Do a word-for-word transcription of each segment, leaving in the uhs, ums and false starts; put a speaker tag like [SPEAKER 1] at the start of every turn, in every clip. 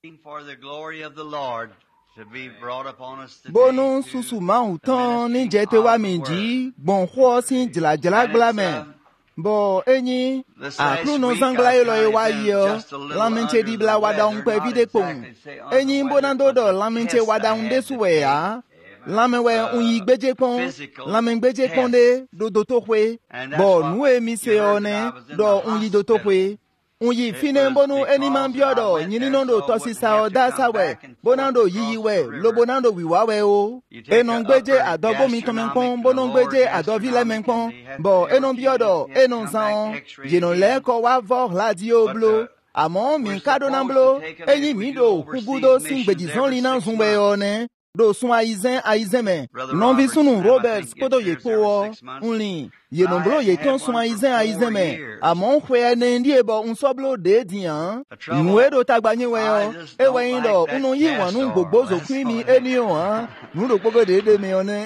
[SPEAKER 1] Bono susu mautan ni jete wa minji bon ho sin jila jila glame bo enyi aklu no zangla elo e wa yo lamenche di bla wada un pe vide pon enyi bonando do lamenche wada un de suwe ya lamewe un yi gbeje pon lamen gbeje pon de do do to hwe bo nu e mi se one do un yi do to hwe unyi fine mbonu eni mambiodo nyini nondo tosi sao da sawe bonando yiyiwe lo bonando wiwawe o enon gbeje adobo mi tomenkon bonon gbeje adovile menkon bo enon biodo enon san yenon le ko wa vor ladio blo amon min kado namblo eni mido kugudo singbeji zon linan zumbe one do sun aizen aizeme non vi sunu Roberts kodo ye ko unli ye non blo ye ton sun aizen aizeme amon khwe ne ndi ebo un soblo de dian nwe do tagbanye we o e we yin do unu yi wanu gbogbo zo kwin mi eni o han nu do gbogbo de de mi one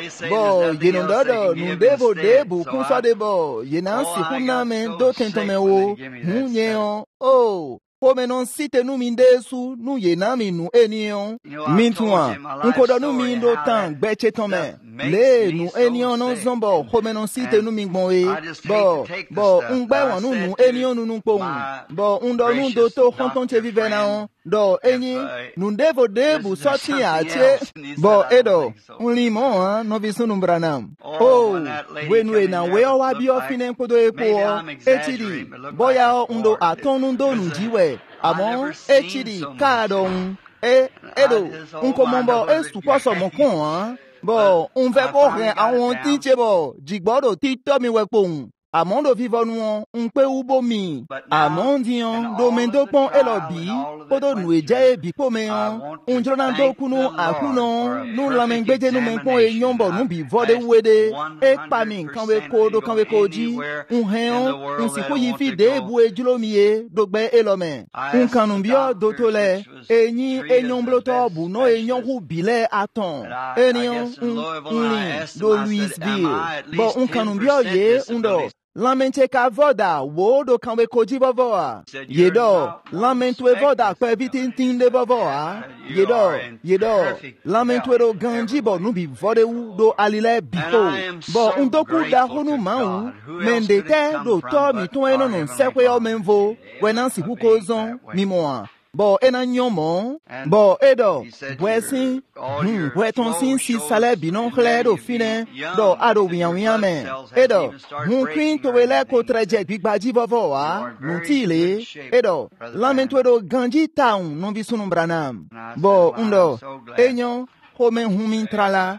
[SPEAKER 1] bo ye non do do nu de bo de bu kun so de bo ye na si kun na me do tento me wo hu nye o o Pomenon site nu mindesu nu yenami nu enion mintua nkodo nu mindo tan gbeche tome le nu enion no zombo pomenon site nu mingbon e bo bo ngbe won nu nu enion nu nu pohun bo ndo nu do to konton che vive na on do eni nu devo debu soti ache bo edo unlimo an no visunu branam oh wenu e na we o wa bi ofine nkodo epo etidi boya ndo atonu ndo nu jiwe amon echidi kadon e edo nkomombo esuposo mokon an bo on ve ko re awon tinche bo jigbodo ti to mi we pohun amon do vivonu on npe ubo mi amon dion do mendo pon elobi podo nu eje bi po me on unjona do kunu akuno nu lamen gbeje nu men pon e yombo nu bi vode wede e pa mi kan we ko do kan we ko ji un hen un si ko yi fi de bu ejulo mi e do gbe elome un kanu bi o do to le eyin eyon bloto bu no eyon hu bile aton enion un do Louis Bill bo un kanu bi o ye un do lamente ka voda wo do kanwe koji vovoa yedo lamentwe voda pe vitintin de vovoa yedo yedo lamentwe do ganji bo nubi vode u do alile biko bo undoku da honu mau mendete do to mi ton eno non sekwe o menvo wenansi hukozon mimoa bo ena nyomo bo edo bwesin hmm bweton sin si sale binon khledo fine do ado wian wian men edo hun queen to wele ko trajet bigbaji vovo wa nutile edo lamentwe do ganji town non visunu branam bo undo enyo homen humin trala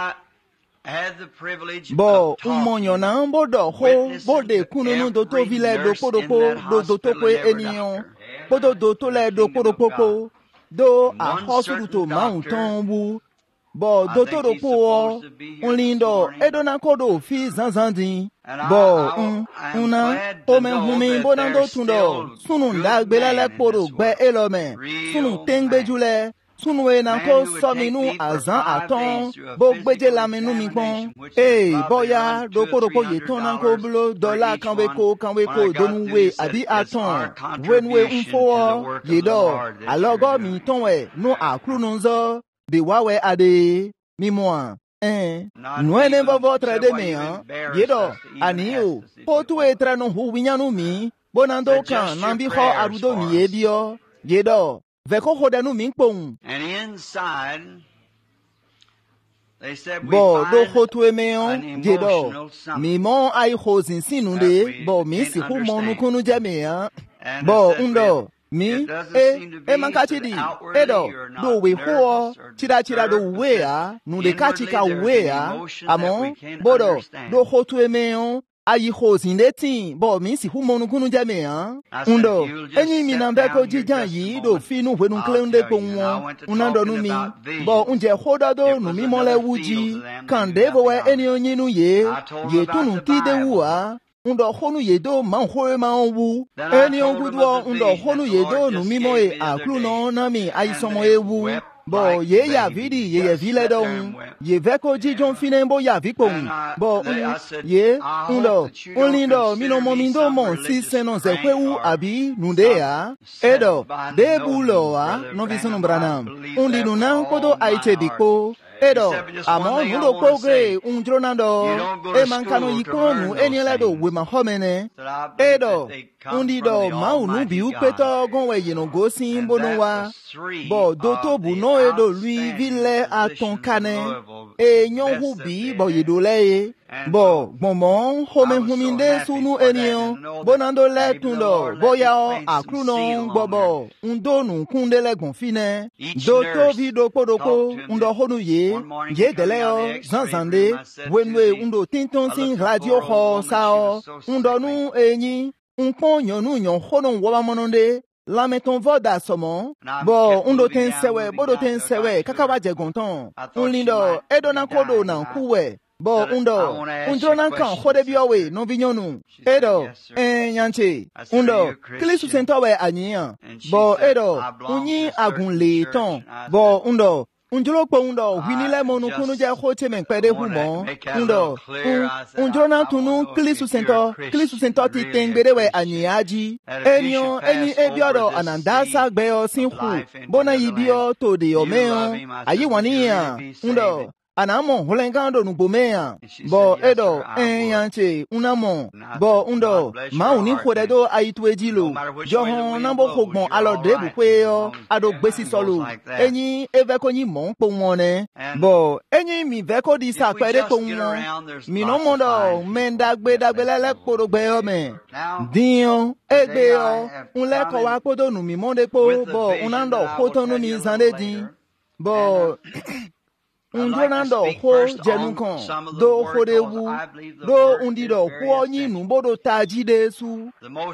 [SPEAKER 1] bo umonyo na mbodo ho bode kununu do to vile do podopo do do to kwe enion podo do to le do podopopo do a hosu to mountain wu bo do to do po onlindo edona kodo fi zanzandin bo un una omen humi bonando tundo sunu ndagbele le podo gbe elome sunu tengbejule sunwe na ko so mi nu azan aton bo gbeje la mi nu mi pon eh boya do ko do ko ye ton na ko blo dollar kan we ko kan we ko do nu we abi aton when we unfo ye do alogo mi ton we nu akru nu zo bi wa we ade mi mo eh no ene vo votre de me an ye do ani o po tu e tra no hu winyanu mi bonando kan na bi ho arudo mi ye bio ye do Veko hodanu mingpong.
[SPEAKER 2] And inside, they said we
[SPEAKER 1] Bo do
[SPEAKER 2] find
[SPEAKER 1] hotu emeon
[SPEAKER 2] an
[SPEAKER 1] jedo.
[SPEAKER 2] emotional something.
[SPEAKER 1] Mi mon ai hozin sinunde bo mi si hu monu kunu jame
[SPEAKER 2] And
[SPEAKER 1] bo
[SPEAKER 2] it said,
[SPEAKER 1] undo mi
[SPEAKER 2] it doesn't
[SPEAKER 1] e
[SPEAKER 2] seem to be
[SPEAKER 1] e mankati
[SPEAKER 2] that
[SPEAKER 1] di
[SPEAKER 2] outwardly
[SPEAKER 1] edo
[SPEAKER 2] you're not
[SPEAKER 1] do we ho
[SPEAKER 2] nervous or
[SPEAKER 1] chira chira do
[SPEAKER 2] disturbed,
[SPEAKER 1] we
[SPEAKER 2] but
[SPEAKER 1] a nu de
[SPEAKER 2] inwardly
[SPEAKER 1] kachika
[SPEAKER 2] there's
[SPEAKER 1] we
[SPEAKER 2] an
[SPEAKER 1] a
[SPEAKER 2] emotion that we
[SPEAKER 1] amon
[SPEAKER 2] can't
[SPEAKER 1] bodo
[SPEAKER 2] understand.
[SPEAKER 1] do hotu emeon ayi hozin detin bo mi si hu monu kunu jame
[SPEAKER 2] I said,
[SPEAKER 1] undo
[SPEAKER 2] if you'll just
[SPEAKER 1] enyi mi
[SPEAKER 2] sit
[SPEAKER 1] na beko
[SPEAKER 2] down here
[SPEAKER 1] jijan
[SPEAKER 2] just a
[SPEAKER 1] yi do
[SPEAKER 2] moment,
[SPEAKER 1] finu hwenu
[SPEAKER 2] I'll
[SPEAKER 1] kleunde
[SPEAKER 2] tell
[SPEAKER 1] po
[SPEAKER 2] you. And I
[SPEAKER 1] won
[SPEAKER 2] went to
[SPEAKER 1] unando
[SPEAKER 2] talking
[SPEAKER 1] nu mi
[SPEAKER 2] about visions.
[SPEAKER 1] bo unje hoda do
[SPEAKER 2] It
[SPEAKER 1] nu
[SPEAKER 2] was
[SPEAKER 1] mi mole
[SPEAKER 2] another
[SPEAKER 1] wuji
[SPEAKER 2] field to them
[SPEAKER 1] kan
[SPEAKER 2] that knew
[SPEAKER 1] devo we
[SPEAKER 2] nothing of
[SPEAKER 1] eni
[SPEAKER 2] it.
[SPEAKER 1] onyinu ye
[SPEAKER 2] I told them
[SPEAKER 1] ye
[SPEAKER 2] about
[SPEAKER 1] tunu
[SPEAKER 2] the
[SPEAKER 1] ti de
[SPEAKER 2] Bible.
[SPEAKER 1] wa undo honu ye do man ho ma wu
[SPEAKER 2] Then I
[SPEAKER 1] eni
[SPEAKER 2] told them
[SPEAKER 1] ongudwo
[SPEAKER 2] of the
[SPEAKER 1] undo
[SPEAKER 2] vision
[SPEAKER 1] honu
[SPEAKER 2] that the
[SPEAKER 1] ye
[SPEAKER 2] Lord
[SPEAKER 1] do nu
[SPEAKER 2] just
[SPEAKER 1] mimo
[SPEAKER 2] gave
[SPEAKER 1] e
[SPEAKER 2] me the other
[SPEAKER 1] akru
[SPEAKER 2] day.
[SPEAKER 1] no na mi
[SPEAKER 2] And
[SPEAKER 1] aisomo
[SPEAKER 2] they
[SPEAKER 1] ewu
[SPEAKER 2] wept
[SPEAKER 1] bo ye ya vidi ye ye vile dong ye veko ji jon finen bo ya vikpong bo ye undo unlindo mino momindo mon si senon ze kweu abi nunde ya edo de bulo a no visunu branam undi nunan kodo aiche dikpo edo amo nudo koge unjronando e mankano yikonu enieledo we ma homene edo undido mau nu bi upeto gonwe yino gosin bonowa bo doto buno edo lui ville aton kane e nyon hubi bo yidole bo gbonmon home huminde sunu enion bonando le tundo boya akruno gbobo undonu kundele gonfine doto vido podoko undo honu ye ye deleo zanzande wenwe undo tintonsin radio ho sao undonu enyi unpon yonu nyon honon wabamononde lameton voda somo bo undo ten sewe bodo ten sewe kakawa jegonton unlindo edona kodo na kuwe bo undo undrona kan hode biawe no vinyonu edo en yanche undo klisu sentowe anyian bo edo unyi agunle ton bo undo unjolo po undo winile monu kunu je hoche men pede humo undo unjona tunu klisu sento klisu sento ti tengbere we anyiaji enyo enyi ebiodo anandasa gbeo sinhu bona yibio to de omeo ayi waniya undo anamo hulengando nubomea bo edo enyanche unamo bo undo mauni hodedo aitwejilo johon nambo hogbon alo debu kweyo ado gbesi solo enyi eveko nyi mon pomone bo enyi mi veko di sa pere pomo mi no mondo menda gbe dagbelele porogbe o me dion egbe o unle ko wa kodo nu mi monde po bo unando hotonu mi zande din bo Undronando ho jenukon do hodewu do undido ho nyinu bodo taji desu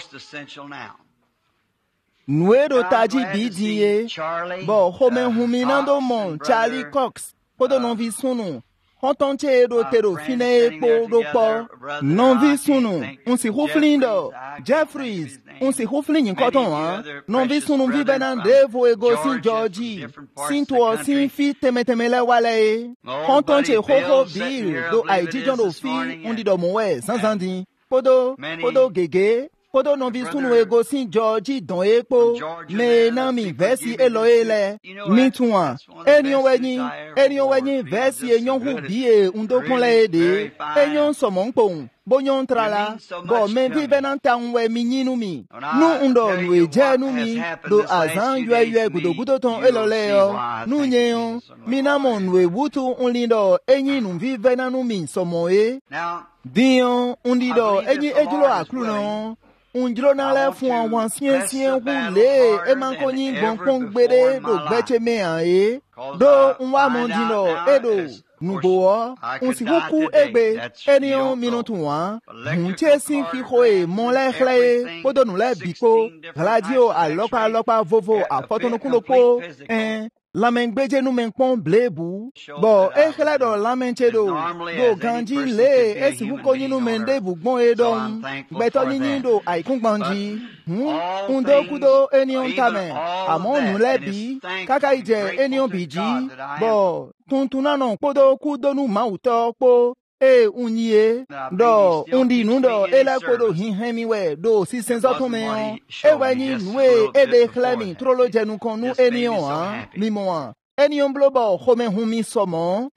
[SPEAKER 1] nuedo taji bidiye bo home huminando mon Charlie Cox podo non vi sunu hontonche do tero fine po do po non vi sunu unsi huflindo Jeffries unsi huflin koton ha non vi sunu vi benande vo ego sin Georgie sin to sin fi temetemele wale hontonche hoho bill do aiji jondo fi undi do mowe sanzandi podo podo gege podo non vi sunu ego sin Georgie don epo me na mi vesi eloele mi tuan enyo wenyi enyo wenyi vesi enyon hu bie undo konle de enyon somon pon bonyon trala bo men vi venanta unwe minyinu mi nu undo nu eje nu mi do azan yue yue gudo gudo ton eloleo nu nyeyon minamon nu ewutu unlindo enyi nu vi venanu mi somo e dion undido enyi ejulo akruno unjilo na le fun awon sien sien hu le e man ko yin gbonpon gbere do gbeche me an e do nwa mondino edo nubo unsi huku egbe enion minutu wa hunche sin fi hoe mon le chle podo nu le biko radio alopa alopa vovo afotonu kulopo en lamen gbeje nu men pon blebu bo e chle do lamen chedo do ganji le esi huko yinu men debu gbon edom gbeto yin do aikun gbanji hmm undo kudo enion tame amon nu le bi kaka ije enion biji bo tuntuna non podo kudonu mauto po e unye do undi nundo ele kodo hinhemiwe do si senzo tome e wani nwe e de klami trolo jenu konu enion ha mimo enion blobo home humi somo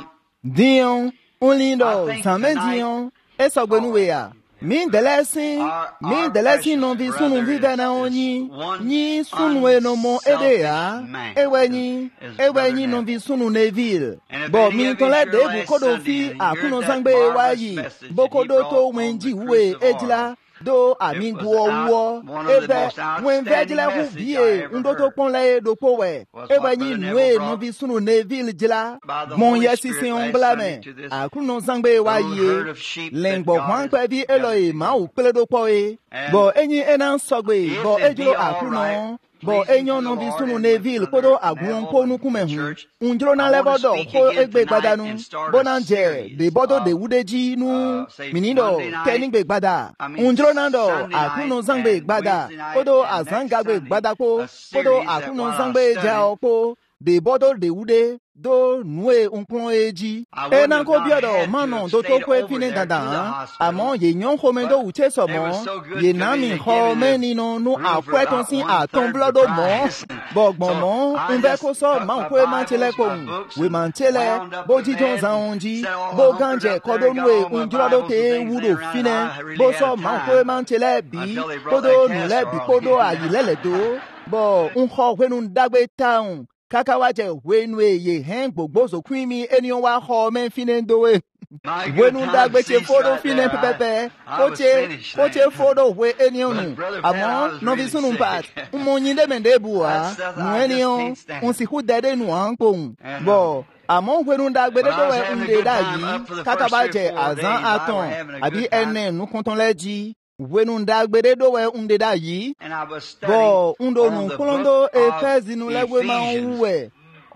[SPEAKER 1] dion unlindo samedion e sogbenuwe ya min delesin min delesin non vi sunu vive na onyi ni sunu enomo edea ewenyi ewenyi non vi sunu neville bo min tole de bu kodo fi akuno sangbe wayi bokodo to wenji we ejila do amin guo wo ebe wen vejile hu bie ndo to ponle do powe ewenyi nwe non vi sunu neville jila mon yesi se onglame akuno sangbe wayi lengbo hwan pe bi eloi ma u pele do po e bo enyi enan sogbe bo ejilo akuno bo enyon non vi sunu neville podo agun ponu kumehu unjro na lebodo ko egbe gbadanu bonanje de bodo de wudeji nu minindo tening be gbada unjro nando akuno zangbe gbada podo azanga be gbada ko podo akuno zangbe jao ko de bodo de ude do nue unkon eji e nan ko biodo manon do to kwe fine dada amon ye nyon kome do uche somo ye nami ho meni no nu afwe ton sin a ton blodo mo bogbon mo unbe ko so man kwe man chele ko we man chele bo ji jon zan onji bo ganje kodo nue unjiro do te wudo fine bo so man kwe man chele bi kodo nule bi kodo ayi lele do bo un ho hwe nun dagbe town kakawaje wenwe ye hen gbogbo so kwimi eniyan wa ho men fine dowe wenu dagbe che fodo fine pepepe koche koche fodo we eniyan nu amo no vi sunu pat umo nyinde mende buwa nu eniyan un si hu dede nu anpon bo amo wenu dagbe de dowe unde da yi kakawaje azan aton abi ene nu konton leji wenu ndagbede do we unde da yi bo undo nu kolondo e fezi nu lewe ma unwe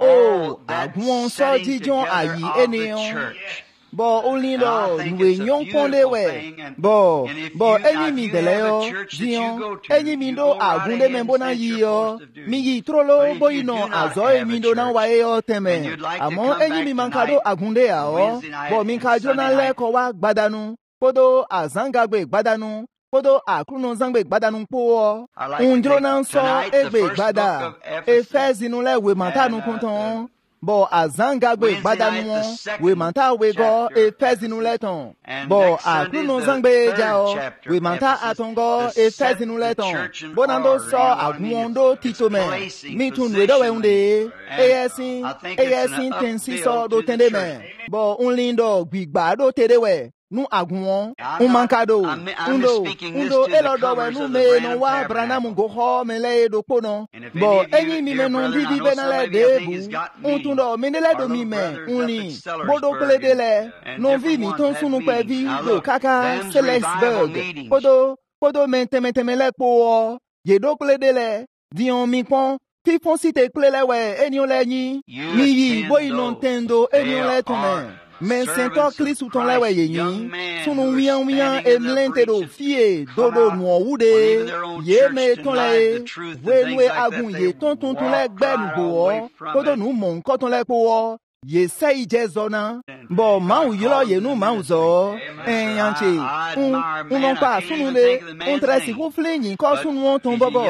[SPEAKER 1] o agun so jijon ayi eniyan bo olindo we nyon konde we bo bo enyi mi dele yo dion enyi mi do agun de membo na yi yo mi yi trolo bo ino azo e mi do na wa e yo teme amo enyi mi mankado agun de ya o bo mi ka jona le ko wa gbadanu kodo azangagbe gbadanu kodo akruno zangbe gbadanu po unjro nan so egbe gbada e fezinu le we mantanu kunton bo azangagbe gbadanu we manta we go e fezinu le ton bo akruno zangbe jao we manta atongo e fezinu le ton bonando so agundo titome mitun we do we unde esin esin tensi so do tende me bo unlindo gbigba do tedewe nu agun un mankado undo undo elodo we nu me no wa brana mu go ho me le do pono bo enyi mi me no vivi benale debu un tundo me le do mi me unli bodo klede le no vi mi ton sunu pe vi do kaka Celestberg bodo bodo mente mente me le po ye do klede le dion mi pon fifon si te klele we enyo le ni mi yi boy non tendo enyo le tome men sento Kristu ton lewe yenyi sunu wian wian e mlente do fie dodo no wude ye me ton le wenwe agun ye ton ton ton le gbenu go kodo nu mon ko ton le po ye sei jezona bo mau yilo ye nu mau zo en yanchi un un pa sunu le un tresi ku flinyi ko sunu ton bobo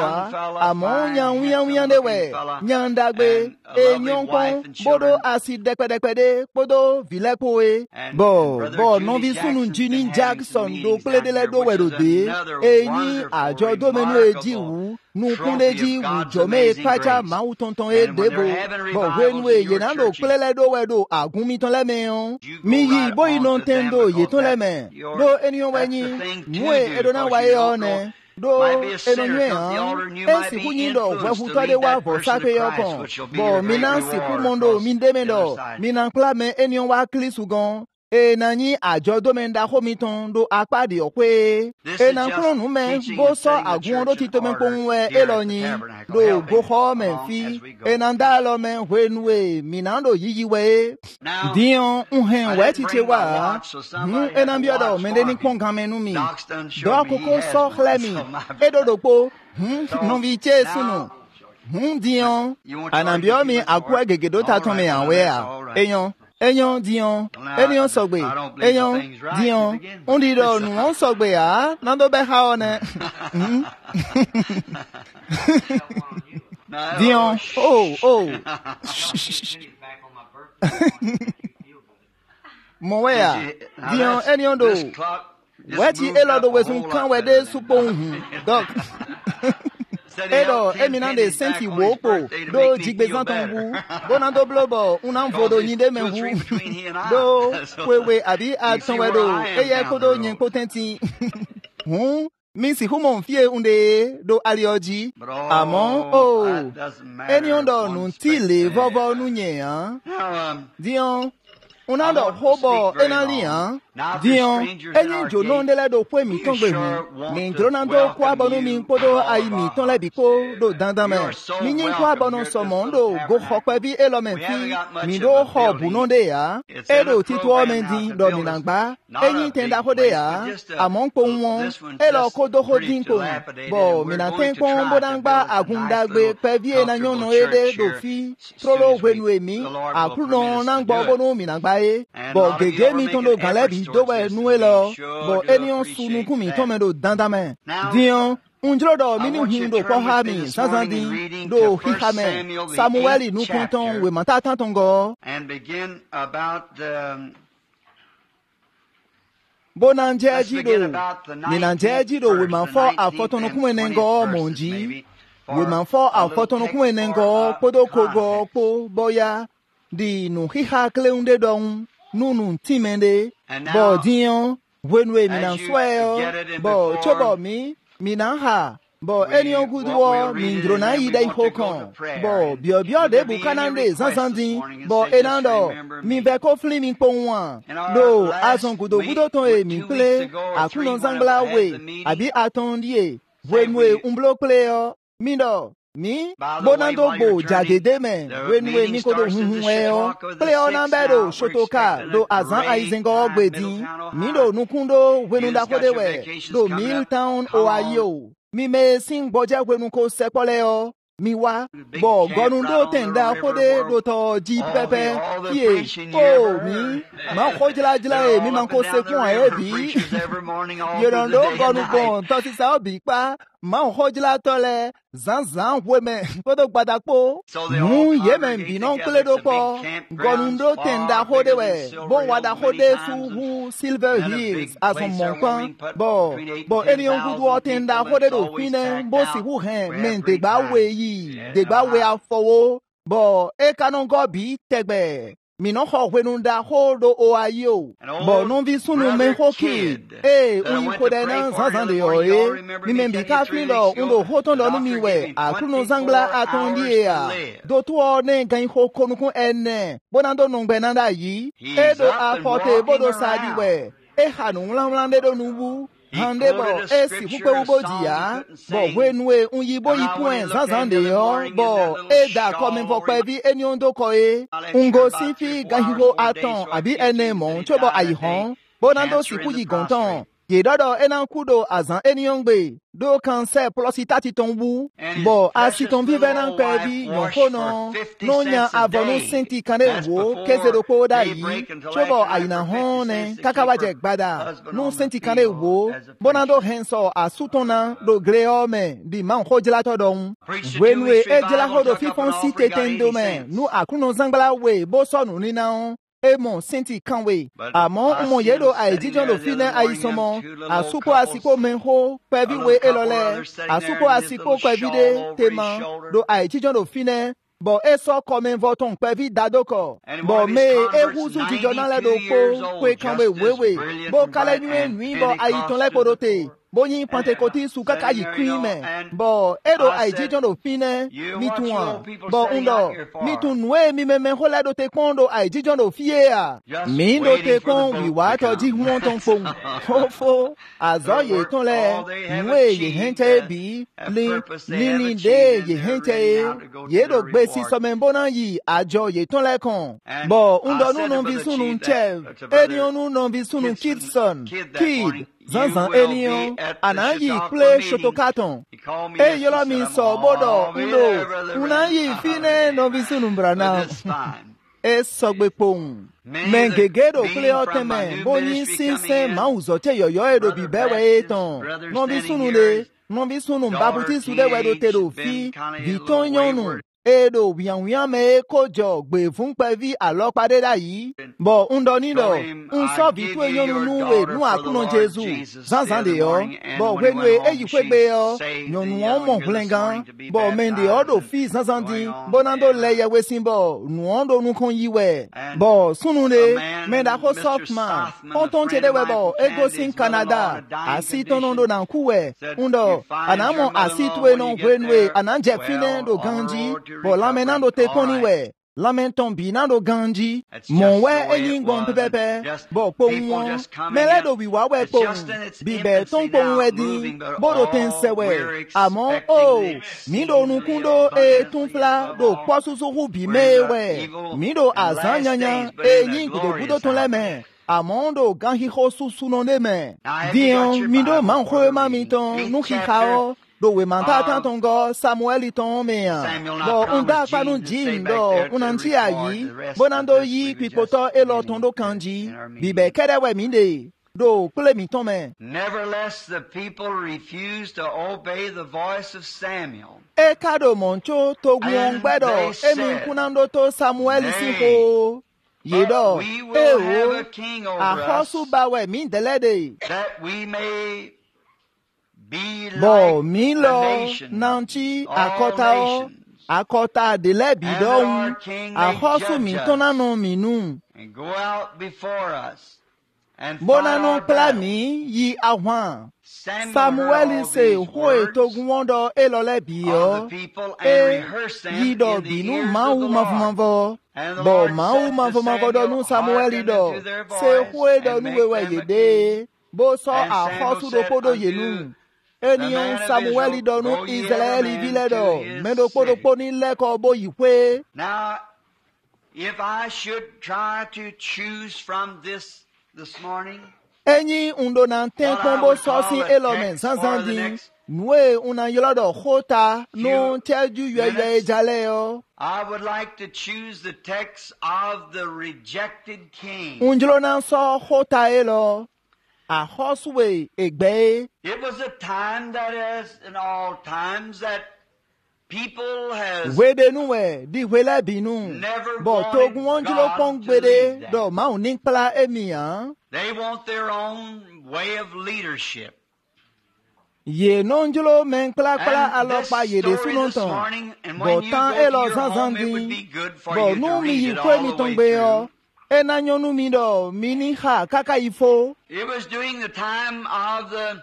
[SPEAKER 1] amon yan wian wian de we nyan dagbe e nyon kon bodo acid dekpedekpede bodo vilepoe bo bo non vi sunu jini Jackson do plede le do we do de eni ajo do menu eji wu nu kunde ji wu jome pacha mau tonton e debo bo wenwe ye nan do plele do we do agun mi ton le me on mi yi boy non tendo ye ton le me do enion wenyi mwe edona wa e one do enonwe an ensi kunyindo wefuto de wa vo sape yokon bo minansi kumondo mindemendo minaklame enion wa klisugon e nanyi ajo domenda homiton do apade okwe e nan klonu me bo so agun do titomen ponwe elonyi do go ho men fi e nan dalo men wenwe minando yiyiwe dion unhen we titewa mu e nan biodo mende ni ponkan menu mi do akoko so chlemi e do dopo hm non vi che sunu hm dion anambio mi akwa gegedo tatome anwe a eyon Eyon dion, eyon sogbe, eyon dion, on dit do nou on sogbe a, nan do be ha one. Dion, oh, oh. Mon we a, dion, eyon do. Weti elodo we sun kan we de supon hu. Dok. Edo eminande senti wopo do jigbezan tongu bonando blobo unan vodo nyinde menhu do wewe abi atonwe do eye kodo nyen potenti hu mi si humon fie unde do alioji amon o eni ondo nun tile vovo nu nye han dion unando hobo enali han Dion, enyi jo non de la do kwe mi ton gbe hu. Mi jo nan do kwa bonu mi podo ai mi ton la biko do dandan me. Mi nyin kwa bonu so mondo go khokwe bi elo men fi. Mi do kho bu non de ya. E do ti to men di do mi nangba. Enyi tenda ho de ya. Amon po won. E lo ko do ho din ko. Bo mi na ten ko bo nangba agunda gbe pe vi e na nyon no e de do fi. Trolo wenu e mi. Akru no nangbo bonu mi nangba e. Bo gege mi ton do ganle bi do we nu e lo. Bo enion su nu ku mi ton me do dandame. Dion unjro do mi ni hun do ko ha mi sanzandi do hi ha me. Samuel nu konton we mata tantongo.
[SPEAKER 2] And begin about the
[SPEAKER 1] Bonanje jido. Ninanje jido we man for a fotono kumenengo monji. We man for a fotono kumenengo podo kogo po boya. Di nu hi ha kleunde don. Nunu timende. Bo dion. When we minan swell. Bo chobo mi. Minan ha. Bo enyon gudwo min drona ida ihokon. Bo bio bio de bukanande zanzandi. Bo enando min beko fli min ponwan. Do azon gudo gudo ton e min ple. Akunon zangla we. Abi atondie. When we umblo pleo. Mindo. Mi bonando bo jagede men when we mi ko do hun hun e o pleo na bedo shotoka do azan aizengo gbedi mi do nukundo wenu da ko de we do Milltown Ohio mi me sing boja wenu ko sepole o mi wa bo gonundo tenda ko de do to ji pepe ye o mi ma ko jila jila e mi man ko sekun e bi you don't know gonu bon to si sa bi pa ma ko jila tole zan zan we me ko do gbadapo mu ye men bi non kle do po gonundo tenda ko de we bo wada ko de su hu Silver Hills as on mon bo bo eni on gudu tenda ko de do fine bo si hu hen men de gba we yi de gba we afowo bo e kanon go bi tegbe mi no ho wenunda ho do Ohio bo non vi sunu men ho kid eh un ko de na zanzan de yo e mi men bi ka fi lo undo ho ton do mi we akuno zangla atondi e do to ne gan ho konu kun enne bonando no gbe nanda yi e do a forte bodo sadi we e hanu nlan de do nubu hande bo e si hupe uboji ya bo wenwe unyibo yipuen zanzan de yo bo e da komen for pevi eni ondo ko e ungo sifi gahiho aton abi ene mon chobo ayihon bonando si kuyi gonton ye dodo enan kudo azan eni ongbe do cancer prositati tonbu bo asiton vive nan pevi yon kono no nya avono senti kane wo kezero ko da yi chobo ayina hone kakawaje gbada no senti kane wo bonando henso asutona do greome di man hojela to don wenwe ejela hodo fifon site tendo me nu akuno zangala we bo sonu ni na e mon senti kanwe amon mon yedo ai dijon do fine ai somo asuko asiko menho pevi we elole asuko asiko kwevide tema do ai dijon do fine bo eso komen voton pevi dadoko bo me e huzu dijon na le do ko kwe kanwe wewe bo kale nwe nwi bo ai ton le korote bo yin pantekoti su kaka yi kwime bo edo ai dijon do fine mi tuan bo undo mi tunwe mi me me hola do te kondo ai dijon do fie a mi do te kon wi wa to ji won ton fo fo azo ye ton le nwe ye hente bi li li de ye hente ye do gbe si so men bonan yi ajo ye ton le kon bo undo nu no bi sunu chev eni onu no bi sunu kidson kid zanzan enion anayi play shotokaton e yolo mi so bodo ulo unayi fine no visunu brana e sogbe pon mengegedo play oteme boni sinse mauzo te yoyo edo bi bewe eton no visunu le no visunu babuti sude wedo tedo fi vitonyonu edo wian wian me kojo gbe fun pevi alopade da yi bo ndo nido unso bitu eyonu nuwe nu akuno Jesu zanzan de yo bo wenwe eyi kwegbe yo nyonu omo hlengan bo mende odo fi zanzan di bonando leye we simbo nu ondo nu kon yiwe bo sunune menda ko softman onton chede we bo ego sin Canada asitonondo na kuwe undo anamo asitwe no wenwe ananje fine do ganji bo la menando te koni we lamenton binado ganji, mon we enyin gon pepepe, bo pong won, meledo bi wa we pong, bibe tong pong we di, bodo ten sewe, amon o, mido nukundo e tunfla, do posusu hu bi mewe, mido azanyanya, e nyin kudo budo ton leme, amondo ganhi ho susu non leme, dion, mido man hwe mamiton, nuki hao, do we manta tantongo Samuel iton mea bo unda pa nu jim do unanti ayi bonando yi pipoto elotondo kanji bibe kere we minde do kule miton me.
[SPEAKER 2] Nevertheless the people refused to obey the voice of Samuel.
[SPEAKER 1] E kado moncho to gwon gbedo emi kunando to Samuel siho yedo e o ahosu bawe min delede
[SPEAKER 2] that we may
[SPEAKER 1] bo mi lo nanchi akota o akota de lebi don ahosu mi tonano minu bonano plami yi ahwan Samuel se ho etogun wondo elolebi o e yi do binu mau mavumavo bo mau mavumavo do nu Samuel do se ho do nu wewe yede bo so ahosu do podo yenu Enion Samuel donu Israeli viledo mendo podo poni leko bo yiwe.
[SPEAKER 2] Now, if I should try to choose from this this morning,
[SPEAKER 1] Eni undo nanten kombo sosi elomen zanzandi nwe una yolodo hota no teju yeye jaleo.
[SPEAKER 2] I would like to choose the text of the rejected king.
[SPEAKER 1] Unjlo nan so hota elo. A horseway egbe.
[SPEAKER 2] It was a time that, as in all times, that people has
[SPEAKER 1] Wede nuwe di wela binu. Bo togun onjilo pong bede do ma uning pala emiya.
[SPEAKER 2] They want their own way of leadership.
[SPEAKER 1] Ye nonjilo men pala pala alopa ye de sunonton. Bo tan elo zanzandi. Bo nu mi yikwe mi tongbe yo.
[SPEAKER 2] It was during the time of the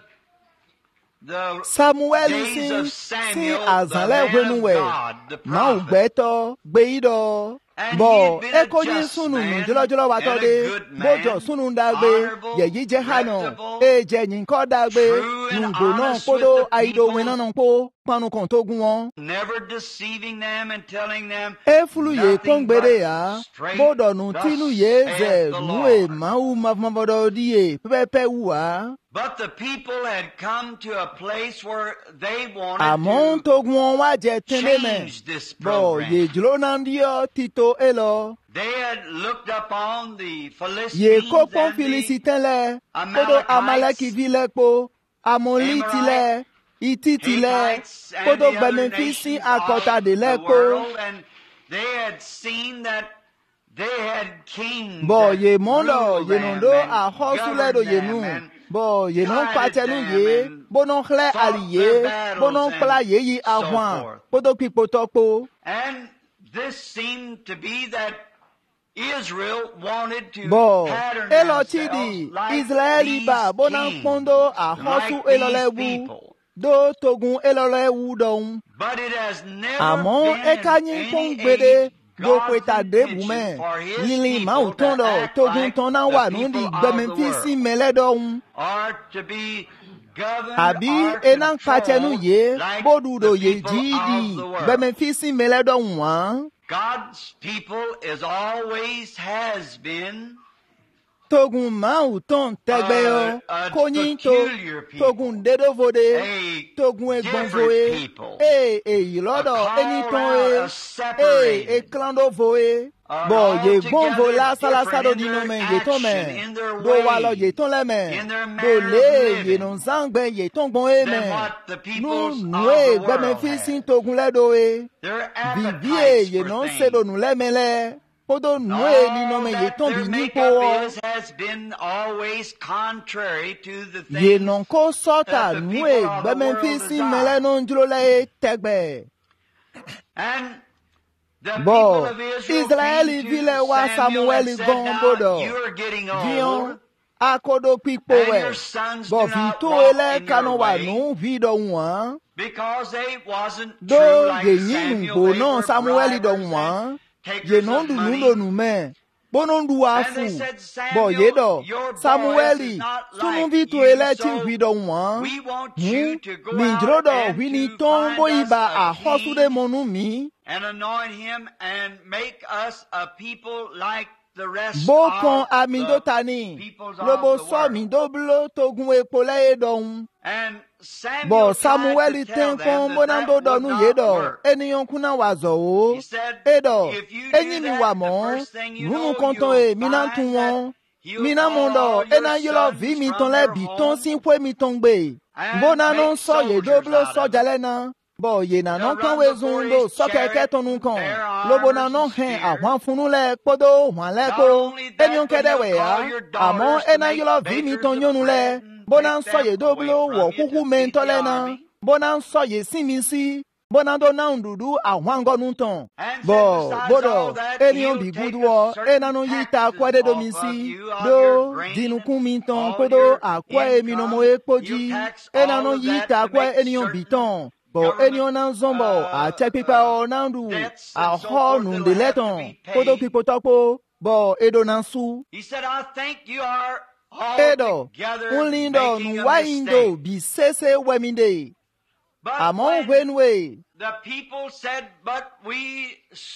[SPEAKER 2] the
[SPEAKER 1] Samuel
[SPEAKER 2] days of
[SPEAKER 1] si
[SPEAKER 2] Samuel,
[SPEAKER 1] azale
[SPEAKER 2] the man of
[SPEAKER 1] wenuwe
[SPEAKER 2] God, the
[SPEAKER 1] ma
[SPEAKER 2] prophet.
[SPEAKER 1] ugbeto gbeyido
[SPEAKER 2] And
[SPEAKER 1] bo
[SPEAKER 2] he had been a
[SPEAKER 1] ekoji
[SPEAKER 2] just
[SPEAKER 1] sunu
[SPEAKER 2] man
[SPEAKER 1] jolo jolo
[SPEAKER 2] and a
[SPEAKER 1] watode
[SPEAKER 2] good man,
[SPEAKER 1] bojo sunu dagbe
[SPEAKER 2] honorable,
[SPEAKER 1] ye yije hano
[SPEAKER 2] reputable,
[SPEAKER 1] eje yinko dagbe
[SPEAKER 2] true and
[SPEAKER 1] nugo no
[SPEAKER 2] honest with
[SPEAKER 1] podo
[SPEAKER 2] the
[SPEAKER 1] aido
[SPEAKER 2] people.
[SPEAKER 1] wenanon po panu kon togun won
[SPEAKER 2] Never deceiving them and telling them
[SPEAKER 1] efulu ye
[SPEAKER 2] nothing
[SPEAKER 1] kongbere
[SPEAKER 2] but
[SPEAKER 1] ya
[SPEAKER 2] straight,
[SPEAKER 1] bodo nu
[SPEAKER 2] thus
[SPEAKER 1] tinu ye
[SPEAKER 2] saith
[SPEAKER 1] ze
[SPEAKER 2] the
[SPEAKER 1] nuwe
[SPEAKER 2] Lord.
[SPEAKER 1] mau mavmabodo die pepe uwa
[SPEAKER 2] But the people had come to a place where they wanted
[SPEAKER 1] amon
[SPEAKER 2] to
[SPEAKER 1] togun won wa je tende me
[SPEAKER 2] change this
[SPEAKER 1] bo
[SPEAKER 2] program.
[SPEAKER 1] ye jlo nandio tito elo
[SPEAKER 2] They had looked upon the Philistines
[SPEAKER 1] ye kopon
[SPEAKER 2] and the
[SPEAKER 1] Philistins le kodo Amaleki vile po Amoliti le Ititi le
[SPEAKER 2] Hittites and
[SPEAKER 1] kodo
[SPEAKER 2] the other
[SPEAKER 1] benefisi
[SPEAKER 2] nations
[SPEAKER 1] akota
[SPEAKER 2] of
[SPEAKER 1] de
[SPEAKER 2] the
[SPEAKER 1] le po
[SPEAKER 2] world, and they had seen that they had kings
[SPEAKER 1] bo
[SPEAKER 2] that
[SPEAKER 1] ye mondo
[SPEAKER 2] ruled
[SPEAKER 1] ye
[SPEAKER 2] them
[SPEAKER 1] nondo
[SPEAKER 2] and
[SPEAKER 1] a hosule do
[SPEAKER 2] governed
[SPEAKER 1] ye
[SPEAKER 2] them
[SPEAKER 1] nu
[SPEAKER 2] and
[SPEAKER 1] bo ye non
[SPEAKER 2] guided
[SPEAKER 1] patenu
[SPEAKER 2] them
[SPEAKER 1] ye
[SPEAKER 2] and
[SPEAKER 1] bonon khle
[SPEAKER 2] fought
[SPEAKER 1] ali
[SPEAKER 2] their
[SPEAKER 1] ye
[SPEAKER 2] battles
[SPEAKER 1] bonon
[SPEAKER 2] and
[SPEAKER 1] kla ye yi
[SPEAKER 2] so
[SPEAKER 1] ahwan
[SPEAKER 2] forth.
[SPEAKER 1] kodo pipo topo
[SPEAKER 2] And this seemed to be that Israel wanted to
[SPEAKER 1] bo
[SPEAKER 2] pattern
[SPEAKER 1] elo
[SPEAKER 2] themselves
[SPEAKER 1] chidi
[SPEAKER 2] like
[SPEAKER 1] Israeli
[SPEAKER 2] these
[SPEAKER 1] ba bonan
[SPEAKER 2] kings,
[SPEAKER 1] pondo a hosu
[SPEAKER 2] like these
[SPEAKER 1] elole wu
[SPEAKER 2] people.
[SPEAKER 1] do togun elole wu don
[SPEAKER 2] But it has never
[SPEAKER 1] Amon
[SPEAKER 2] been in
[SPEAKER 1] ekanyin pon
[SPEAKER 2] any
[SPEAKER 1] gbede
[SPEAKER 2] age
[SPEAKER 1] do
[SPEAKER 2] God's
[SPEAKER 1] kweta de
[SPEAKER 2] intention
[SPEAKER 1] bume
[SPEAKER 2] for His
[SPEAKER 1] yili ma
[SPEAKER 2] people to
[SPEAKER 1] utondo
[SPEAKER 2] act
[SPEAKER 1] togun
[SPEAKER 2] like
[SPEAKER 1] tona wa
[SPEAKER 2] the
[SPEAKER 1] nundi
[SPEAKER 2] people of
[SPEAKER 1] gbemen
[SPEAKER 2] the
[SPEAKER 1] fisi
[SPEAKER 2] world,
[SPEAKER 1] meledon
[SPEAKER 2] or to be governed
[SPEAKER 1] abi
[SPEAKER 2] or
[SPEAKER 1] enan patenu
[SPEAKER 2] controlled
[SPEAKER 1] ye
[SPEAKER 2] like
[SPEAKER 1] bodudo
[SPEAKER 2] the
[SPEAKER 1] ye
[SPEAKER 2] people of
[SPEAKER 1] jidi
[SPEAKER 2] the world.
[SPEAKER 1] gbemen fisi meledon wa
[SPEAKER 2] God's people is always has been
[SPEAKER 1] togun ma uton tegbe yo
[SPEAKER 2] a- a
[SPEAKER 1] konyin to
[SPEAKER 2] peculiar people,
[SPEAKER 1] togun dedo vode
[SPEAKER 2] a
[SPEAKER 1] togun egbon
[SPEAKER 2] different
[SPEAKER 1] voe
[SPEAKER 2] people,
[SPEAKER 1] e e lodo
[SPEAKER 2] a call
[SPEAKER 1] eni ton
[SPEAKER 2] out, a
[SPEAKER 1] e
[SPEAKER 2] separated,
[SPEAKER 1] e e klando voe
[SPEAKER 2] are
[SPEAKER 1] bo ye gbon vo
[SPEAKER 2] altogether
[SPEAKER 1] la sala sa do
[SPEAKER 2] different
[SPEAKER 1] di
[SPEAKER 2] in
[SPEAKER 1] no
[SPEAKER 2] their
[SPEAKER 1] men ye ton
[SPEAKER 2] action,
[SPEAKER 1] men
[SPEAKER 2] in their
[SPEAKER 1] do wa lo
[SPEAKER 2] ways,
[SPEAKER 1] ye ton le men
[SPEAKER 2] in their
[SPEAKER 1] do
[SPEAKER 2] manner of
[SPEAKER 1] le ye
[SPEAKER 2] living,
[SPEAKER 1] non zangbe ye ton gbon e
[SPEAKER 2] than
[SPEAKER 1] men
[SPEAKER 2] what the
[SPEAKER 1] nu
[SPEAKER 2] peoples of
[SPEAKER 1] nwe
[SPEAKER 2] the
[SPEAKER 1] gbemen
[SPEAKER 2] world
[SPEAKER 1] fisi
[SPEAKER 2] had.
[SPEAKER 1] togun le do e
[SPEAKER 2] Their
[SPEAKER 1] vivie
[SPEAKER 2] appetites
[SPEAKER 1] ye
[SPEAKER 2] for
[SPEAKER 1] non se do
[SPEAKER 2] things.
[SPEAKER 1] nu le mele podo nwe ni no
[SPEAKER 2] All
[SPEAKER 1] men ye
[SPEAKER 2] that
[SPEAKER 1] ton
[SPEAKER 2] their
[SPEAKER 1] bi ni po
[SPEAKER 2] makeup is has been always contrary to the
[SPEAKER 1] ye
[SPEAKER 2] things
[SPEAKER 1] non ko sota
[SPEAKER 2] that the
[SPEAKER 1] nwe
[SPEAKER 2] people of the
[SPEAKER 1] gbemen
[SPEAKER 2] world
[SPEAKER 1] fisi
[SPEAKER 2] desire.
[SPEAKER 1] mele non jlo le tegbe
[SPEAKER 2] And the people
[SPEAKER 1] bo
[SPEAKER 2] of Israel
[SPEAKER 1] Israeli
[SPEAKER 2] came
[SPEAKER 1] vile
[SPEAKER 2] to
[SPEAKER 1] wa
[SPEAKER 2] Samuel and
[SPEAKER 1] Samuel
[SPEAKER 2] said,
[SPEAKER 1] gon
[SPEAKER 2] now
[SPEAKER 1] bodo
[SPEAKER 2] you're getting
[SPEAKER 1] Dion
[SPEAKER 2] old,
[SPEAKER 1] akodo pipo
[SPEAKER 2] and
[SPEAKER 1] we
[SPEAKER 2] your sons
[SPEAKER 1] bo
[SPEAKER 2] do not
[SPEAKER 1] vito
[SPEAKER 2] walk
[SPEAKER 1] ele
[SPEAKER 2] in your
[SPEAKER 1] kano wa
[SPEAKER 2] way,
[SPEAKER 1] nu vido wan
[SPEAKER 2] because they wasn't
[SPEAKER 1] do
[SPEAKER 2] true like
[SPEAKER 1] ye yinu
[SPEAKER 2] Samuel.
[SPEAKER 1] bo
[SPEAKER 2] They
[SPEAKER 1] non
[SPEAKER 2] were
[SPEAKER 1] Samuel do
[SPEAKER 2] bribers and
[SPEAKER 1] wan ye non du nundo nume bonon du afu bo ye do Samueli sunu vitu eleti hwido wan hu minjro do hwini tombo iba a hosu de monu mi
[SPEAKER 2] and anoint him and make us a people like the rest
[SPEAKER 1] bo
[SPEAKER 2] of
[SPEAKER 1] kon
[SPEAKER 2] the
[SPEAKER 1] amindo tani
[SPEAKER 2] peoples
[SPEAKER 1] lobo
[SPEAKER 2] of the
[SPEAKER 1] so
[SPEAKER 2] world.
[SPEAKER 1] mindo blo togun epo le don
[SPEAKER 2] And Samuel
[SPEAKER 1] bo
[SPEAKER 2] tried
[SPEAKER 1] Samueli
[SPEAKER 2] to tell
[SPEAKER 1] ten
[SPEAKER 2] them
[SPEAKER 1] kon
[SPEAKER 2] that
[SPEAKER 1] bonando
[SPEAKER 2] that
[SPEAKER 1] do
[SPEAKER 2] would
[SPEAKER 1] nu
[SPEAKER 2] not
[SPEAKER 1] ye do
[SPEAKER 2] work.
[SPEAKER 1] eniyan kuna wazo o
[SPEAKER 2] He said,
[SPEAKER 1] edo
[SPEAKER 2] if you do
[SPEAKER 1] enyi mi
[SPEAKER 2] that,
[SPEAKER 1] wa
[SPEAKER 2] the
[SPEAKER 1] mo
[SPEAKER 2] first thing you
[SPEAKER 1] nunu
[SPEAKER 2] know,
[SPEAKER 1] konton
[SPEAKER 2] you'll
[SPEAKER 1] e mina tun
[SPEAKER 2] find
[SPEAKER 1] won
[SPEAKER 2] that he'll
[SPEAKER 1] mina
[SPEAKER 2] call
[SPEAKER 1] mondo
[SPEAKER 2] all your
[SPEAKER 1] ena yelo
[SPEAKER 2] sons
[SPEAKER 1] vi mi
[SPEAKER 2] from
[SPEAKER 1] ton le
[SPEAKER 2] their
[SPEAKER 1] bi ton
[SPEAKER 2] home
[SPEAKER 1] sin kwe mi ton gbe
[SPEAKER 2] and
[SPEAKER 1] bona non
[SPEAKER 2] make
[SPEAKER 1] so ye
[SPEAKER 2] soldiers
[SPEAKER 1] doblo
[SPEAKER 2] out
[SPEAKER 1] so
[SPEAKER 2] of it.
[SPEAKER 1] jale na bo ye na
[SPEAKER 2] To
[SPEAKER 1] non kan
[SPEAKER 2] run
[SPEAKER 1] we
[SPEAKER 2] before
[SPEAKER 1] zun do
[SPEAKER 2] his
[SPEAKER 1] so keke
[SPEAKER 2] chariot
[SPEAKER 1] tonu
[SPEAKER 2] and
[SPEAKER 1] kan
[SPEAKER 2] bear
[SPEAKER 1] lobo na
[SPEAKER 2] armors
[SPEAKER 1] non
[SPEAKER 2] and
[SPEAKER 1] hen
[SPEAKER 2] spears.
[SPEAKER 1] ahwan funu le podo hwan le
[SPEAKER 2] Not
[SPEAKER 1] ko
[SPEAKER 2] only that,
[SPEAKER 1] enyon
[SPEAKER 2] but
[SPEAKER 1] kede
[SPEAKER 2] he'll
[SPEAKER 1] we
[SPEAKER 2] call
[SPEAKER 1] ya
[SPEAKER 2] your
[SPEAKER 1] amo
[SPEAKER 2] daughters to
[SPEAKER 1] ena
[SPEAKER 2] make
[SPEAKER 1] yelo vi mi
[SPEAKER 2] bakers
[SPEAKER 1] ton
[SPEAKER 2] of
[SPEAKER 1] yonu
[SPEAKER 2] bread
[SPEAKER 1] le
[SPEAKER 2] and
[SPEAKER 1] bona
[SPEAKER 2] take
[SPEAKER 1] so ye
[SPEAKER 2] them away
[SPEAKER 1] doblo wo
[SPEAKER 2] from you
[SPEAKER 1] kuku
[SPEAKER 2] to
[SPEAKER 1] men
[SPEAKER 2] feed the
[SPEAKER 1] tole na
[SPEAKER 2] army.
[SPEAKER 1] bona so ye simisi bona do na ndudu ahwan go nun ton
[SPEAKER 2] And said,
[SPEAKER 1] bo
[SPEAKER 2] besides
[SPEAKER 1] bodo
[SPEAKER 2] all that,
[SPEAKER 1] eniyon
[SPEAKER 2] he'll
[SPEAKER 1] bi
[SPEAKER 2] take
[SPEAKER 1] guduo
[SPEAKER 2] a certain
[SPEAKER 1] ena no yita
[SPEAKER 2] taxes
[SPEAKER 1] kwade do
[SPEAKER 2] off
[SPEAKER 1] mi
[SPEAKER 2] of
[SPEAKER 1] si
[SPEAKER 2] you, of
[SPEAKER 1] do
[SPEAKER 2] your grain,
[SPEAKER 1] dinukun mi ton
[SPEAKER 2] all
[SPEAKER 1] kodo
[SPEAKER 2] your
[SPEAKER 1] akwa emi no mo
[SPEAKER 2] income.
[SPEAKER 1] ekpoji
[SPEAKER 2] He'll tax
[SPEAKER 1] ena
[SPEAKER 2] all
[SPEAKER 1] no
[SPEAKER 2] of that
[SPEAKER 1] yita
[SPEAKER 2] to
[SPEAKER 1] kwa
[SPEAKER 2] make
[SPEAKER 1] eniyon bi
[SPEAKER 2] certain
[SPEAKER 1] ton bo
[SPEAKER 2] government,
[SPEAKER 1] eniyon nan zombo a
[SPEAKER 2] uh,
[SPEAKER 1] chepipa
[SPEAKER 2] uh,
[SPEAKER 1] o nandu
[SPEAKER 2] debts
[SPEAKER 1] a
[SPEAKER 2] and so
[SPEAKER 1] ho
[SPEAKER 2] forth
[SPEAKER 1] nun
[SPEAKER 2] that'll
[SPEAKER 1] de
[SPEAKER 2] have to
[SPEAKER 1] leton
[SPEAKER 2] be
[SPEAKER 1] kodo
[SPEAKER 2] paid.
[SPEAKER 1] pipo topo bo edo nan su
[SPEAKER 2] He said, I think you are
[SPEAKER 1] edo
[SPEAKER 2] altogether
[SPEAKER 1] unlindo
[SPEAKER 2] making
[SPEAKER 1] nu
[SPEAKER 2] a
[SPEAKER 1] wa indo
[SPEAKER 2] mistake.
[SPEAKER 1] bi sese weminde
[SPEAKER 2] But
[SPEAKER 1] amon
[SPEAKER 2] when
[SPEAKER 1] wenwe
[SPEAKER 2] the people said, but we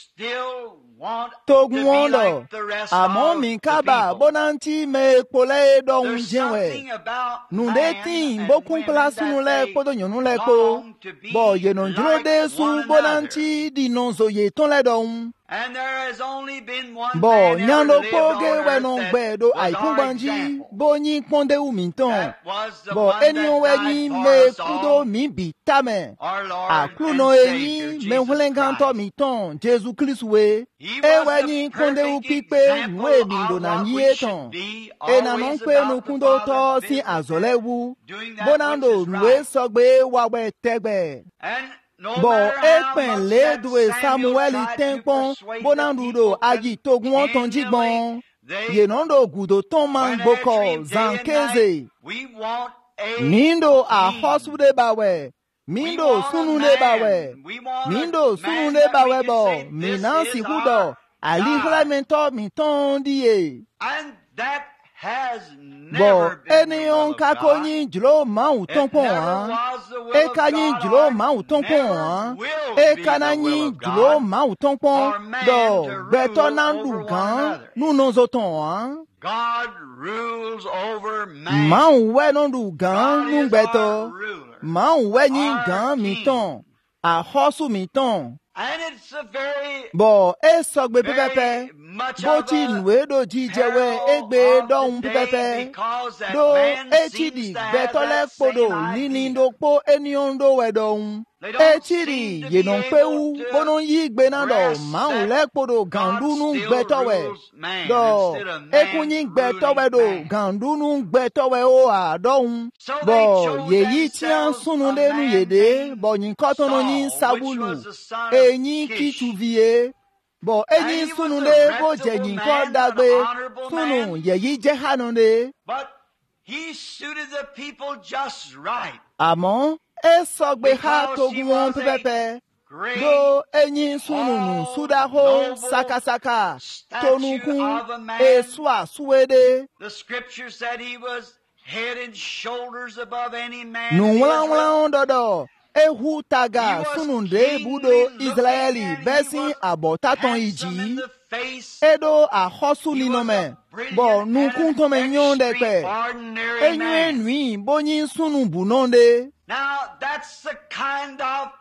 [SPEAKER 2] still want
[SPEAKER 1] togun
[SPEAKER 2] to be
[SPEAKER 1] wondo
[SPEAKER 2] like the rest
[SPEAKER 1] amon
[SPEAKER 2] of
[SPEAKER 1] min
[SPEAKER 2] the
[SPEAKER 1] kaba
[SPEAKER 2] people.
[SPEAKER 1] bonanti me pole do
[SPEAKER 2] There's
[SPEAKER 1] unjenwe
[SPEAKER 2] something about
[SPEAKER 1] nun de
[SPEAKER 2] man
[SPEAKER 1] tin
[SPEAKER 2] and
[SPEAKER 1] bokun
[SPEAKER 2] women
[SPEAKER 1] place
[SPEAKER 2] that
[SPEAKER 1] nu le
[SPEAKER 2] they
[SPEAKER 1] kodo nyonu le ko
[SPEAKER 2] long to
[SPEAKER 1] bo
[SPEAKER 2] be
[SPEAKER 1] ye non juro
[SPEAKER 2] like
[SPEAKER 1] de su
[SPEAKER 2] one another.
[SPEAKER 1] bonanti di non so ye ton le don
[SPEAKER 2] And there has only been one
[SPEAKER 1] bo
[SPEAKER 2] man ever
[SPEAKER 1] nyando
[SPEAKER 2] lived
[SPEAKER 1] poge
[SPEAKER 2] on
[SPEAKER 1] we
[SPEAKER 2] earth
[SPEAKER 1] non
[SPEAKER 2] that
[SPEAKER 1] gbe do
[SPEAKER 2] was
[SPEAKER 1] ai kun
[SPEAKER 2] our
[SPEAKER 1] gbanji
[SPEAKER 2] example.
[SPEAKER 1] bo yin ponde u mi ton
[SPEAKER 2] That was the
[SPEAKER 1] bo
[SPEAKER 2] one
[SPEAKER 1] eniyon we
[SPEAKER 2] that
[SPEAKER 1] ni
[SPEAKER 2] died for
[SPEAKER 1] me
[SPEAKER 2] us
[SPEAKER 1] kudo
[SPEAKER 2] all,
[SPEAKER 1] mi bi tame
[SPEAKER 2] our Lord
[SPEAKER 1] aklu
[SPEAKER 2] and
[SPEAKER 1] no
[SPEAKER 2] Savior,
[SPEAKER 1] eyin me
[SPEAKER 2] Jesus
[SPEAKER 1] hulengan to
[SPEAKER 2] Christ.
[SPEAKER 1] mi ton Jesu Christ we
[SPEAKER 2] He
[SPEAKER 1] e
[SPEAKER 2] was
[SPEAKER 1] we
[SPEAKER 2] the
[SPEAKER 1] ni konde u
[SPEAKER 2] perfect
[SPEAKER 1] pipe
[SPEAKER 2] example
[SPEAKER 1] nwe mi ndo
[SPEAKER 2] of
[SPEAKER 1] na
[SPEAKER 2] what
[SPEAKER 1] nyi
[SPEAKER 2] we should
[SPEAKER 1] eton
[SPEAKER 2] be,
[SPEAKER 1] e na non
[SPEAKER 2] always
[SPEAKER 1] pe nu
[SPEAKER 2] about the
[SPEAKER 1] kundo to
[SPEAKER 2] Father's
[SPEAKER 1] sin
[SPEAKER 2] business
[SPEAKER 1] azole
[SPEAKER 2] and
[SPEAKER 1] wu
[SPEAKER 2] doing that which
[SPEAKER 1] bonando
[SPEAKER 2] is
[SPEAKER 1] nuwe
[SPEAKER 2] right.
[SPEAKER 1] sogbe wa we tegbe
[SPEAKER 2] And no
[SPEAKER 1] bo
[SPEAKER 2] matter
[SPEAKER 1] e
[SPEAKER 2] how
[SPEAKER 1] pen
[SPEAKER 2] much
[SPEAKER 1] le
[SPEAKER 2] that
[SPEAKER 1] duwe
[SPEAKER 2] Samuel
[SPEAKER 1] Samuel
[SPEAKER 2] tried to
[SPEAKER 1] tenpon
[SPEAKER 2] persuade the
[SPEAKER 1] bonando do
[SPEAKER 2] people
[SPEAKER 1] aji togun won ton
[SPEAKER 2] continually,
[SPEAKER 1] jigbon
[SPEAKER 2] they,
[SPEAKER 1] ye non do gudo ton man
[SPEAKER 2] went after
[SPEAKER 1] gboko
[SPEAKER 2] him day and night.
[SPEAKER 1] zankeze
[SPEAKER 2] We want a
[SPEAKER 1] mindo a
[SPEAKER 2] king.
[SPEAKER 1] hosude bawe
[SPEAKER 2] We
[SPEAKER 1] mindo
[SPEAKER 2] want a
[SPEAKER 1] sununde bawe
[SPEAKER 2] man. We want
[SPEAKER 1] mindo
[SPEAKER 2] a man
[SPEAKER 1] sununde
[SPEAKER 2] that we
[SPEAKER 1] bawe
[SPEAKER 2] can
[SPEAKER 1] bo
[SPEAKER 2] say, this
[SPEAKER 1] minansi
[SPEAKER 2] is
[SPEAKER 1] hudo
[SPEAKER 2] our
[SPEAKER 1] ali
[SPEAKER 2] God.
[SPEAKER 1] hlemento mi ton die
[SPEAKER 2] And that has
[SPEAKER 1] bo
[SPEAKER 2] never been the will
[SPEAKER 1] eniyon
[SPEAKER 2] of
[SPEAKER 1] ka
[SPEAKER 2] God.
[SPEAKER 1] konyin jlo ma u ton
[SPEAKER 2] It
[SPEAKER 1] pon
[SPEAKER 2] never
[SPEAKER 1] an
[SPEAKER 2] was the will
[SPEAKER 1] e
[SPEAKER 2] of
[SPEAKER 1] kanyin
[SPEAKER 2] God,
[SPEAKER 1] jlo
[SPEAKER 2] or
[SPEAKER 1] ma u ton pon
[SPEAKER 2] never
[SPEAKER 1] an
[SPEAKER 2] will
[SPEAKER 1] e
[SPEAKER 2] be the will
[SPEAKER 1] kananyin
[SPEAKER 2] of
[SPEAKER 1] jlo
[SPEAKER 2] God
[SPEAKER 1] ma u ton pon
[SPEAKER 2] for man
[SPEAKER 1] do
[SPEAKER 2] to
[SPEAKER 1] beto
[SPEAKER 2] rule
[SPEAKER 1] nandu
[SPEAKER 2] over one
[SPEAKER 1] gan
[SPEAKER 2] another.
[SPEAKER 1] nu non zo ton an
[SPEAKER 2] God rules over man.
[SPEAKER 1] ma u we non du gan
[SPEAKER 2] God
[SPEAKER 1] nu
[SPEAKER 2] is
[SPEAKER 1] beto
[SPEAKER 2] our ruler,
[SPEAKER 1] ma u we yin
[SPEAKER 2] our
[SPEAKER 1] gan mi
[SPEAKER 2] king.
[SPEAKER 1] ton a hosu mi ton
[SPEAKER 2] And it's a very,
[SPEAKER 1] bo e sogbe pepepe
[SPEAKER 2] very much
[SPEAKER 1] bo
[SPEAKER 2] of
[SPEAKER 1] ti
[SPEAKER 2] a
[SPEAKER 1] nwe do jijewe
[SPEAKER 2] parallel
[SPEAKER 1] egbe
[SPEAKER 2] of
[SPEAKER 1] dohun
[SPEAKER 2] today
[SPEAKER 1] pepepe
[SPEAKER 2] because that
[SPEAKER 1] do
[SPEAKER 2] man
[SPEAKER 1] echidi
[SPEAKER 2] seems to have
[SPEAKER 1] betole
[SPEAKER 2] that
[SPEAKER 1] kpodo
[SPEAKER 2] same
[SPEAKER 1] lini
[SPEAKER 2] idea.
[SPEAKER 1] do po eniyon do we dohun
[SPEAKER 2] They don't seem
[SPEAKER 1] echidi
[SPEAKER 2] to
[SPEAKER 1] ye
[SPEAKER 2] be
[SPEAKER 1] non
[SPEAKER 2] able
[SPEAKER 1] pewu
[SPEAKER 2] to
[SPEAKER 1] bonon yi gbe na do
[SPEAKER 2] grasp
[SPEAKER 1] maun
[SPEAKER 2] that
[SPEAKER 1] le kpodo
[SPEAKER 2] God
[SPEAKER 1] gandu nu
[SPEAKER 2] still
[SPEAKER 1] gbetowe
[SPEAKER 2] rules man
[SPEAKER 1] do
[SPEAKER 2] instead of man
[SPEAKER 1] ekunyin gbetowe
[SPEAKER 2] ruling
[SPEAKER 1] do
[SPEAKER 2] man.
[SPEAKER 1] gandu nu gbetowe o a dohun
[SPEAKER 2] So they
[SPEAKER 1] bo
[SPEAKER 2] chose
[SPEAKER 1] ye yi ti an
[SPEAKER 2] themselves
[SPEAKER 1] sunu
[SPEAKER 2] a
[SPEAKER 1] de nu
[SPEAKER 2] man
[SPEAKER 1] yede
[SPEAKER 2] named
[SPEAKER 1] bo yin kotono yin
[SPEAKER 2] Saul, which
[SPEAKER 1] sabulu
[SPEAKER 2] was the son of
[SPEAKER 1] eyin
[SPEAKER 2] Kish.
[SPEAKER 1] kichuvie bo
[SPEAKER 2] And
[SPEAKER 1] enyi
[SPEAKER 2] he was
[SPEAKER 1] sunu
[SPEAKER 2] a
[SPEAKER 1] le bo
[SPEAKER 2] reputable
[SPEAKER 1] jeyin ko
[SPEAKER 2] man, an
[SPEAKER 1] dagbe
[SPEAKER 2] honorable
[SPEAKER 1] sunu
[SPEAKER 2] man,
[SPEAKER 1] ye yi je hanode
[SPEAKER 2] but he suited the people just right
[SPEAKER 1] àmọ́ e sọgbe ha
[SPEAKER 2] because he
[SPEAKER 1] togun wọn
[SPEAKER 2] was a
[SPEAKER 1] pẹpẹpẹ
[SPEAKER 2] great,
[SPEAKER 1] do enyi sununu
[SPEAKER 2] tall,
[SPEAKER 1] sudaho
[SPEAKER 2] noble
[SPEAKER 1] sakasaka
[SPEAKER 2] statue
[SPEAKER 1] tonukun
[SPEAKER 2] of a man.
[SPEAKER 1] esu asuwede
[SPEAKER 2] The scripture said he was head and shoulders above any man in
[SPEAKER 1] nunwulan
[SPEAKER 2] Israel.
[SPEAKER 1] wulan dọdọ ehu taga
[SPEAKER 2] He was
[SPEAKER 1] sununde budo
[SPEAKER 2] keenly
[SPEAKER 1] israeli
[SPEAKER 2] looking and
[SPEAKER 1] bẹsin
[SPEAKER 2] he was
[SPEAKER 1] abọtaton
[SPEAKER 2] handsome in
[SPEAKER 1] iji
[SPEAKER 2] the face.
[SPEAKER 1] edo ahosu
[SPEAKER 2] He was
[SPEAKER 1] ninome
[SPEAKER 2] a brilliant
[SPEAKER 1] bọ
[SPEAKER 2] and
[SPEAKER 1] nukun
[SPEAKER 2] an
[SPEAKER 1] tome nyon dẹpẹ
[SPEAKER 2] extraordinary
[SPEAKER 1] enyu
[SPEAKER 2] man.
[SPEAKER 1] enui bonyin sunu bunonde
[SPEAKER 2] Now, that's the kind of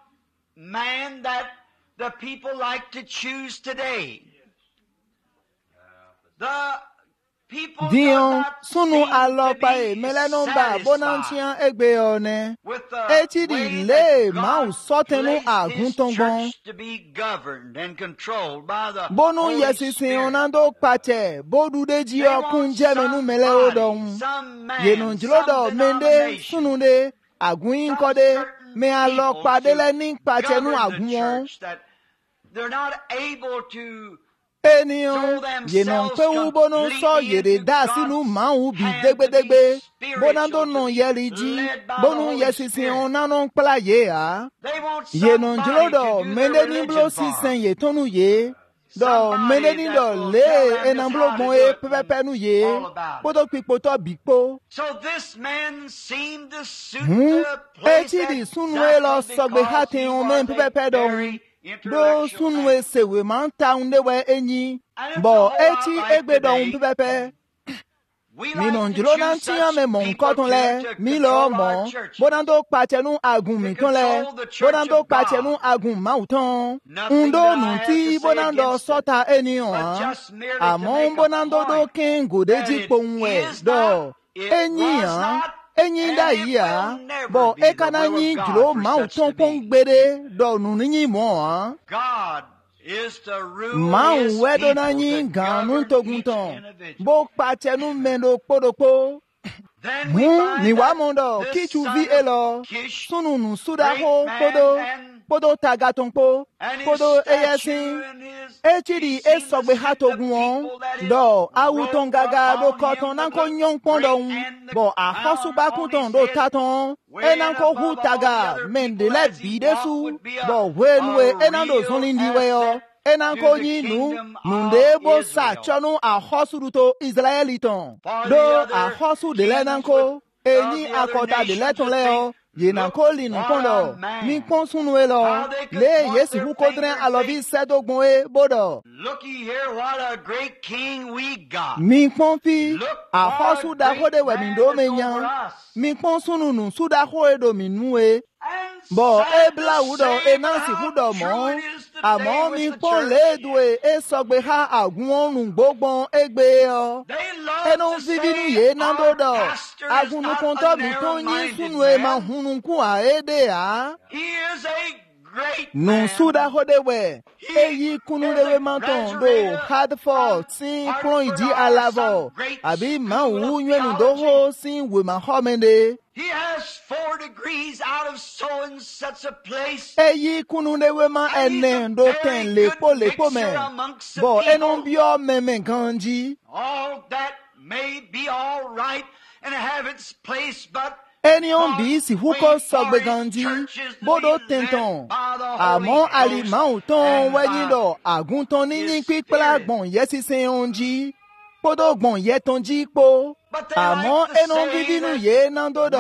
[SPEAKER 2] man that the people like to choose today. The people do
[SPEAKER 1] diyan
[SPEAKER 2] not
[SPEAKER 1] sunu
[SPEAKER 2] seem to
[SPEAKER 1] alọpa
[SPEAKER 2] be
[SPEAKER 1] emelenumba
[SPEAKER 2] satisfied
[SPEAKER 1] bonantian egbe one
[SPEAKER 2] with the
[SPEAKER 1] etidi
[SPEAKER 2] way
[SPEAKER 1] le
[SPEAKER 2] that
[SPEAKER 1] ma
[SPEAKER 2] God
[SPEAKER 1] sọtẹnu
[SPEAKER 2] placed His
[SPEAKER 1] aguntongbọn
[SPEAKER 2] church to be governed and controlled by the
[SPEAKER 1] bonu
[SPEAKER 2] Holy
[SPEAKER 1] yesisin
[SPEAKER 2] Spirit.
[SPEAKER 1] onando pàtẹ bodudeji
[SPEAKER 2] They
[SPEAKER 1] ọkun
[SPEAKER 2] want
[SPEAKER 1] jẹmẹnu mẹlẹ
[SPEAKER 2] somebody,
[SPEAKER 1] odọhun
[SPEAKER 2] some man,
[SPEAKER 1] yenunjilodo
[SPEAKER 2] some
[SPEAKER 1] mende
[SPEAKER 2] denomination,
[SPEAKER 1] sunude agun inkode me alọpadele ní pàtẹnu
[SPEAKER 2] govern
[SPEAKER 1] agun
[SPEAKER 2] the
[SPEAKER 1] wọn
[SPEAKER 2] church that they're not able to
[SPEAKER 1] eniyan yenan pewu bono sọ yèrè dá sínú màáhùn bí dégbédégbé bonando nà yẹri jí bonu yesisin onano nkpla ye a
[SPEAKER 2] they want
[SPEAKER 1] yenan
[SPEAKER 2] somebody
[SPEAKER 1] jilodo
[SPEAKER 2] to do
[SPEAKER 1] mende
[SPEAKER 2] their
[SPEAKER 1] ní
[SPEAKER 2] religion
[SPEAKER 1] blo
[SPEAKER 2] for
[SPEAKER 1] sisen
[SPEAKER 2] them.
[SPEAKER 1] ye tonu ye do meneni do le enamblo bon e pepe nu ye poto pipoto bikpo.
[SPEAKER 2] So this man seemed to suit
[SPEAKER 1] Hmm?
[SPEAKER 2] the place
[SPEAKER 1] Eti di sunwe lo sogbe hati on men pepe do. Do sunwe sewe man ta unde we enyi. Bo eti egbe do un pepe. Mi non jilo nan tiyan me mon koton le, mi lo mon, bonan do pache nou agun mi ton le, bonan do pache nou agun mauton, undo nou ti bonan do sota eni an, amon bonan do do ken gode jikpo unwe, do, eni an, eni da ya, bo e kanani jilo mauton pon gbede, do nou nini mon an.
[SPEAKER 2] God is to rule
[SPEAKER 1] Ma
[SPEAKER 2] his
[SPEAKER 1] ou wedo
[SPEAKER 2] people
[SPEAKER 1] na nyi
[SPEAKER 2] to
[SPEAKER 1] gan nou
[SPEAKER 2] govern
[SPEAKER 1] to
[SPEAKER 2] each
[SPEAKER 1] gunton.
[SPEAKER 2] individual.
[SPEAKER 1] Bo pache nou mendo podoko.
[SPEAKER 2] Then we
[SPEAKER 1] Hmm,
[SPEAKER 2] find
[SPEAKER 1] ni wa
[SPEAKER 2] that
[SPEAKER 1] mondo,
[SPEAKER 2] this
[SPEAKER 1] ki chu
[SPEAKER 2] son
[SPEAKER 1] vi
[SPEAKER 2] of
[SPEAKER 1] elo.
[SPEAKER 2] Kish,
[SPEAKER 1] Sunu nu suda
[SPEAKER 2] great
[SPEAKER 1] ho
[SPEAKER 2] man
[SPEAKER 1] podo.
[SPEAKER 2] and-
[SPEAKER 1] Podo tagaton po.
[SPEAKER 2] and his
[SPEAKER 1] Podo
[SPEAKER 2] statue
[SPEAKER 1] eyesin.
[SPEAKER 2] and his-
[SPEAKER 1] Echidi
[SPEAKER 2] he seemed
[SPEAKER 1] esogbe
[SPEAKER 2] to suit
[SPEAKER 1] hato
[SPEAKER 2] the
[SPEAKER 1] guon.
[SPEAKER 2] people that his
[SPEAKER 1] Do,
[SPEAKER 2] robe
[SPEAKER 1] awuton gaga do
[SPEAKER 2] upon
[SPEAKER 1] koton
[SPEAKER 2] him
[SPEAKER 1] nan
[SPEAKER 2] was
[SPEAKER 1] ko nyong pondon.
[SPEAKER 2] great and the
[SPEAKER 1] Bo, a
[SPEAKER 2] crown
[SPEAKER 1] hosu ba
[SPEAKER 2] on
[SPEAKER 1] kuton
[SPEAKER 2] his
[SPEAKER 1] do
[SPEAKER 2] head,
[SPEAKER 1] taton.
[SPEAKER 2] way
[SPEAKER 1] Enan ko
[SPEAKER 2] above
[SPEAKER 1] hu
[SPEAKER 2] all the
[SPEAKER 1] taga.
[SPEAKER 2] other
[SPEAKER 1] Men
[SPEAKER 2] people
[SPEAKER 1] de le
[SPEAKER 2] as he
[SPEAKER 1] bide
[SPEAKER 2] walked
[SPEAKER 1] su.
[SPEAKER 2] would be a-
[SPEAKER 1] Bo, wenwe
[SPEAKER 2] a
[SPEAKER 1] enan do
[SPEAKER 2] real
[SPEAKER 1] zonlindi weyo.
[SPEAKER 2] asset
[SPEAKER 1] Enan
[SPEAKER 2] to
[SPEAKER 1] ko
[SPEAKER 2] the
[SPEAKER 1] nyi nu.
[SPEAKER 2] kingdom
[SPEAKER 1] Nunde
[SPEAKER 2] of
[SPEAKER 1] bo sa
[SPEAKER 2] Israel.
[SPEAKER 1] chonu a hosu duto Israeliton.
[SPEAKER 2] For the
[SPEAKER 1] Do
[SPEAKER 2] other
[SPEAKER 1] a hosu de le
[SPEAKER 2] kingdoms
[SPEAKER 1] nanko.
[SPEAKER 2] would-
[SPEAKER 1] Enyi
[SPEAKER 2] of the other
[SPEAKER 1] akota de le
[SPEAKER 2] nations
[SPEAKER 1] ton
[SPEAKER 2] would
[SPEAKER 1] le o.
[SPEAKER 2] think,
[SPEAKER 1] Ye nan ko li nou
[SPEAKER 2] "Look,
[SPEAKER 1] kondo.
[SPEAKER 2] what a man."
[SPEAKER 1] Mi kon sunu e lo.
[SPEAKER 2] How they could
[SPEAKER 1] Le
[SPEAKER 2] point
[SPEAKER 1] yesi
[SPEAKER 2] their
[SPEAKER 1] hu kodren
[SPEAKER 2] fingers,
[SPEAKER 1] alovi
[SPEAKER 2] they-
[SPEAKER 1] sedo gbon e bodo.
[SPEAKER 2] Looky here, what a great king we got.
[SPEAKER 1] Mi kon fi.
[SPEAKER 2] Look
[SPEAKER 1] A
[SPEAKER 2] what
[SPEAKER 1] ho
[SPEAKER 2] a
[SPEAKER 1] su da ho
[SPEAKER 2] great
[SPEAKER 1] de we
[SPEAKER 2] man
[SPEAKER 1] min do
[SPEAKER 2] is
[SPEAKER 1] me
[SPEAKER 2] over
[SPEAKER 1] nyan.
[SPEAKER 2] us.
[SPEAKER 1] Mi kon sunu nu su da ho e do mi nu e.
[SPEAKER 2] And
[SPEAKER 1] Bo
[SPEAKER 2] sad
[SPEAKER 1] e bla
[SPEAKER 2] to
[SPEAKER 1] udo
[SPEAKER 2] say,
[SPEAKER 1] e nansi
[SPEAKER 2] but how
[SPEAKER 1] hudo
[SPEAKER 2] true
[SPEAKER 1] mo.
[SPEAKER 2] it is today
[SPEAKER 1] Àmọ́
[SPEAKER 2] with
[SPEAKER 1] mi
[SPEAKER 2] the
[SPEAKER 1] pon
[SPEAKER 2] church.
[SPEAKER 1] le dwe e sogbe ha agun orun gbogbon egbe o.
[SPEAKER 2] They love
[SPEAKER 1] Enu
[SPEAKER 2] to
[SPEAKER 1] vivi nu
[SPEAKER 2] say
[SPEAKER 1] ye nan
[SPEAKER 2] our
[SPEAKER 1] do do.
[SPEAKER 2] pastor is
[SPEAKER 1] Agun nu
[SPEAKER 2] not
[SPEAKER 1] kon
[SPEAKER 2] a
[SPEAKER 1] to mi ton yin
[SPEAKER 2] narrow-minded
[SPEAKER 1] sunu e ma
[SPEAKER 2] man.
[SPEAKER 1] hunun ku a ede a.
[SPEAKER 2] He is a great
[SPEAKER 1] Nu
[SPEAKER 2] man.
[SPEAKER 1] suda hodewe.
[SPEAKER 2] He
[SPEAKER 1] Eyi kunu
[SPEAKER 2] is
[SPEAKER 1] dewe
[SPEAKER 2] a
[SPEAKER 1] manton do
[SPEAKER 2] graduate
[SPEAKER 1] Hardford
[SPEAKER 2] from
[SPEAKER 1] sin
[SPEAKER 2] Hartford
[SPEAKER 1] kron iji
[SPEAKER 2] or
[SPEAKER 1] alavo.
[SPEAKER 2] some great
[SPEAKER 1] Abi ma
[SPEAKER 2] school of
[SPEAKER 1] wu nyenu do
[SPEAKER 2] theology.
[SPEAKER 1] ho sin we ma homende.
[SPEAKER 2] He has four degrees out of so and such a place.
[SPEAKER 1] Eyi kunu dewe ma
[SPEAKER 2] And he's a
[SPEAKER 1] ene do
[SPEAKER 2] very
[SPEAKER 1] ten
[SPEAKER 2] good
[SPEAKER 1] lepo lepo
[SPEAKER 2] mixer
[SPEAKER 1] me.
[SPEAKER 2] amongst the
[SPEAKER 1] Bo
[SPEAKER 2] people.
[SPEAKER 1] enon bio meme ganji.
[SPEAKER 2] All that may be all right and have its place, but
[SPEAKER 1] Eni on bi si huko sogbe ganji. Bodo tenton. Àmọ́ alima o ton weyin do agun ton ni yin pipla gbon yesi se onji. Podo gbon ye ton ji po. Àmọ́ enon vivi nu ye nan do do.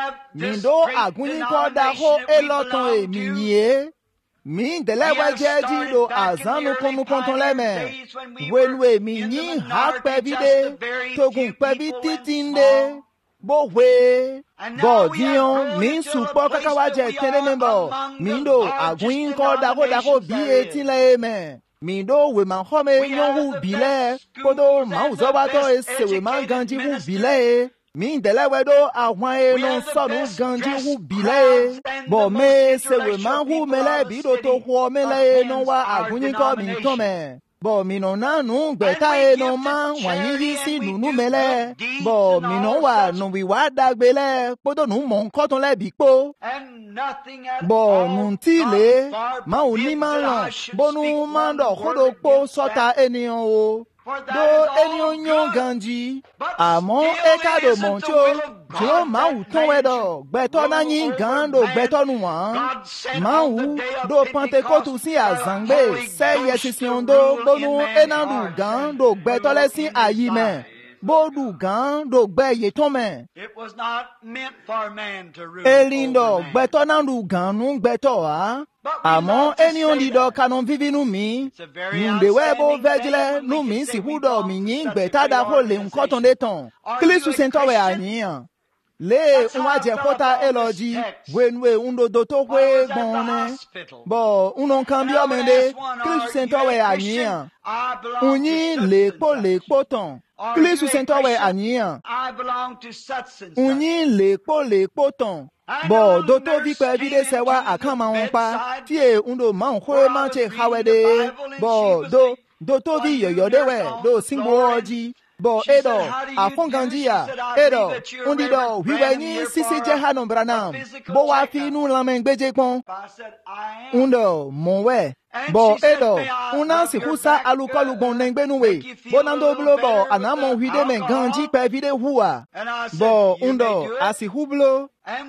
[SPEAKER 1] Mi do agun yin ko da ho eloton e mi ye. Mi dele we jeji do azanu konu konton leme. Wenwe mi yin ha pe vide. Togun pe vi titinde. Bo we. Bo diyon mi supo kakawa je tele membo. Mi do agun yin ko da ho da ho bi etin le me. Mi do we man home nyon hu bile. Podo ma uzo bato e se we man ganji hu bile. Mi dele we do àwọn e non sonu ganji hu bile. Bo me se we man hu mele bi do to ho mele no wa agun yin ko mi to me. Bo mi no na nu gbeta e no ma wan yin yi si nunu mele. Bo mi no wa nu wi wa dagbele. Podo nu mo nko ton le bi po.
[SPEAKER 2] and nothing at
[SPEAKER 1] Bo
[SPEAKER 2] all
[SPEAKER 1] nun ti le
[SPEAKER 2] God
[SPEAKER 1] ma o ni
[SPEAKER 2] forbid
[SPEAKER 1] ma
[SPEAKER 2] that I
[SPEAKER 1] ran
[SPEAKER 2] should
[SPEAKER 1] bo
[SPEAKER 2] speak
[SPEAKER 1] nu
[SPEAKER 2] one
[SPEAKER 1] ma do
[SPEAKER 2] word
[SPEAKER 1] hodo po
[SPEAKER 2] against
[SPEAKER 1] sota
[SPEAKER 2] that.
[SPEAKER 1] eniyan o.
[SPEAKER 2] For that
[SPEAKER 1] Do
[SPEAKER 2] is all
[SPEAKER 1] eniyan yon
[SPEAKER 2] good.
[SPEAKER 1] ganji.
[SPEAKER 2] But
[SPEAKER 1] Àmọ́
[SPEAKER 2] still
[SPEAKER 1] e ka
[SPEAKER 2] it
[SPEAKER 1] do
[SPEAKER 2] isn't
[SPEAKER 1] mon
[SPEAKER 2] the
[SPEAKER 1] cho.
[SPEAKER 2] will of God
[SPEAKER 1] Jo ma
[SPEAKER 2] that
[SPEAKER 1] u ton we
[SPEAKER 2] man
[SPEAKER 1] do.
[SPEAKER 2] should
[SPEAKER 1] Gbeto na
[SPEAKER 2] rule
[SPEAKER 1] yin
[SPEAKER 2] over
[SPEAKER 1] gan do
[SPEAKER 2] man.
[SPEAKER 1] gbeto nu wan.
[SPEAKER 2] God said
[SPEAKER 1] Ma
[SPEAKER 2] on the
[SPEAKER 1] u
[SPEAKER 2] day of
[SPEAKER 1] do
[SPEAKER 2] Pentecost,
[SPEAKER 1] Pentecost si
[SPEAKER 2] the
[SPEAKER 1] azangbe
[SPEAKER 2] Holy
[SPEAKER 1] se
[SPEAKER 2] Ghost
[SPEAKER 1] yesi si
[SPEAKER 2] to
[SPEAKER 1] ondo
[SPEAKER 2] rule
[SPEAKER 1] bonu
[SPEAKER 2] in man's
[SPEAKER 1] enandu
[SPEAKER 2] hearts
[SPEAKER 1] gan
[SPEAKER 2] and
[SPEAKER 1] do gbeto
[SPEAKER 2] rule
[SPEAKER 1] le sin
[SPEAKER 2] in his
[SPEAKER 1] ayi me.
[SPEAKER 2] life.
[SPEAKER 1] Bodu gan do gbe ye ton me.
[SPEAKER 2] It was not meant for man to rule
[SPEAKER 1] Elindo
[SPEAKER 2] over man.
[SPEAKER 1] gbeto na nu gan nu gbeto a. Àmọ́ eni on di do kanon vivi nu mi.
[SPEAKER 2] It's a very
[SPEAKER 1] Nunde we bo
[SPEAKER 2] outstanding
[SPEAKER 1] vejile
[SPEAKER 2] thing
[SPEAKER 1] nu
[SPEAKER 2] when we
[SPEAKER 1] mi
[SPEAKER 2] can
[SPEAKER 1] si
[SPEAKER 2] say we
[SPEAKER 1] hudo
[SPEAKER 2] belong
[SPEAKER 1] mi
[SPEAKER 2] to
[SPEAKER 1] yin
[SPEAKER 2] such a
[SPEAKER 1] gbeta da
[SPEAKER 2] great
[SPEAKER 1] ho le nkoton de ton.
[SPEAKER 2] Are
[SPEAKER 1] Kristu
[SPEAKER 2] you a
[SPEAKER 1] sento we
[SPEAKER 2] Christian?
[SPEAKER 1] aniyan. Le
[SPEAKER 2] That's how
[SPEAKER 1] unwa
[SPEAKER 2] I
[SPEAKER 1] je
[SPEAKER 2] felt
[SPEAKER 1] kota
[SPEAKER 2] about this
[SPEAKER 1] eloji.
[SPEAKER 2] text.
[SPEAKER 1] Wenwe undo do to
[SPEAKER 2] While I
[SPEAKER 1] kwe
[SPEAKER 2] was at the
[SPEAKER 1] gbonne.
[SPEAKER 2] hospital.
[SPEAKER 1] Bo unon
[SPEAKER 2] And
[SPEAKER 1] kambio
[SPEAKER 2] I would
[SPEAKER 1] mende.
[SPEAKER 2] ask one,
[SPEAKER 1] Kristu
[SPEAKER 2] are
[SPEAKER 1] sento
[SPEAKER 2] you
[SPEAKER 1] we
[SPEAKER 2] a Christian?
[SPEAKER 1] aniyan.
[SPEAKER 2] I belong
[SPEAKER 1] Unyi
[SPEAKER 2] to such
[SPEAKER 1] le
[SPEAKER 2] and
[SPEAKER 1] po
[SPEAKER 2] such.
[SPEAKER 1] le po ton.
[SPEAKER 2] Are
[SPEAKER 1] Kristu
[SPEAKER 2] you a
[SPEAKER 1] sento we
[SPEAKER 2] Christian?
[SPEAKER 1] aniyan.
[SPEAKER 2] I belong to such and such.
[SPEAKER 1] Unyi le po le po ton.
[SPEAKER 2] I
[SPEAKER 1] Bo
[SPEAKER 2] know
[SPEAKER 1] do
[SPEAKER 2] the
[SPEAKER 1] to vi
[SPEAKER 2] nurse
[SPEAKER 1] pe
[SPEAKER 2] came
[SPEAKER 1] vide se wa
[SPEAKER 2] into the
[SPEAKER 1] akama on pa.
[SPEAKER 2] bedside
[SPEAKER 1] Tie undo man
[SPEAKER 2] where
[SPEAKER 1] ho
[SPEAKER 2] I
[SPEAKER 1] man
[SPEAKER 2] was
[SPEAKER 1] che
[SPEAKER 2] reading
[SPEAKER 1] hawede.
[SPEAKER 2] the Bible and she
[SPEAKER 1] Bo
[SPEAKER 2] was
[SPEAKER 1] do
[SPEAKER 2] saying,
[SPEAKER 1] do to vi
[SPEAKER 2] "Well,
[SPEAKER 1] yo yo
[SPEAKER 2] you
[SPEAKER 1] de we
[SPEAKER 2] nurse on
[SPEAKER 1] do
[SPEAKER 2] the
[SPEAKER 1] singbo
[SPEAKER 2] floor," and
[SPEAKER 1] oji. Bo
[SPEAKER 2] she said,
[SPEAKER 1] edo
[SPEAKER 2] "How do you
[SPEAKER 1] afon
[SPEAKER 2] do?" She
[SPEAKER 1] ganjia
[SPEAKER 2] said, "I believe
[SPEAKER 1] edo
[SPEAKER 2] that you're
[SPEAKER 1] undi do
[SPEAKER 2] Reverend
[SPEAKER 1] wiwe
[SPEAKER 2] Branham
[SPEAKER 1] ni
[SPEAKER 2] here
[SPEAKER 1] sisi
[SPEAKER 2] for
[SPEAKER 1] je
[SPEAKER 2] a-
[SPEAKER 1] hanon
[SPEAKER 2] a
[SPEAKER 1] branam.
[SPEAKER 2] physical
[SPEAKER 1] Bo wa
[SPEAKER 2] checkup."
[SPEAKER 1] fi nu lamen gbeje pon.
[SPEAKER 2] I said, "I am."
[SPEAKER 1] Undo mon we bo edo una si husa alukolu bon nengbenuwe bonando blo bo anamo hide men ganji pe vide hua bo undo asi hublo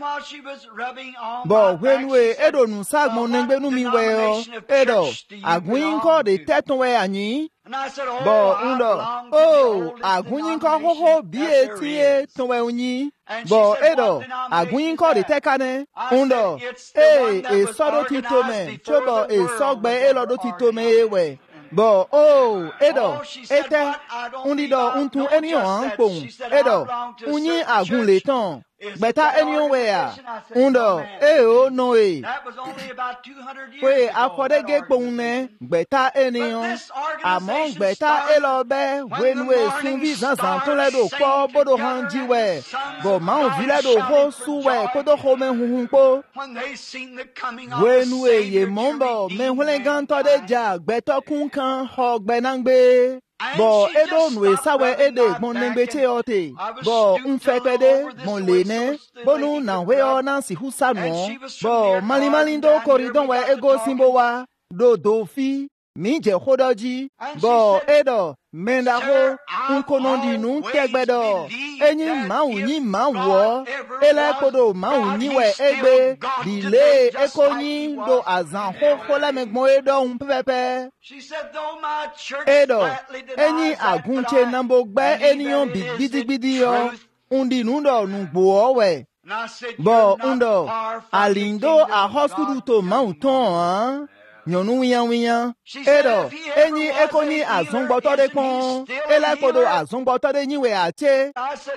[SPEAKER 1] bo wenwe edo nu sagmo nengbenu mi we o edo agwin ko de teton we anyi bo undo oh agwin ko ho ho bi etie ton we unyi bo edo agwin ko de tekane undo eh e sodo tito men chobo e sogbe e lodo tito me ewe bo oh edo ete undido untu enion pon edo unyi agun le ton beta enion we a undo e o no e we akodege pon ne beta enion among beta elobe wenwe sunbi zanzan ton le do po bodo hanji we bo ma vile do ho su we kodo ho men hunhun po wenwe ye mombo men hulengan to de ja beto kun kan ho gbenangbe bo edo nwe sawe ede mon nengbe che ote bo unfepede mon lene bonu na we ona si husano bo mali mali ndo koridon we ego simbo wa do do fi mi je khodoji bo edo menda ho unkonondi nu tegbedo enyi ma unyi ma wo ele kodo ma unyi we egbe dile ekonyi do azan ho khola megmo edo un pepe edo enyi agunche nambo gbe eniyon bigbidi yo undi nundo nugbo we bo undo alindo a hospital to mountain nyonu wiyan wiyan edo enyi ekoni azungboto de pon ele kodo azungboto de nyiwe ache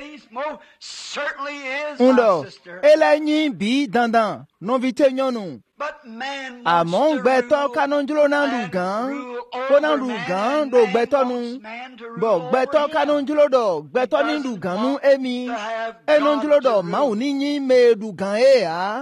[SPEAKER 1] undo ele nyi bi dandan no vite nyonu amon gbeto kanonjulo nandu gan ko nandu gan do gbeto nu bo gbeto kanonjulo do gbeto nindu gan nu emi enonjulo do ma uninyi medu gan e a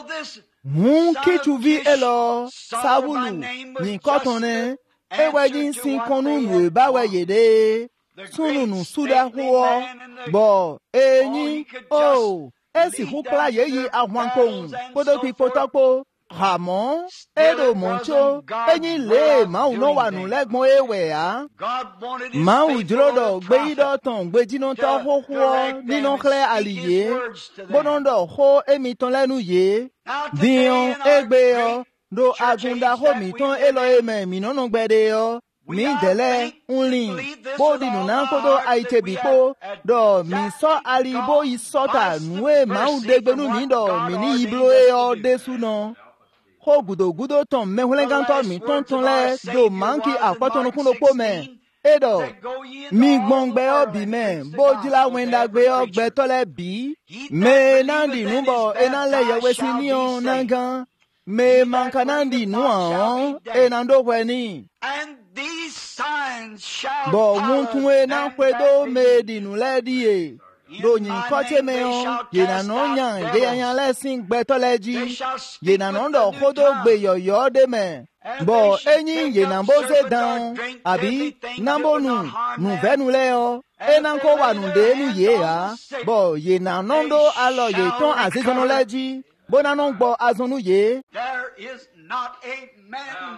[SPEAKER 1] Mun kichuvi elo sabulu ni kotone ewe jinsin konu nwe bawe yede sununu suda huo bo enyi o esi hupla yeyi ahwankon kodo pi potokpo Ramon edo moncho enyi le ma uno wanu legbon ewe a ma ujrodo gbe ido ton gbe jino to hoho nino kle aliye bonondo ho emi ton lenu ye dion egbe yo do agunda ho mi ton elo eme mi nono gbede yo mi dele unlin bodi nu na kodo aite bipo do mi so alibo isota nuwe ma udegbenu mi do mi ni iblo e o desu no ho gudo gudo ton me hulengan to mi ton ton le do manki apoton kun do po me edo mi gbongbe obi me bojila wenda gbe ogbe to le bi me nandi nubo enale yewe si ni on nangan me manka nandi nu an enando weni
[SPEAKER 2] and these signs shall
[SPEAKER 1] bo muntun e na pedo me dinu le die do nyin kote me on ye na no nyan ye yan lesin gbe to leji ye na no do kodo gbe yoyo de me bo enyi ye na boze dan abi nambo nu nu venu le o enan ko wa nu de nu ye a bo ye na no do alo ye ton azizono leji bo na no gbo azonu ye
[SPEAKER 2] there is not a man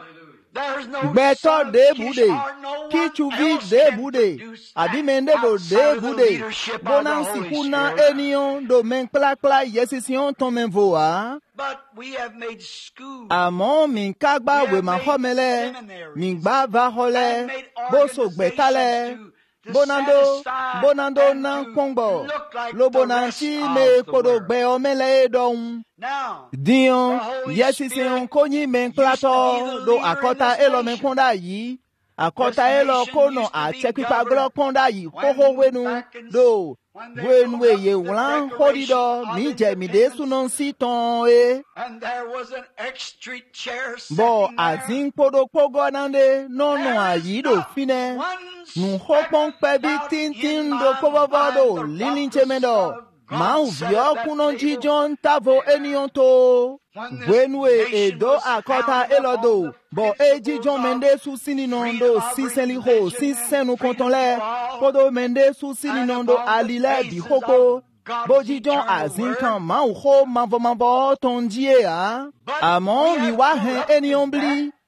[SPEAKER 1] Beto de bude, kichuvi de bude, abi mende do de bude, bonansi kuna enion do men kla kla yesision ton men voa.
[SPEAKER 2] But we have made school.
[SPEAKER 1] Amon min kagba we ma homele, min gba va hole, boso gbetale, bonando, bonando nan kongbo, lo bonansi me kodo gbe omele don. Dion, yesi se on konyi men klato do akota elo men konda yi akota elo kono a chekipa glo konda yi hoho wenu do wenwe ye wlan horido mi je mi de sunon siton e
[SPEAKER 2] and there was an extra chair
[SPEAKER 1] bo azin podo pogo nande nono ayi do fine nu hopon pe bi tintin do povodo lilin chemendo Mau vio kunon jijon tavo enion to. Gwenwe edo akota elodo. Bo e jijon mende su sininondo si senliho si senu kontonle. Kodo mende su sininondo alile bi hoko. Bo jijon azinkan mau ho mavo mavo tonjie a. Amon mi wahen enion bli.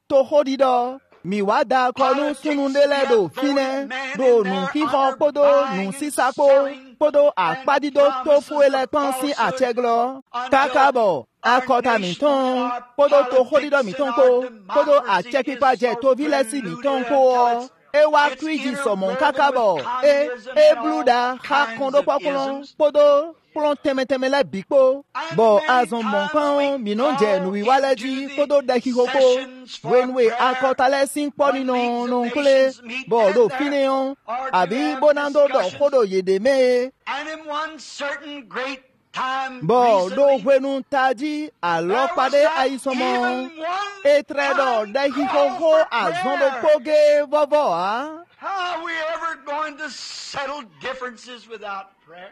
[SPEAKER 1] to hodido mi wada konu sunundele do fine do nu hiho podo nu sisapo podo akpadido to fuele pansi acheglo kakabo akota miton podo to hodido miton ko podo achekipa je to vilesi miton ko ewa kwiji somon kakabo e e bluda ha kondo pakolon podo Plon teme teme la bikpo bo azon mon kan minonje nu iwaleji podo deki hoko wenwe akota le sin poni no no kule bo do fineon abi bonando do kodo yedeme
[SPEAKER 2] And in one certain great time
[SPEAKER 1] bo do
[SPEAKER 2] recently,
[SPEAKER 1] wenu taji alopade aisomo etredo deki hoko azon do poge vovo ah
[SPEAKER 2] how are we ever going to settle differences without prayer?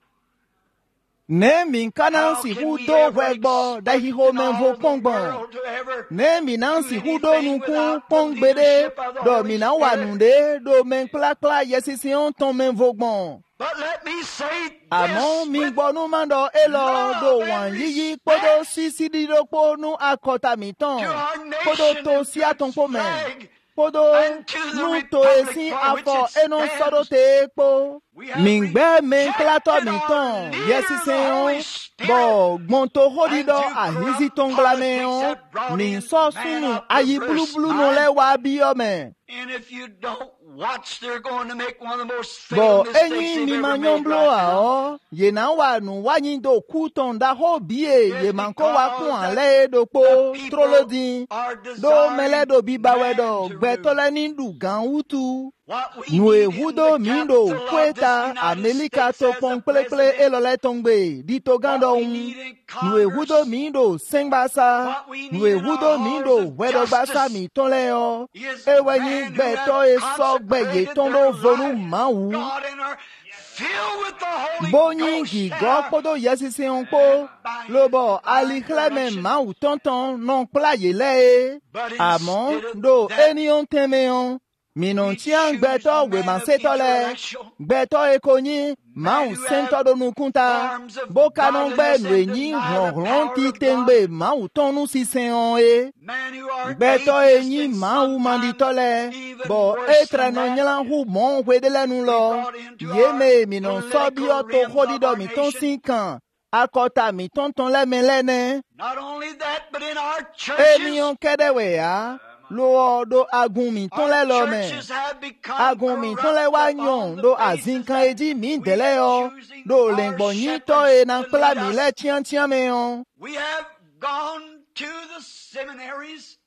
[SPEAKER 1] ne min kana
[SPEAKER 2] How
[SPEAKER 1] si
[SPEAKER 2] can we
[SPEAKER 1] hudo
[SPEAKER 2] ever
[SPEAKER 1] wegbo da hi
[SPEAKER 2] expect
[SPEAKER 1] ho
[SPEAKER 2] in
[SPEAKER 1] men
[SPEAKER 2] all
[SPEAKER 1] vo
[SPEAKER 2] the
[SPEAKER 1] pongbon
[SPEAKER 2] world to ever
[SPEAKER 1] ne mi nan si
[SPEAKER 2] do
[SPEAKER 1] hudo
[SPEAKER 2] anything
[SPEAKER 1] nu ku
[SPEAKER 2] without the
[SPEAKER 1] pongbede
[SPEAKER 2] leadership of the
[SPEAKER 1] do
[SPEAKER 2] Holy
[SPEAKER 1] mi nan wa
[SPEAKER 2] Spirit?
[SPEAKER 1] nu de do men kla kla yesi si on ton men vogbon
[SPEAKER 2] But let me say
[SPEAKER 1] àmọ́
[SPEAKER 2] this
[SPEAKER 1] mi
[SPEAKER 2] with
[SPEAKER 1] gbọ́nú máa ń dọ̀ ẹ́ lọ
[SPEAKER 2] love
[SPEAKER 1] do
[SPEAKER 2] and
[SPEAKER 1] wọ̀n yíyí
[SPEAKER 2] respect
[SPEAKER 1] kódó sí sídìdókò nú akọta mi tán
[SPEAKER 2] to our
[SPEAKER 1] kódó
[SPEAKER 2] nation
[SPEAKER 1] tó
[SPEAKER 2] and
[SPEAKER 1] sí
[SPEAKER 2] to its
[SPEAKER 1] àtúnkò mẹ́
[SPEAKER 2] flag
[SPEAKER 1] kódó
[SPEAKER 2] and to the
[SPEAKER 1] nú tó
[SPEAKER 2] republic
[SPEAKER 1] èsì
[SPEAKER 2] for which
[SPEAKER 1] afọ
[SPEAKER 2] it
[SPEAKER 1] ẹnu
[SPEAKER 2] stands.
[SPEAKER 1] sọ́dọ̀ tẹ́ é pò
[SPEAKER 2] We have
[SPEAKER 1] mi gbẹ́ mi kílátọ̀ mi
[SPEAKER 2] rejected
[SPEAKER 1] tán
[SPEAKER 2] our
[SPEAKER 1] yẹ
[SPEAKER 2] leader,
[SPEAKER 1] sísè
[SPEAKER 2] the
[SPEAKER 1] hàn
[SPEAKER 2] Holy Spirit,
[SPEAKER 1] bọ̀ gbọ́n tó hódìdọ̀
[SPEAKER 2] and to
[SPEAKER 1] àhísí
[SPEAKER 2] corrupt
[SPEAKER 1] tó ń gbla mi
[SPEAKER 2] politics
[SPEAKER 1] hàn
[SPEAKER 2] that brought
[SPEAKER 1] ní
[SPEAKER 2] in
[SPEAKER 1] sọ́sùnù
[SPEAKER 2] man of
[SPEAKER 1] ayé
[SPEAKER 2] perverse
[SPEAKER 1] búlúbúlú nù
[SPEAKER 2] mind.
[SPEAKER 1] lẹ́wà bí ọmọ.
[SPEAKER 2] And if you don't watch, they're going to make one of the most
[SPEAKER 1] Bo
[SPEAKER 2] fatal mistakes
[SPEAKER 1] enyi
[SPEAKER 2] they've
[SPEAKER 1] mi
[SPEAKER 2] ever
[SPEAKER 1] ma
[SPEAKER 2] made
[SPEAKER 1] nyom blo
[SPEAKER 2] right
[SPEAKER 1] a
[SPEAKER 2] now.
[SPEAKER 1] o ye na wa nu wa yin do ku ton da ho bie ye man ko wa kun ale do po
[SPEAKER 2] The
[SPEAKER 1] trolodin
[SPEAKER 2] people are
[SPEAKER 1] do mele do bi ba we
[SPEAKER 2] desiring
[SPEAKER 1] do
[SPEAKER 2] man to
[SPEAKER 1] gbe to
[SPEAKER 2] rule.
[SPEAKER 1] le ni du gan utu
[SPEAKER 2] What we
[SPEAKER 1] nu
[SPEAKER 2] need
[SPEAKER 1] e
[SPEAKER 2] in
[SPEAKER 1] hudo
[SPEAKER 2] the
[SPEAKER 1] mi do
[SPEAKER 2] capital of
[SPEAKER 1] kweta
[SPEAKER 2] this United
[SPEAKER 1] America
[SPEAKER 2] States
[SPEAKER 1] to
[SPEAKER 2] as
[SPEAKER 1] pon
[SPEAKER 2] a
[SPEAKER 1] pele pele
[SPEAKER 2] president,
[SPEAKER 1] e lo le tongbe di to gan do
[SPEAKER 2] what we
[SPEAKER 1] un
[SPEAKER 2] need in
[SPEAKER 1] nu e hudo
[SPEAKER 2] Congress,
[SPEAKER 1] mi do sengbasa
[SPEAKER 2] what we
[SPEAKER 1] nu
[SPEAKER 2] need
[SPEAKER 1] e
[SPEAKER 2] in
[SPEAKER 1] hudo
[SPEAKER 2] our
[SPEAKER 1] mi
[SPEAKER 2] halls
[SPEAKER 1] do
[SPEAKER 2] of
[SPEAKER 1] we do gbasa
[SPEAKER 2] justice
[SPEAKER 1] mi ton le o
[SPEAKER 2] is
[SPEAKER 1] e we
[SPEAKER 2] men
[SPEAKER 1] yin
[SPEAKER 2] who
[SPEAKER 1] gbe to
[SPEAKER 2] have
[SPEAKER 1] e so gbe ye
[SPEAKER 2] consecrated
[SPEAKER 1] ton
[SPEAKER 2] their
[SPEAKER 1] do vonu
[SPEAKER 2] life
[SPEAKER 1] ma wu
[SPEAKER 2] to God and are filled with the Holy
[SPEAKER 1] Bonyi
[SPEAKER 2] Ghost
[SPEAKER 1] gi
[SPEAKER 2] now.
[SPEAKER 1] go podo yesi si on po lobo ali kleme ma u tonton non pla ye le
[SPEAKER 2] But
[SPEAKER 1] amon
[SPEAKER 2] instead of
[SPEAKER 1] do
[SPEAKER 2] that,
[SPEAKER 1] eni on teme on minon tian gbeto we man setole gbeto ekonyi ma u sento do nu kunta boka non gbe nu enyi ron ron ti tengbe ma u tonu si sen on e
[SPEAKER 2] men who are
[SPEAKER 1] gbeto
[SPEAKER 2] atheists
[SPEAKER 1] enyi
[SPEAKER 2] and
[SPEAKER 1] ma u mandi tole
[SPEAKER 2] even
[SPEAKER 1] bo
[SPEAKER 2] worse
[SPEAKER 1] etre
[SPEAKER 2] than
[SPEAKER 1] no
[SPEAKER 2] that,
[SPEAKER 1] nyalan hu mon wedele nu lo
[SPEAKER 2] brought into
[SPEAKER 1] ye
[SPEAKER 2] our
[SPEAKER 1] me minon so bi o
[SPEAKER 2] political
[SPEAKER 1] to
[SPEAKER 2] realms
[SPEAKER 1] hodi
[SPEAKER 2] of
[SPEAKER 1] do
[SPEAKER 2] our
[SPEAKER 1] mi ton
[SPEAKER 2] nation.
[SPEAKER 1] sin kan akọta mi ton ton lẹ́mi lẹ́nẹ́
[SPEAKER 2] Not only that, but in our churches,
[SPEAKER 1] ènìyàn kẹ́dẹ̀wẹ̀ yá lo do agun mi ton lẹ́
[SPEAKER 2] our
[SPEAKER 1] lọ mẹ́
[SPEAKER 2] churches have become
[SPEAKER 1] agun mi ton lẹ́
[SPEAKER 2] corrupt
[SPEAKER 1] wá
[SPEAKER 2] upon
[SPEAKER 1] yàn
[SPEAKER 2] the
[SPEAKER 1] do
[SPEAKER 2] basis
[SPEAKER 1] azinkan
[SPEAKER 2] that
[SPEAKER 1] eji mi
[SPEAKER 2] we
[SPEAKER 1] tẹ́lẹ̀
[SPEAKER 2] are
[SPEAKER 1] yọ
[SPEAKER 2] choosing
[SPEAKER 1] do
[SPEAKER 2] our
[SPEAKER 1] lẹ́ngbọ̀n yín tọ́
[SPEAKER 2] shepherds
[SPEAKER 1] e na
[SPEAKER 2] to
[SPEAKER 1] kpla
[SPEAKER 2] lead
[SPEAKER 1] mi
[SPEAKER 2] us.
[SPEAKER 1] lẹ́ tíátíá mi hàn.
[SPEAKER 2] We have gone to the seminaries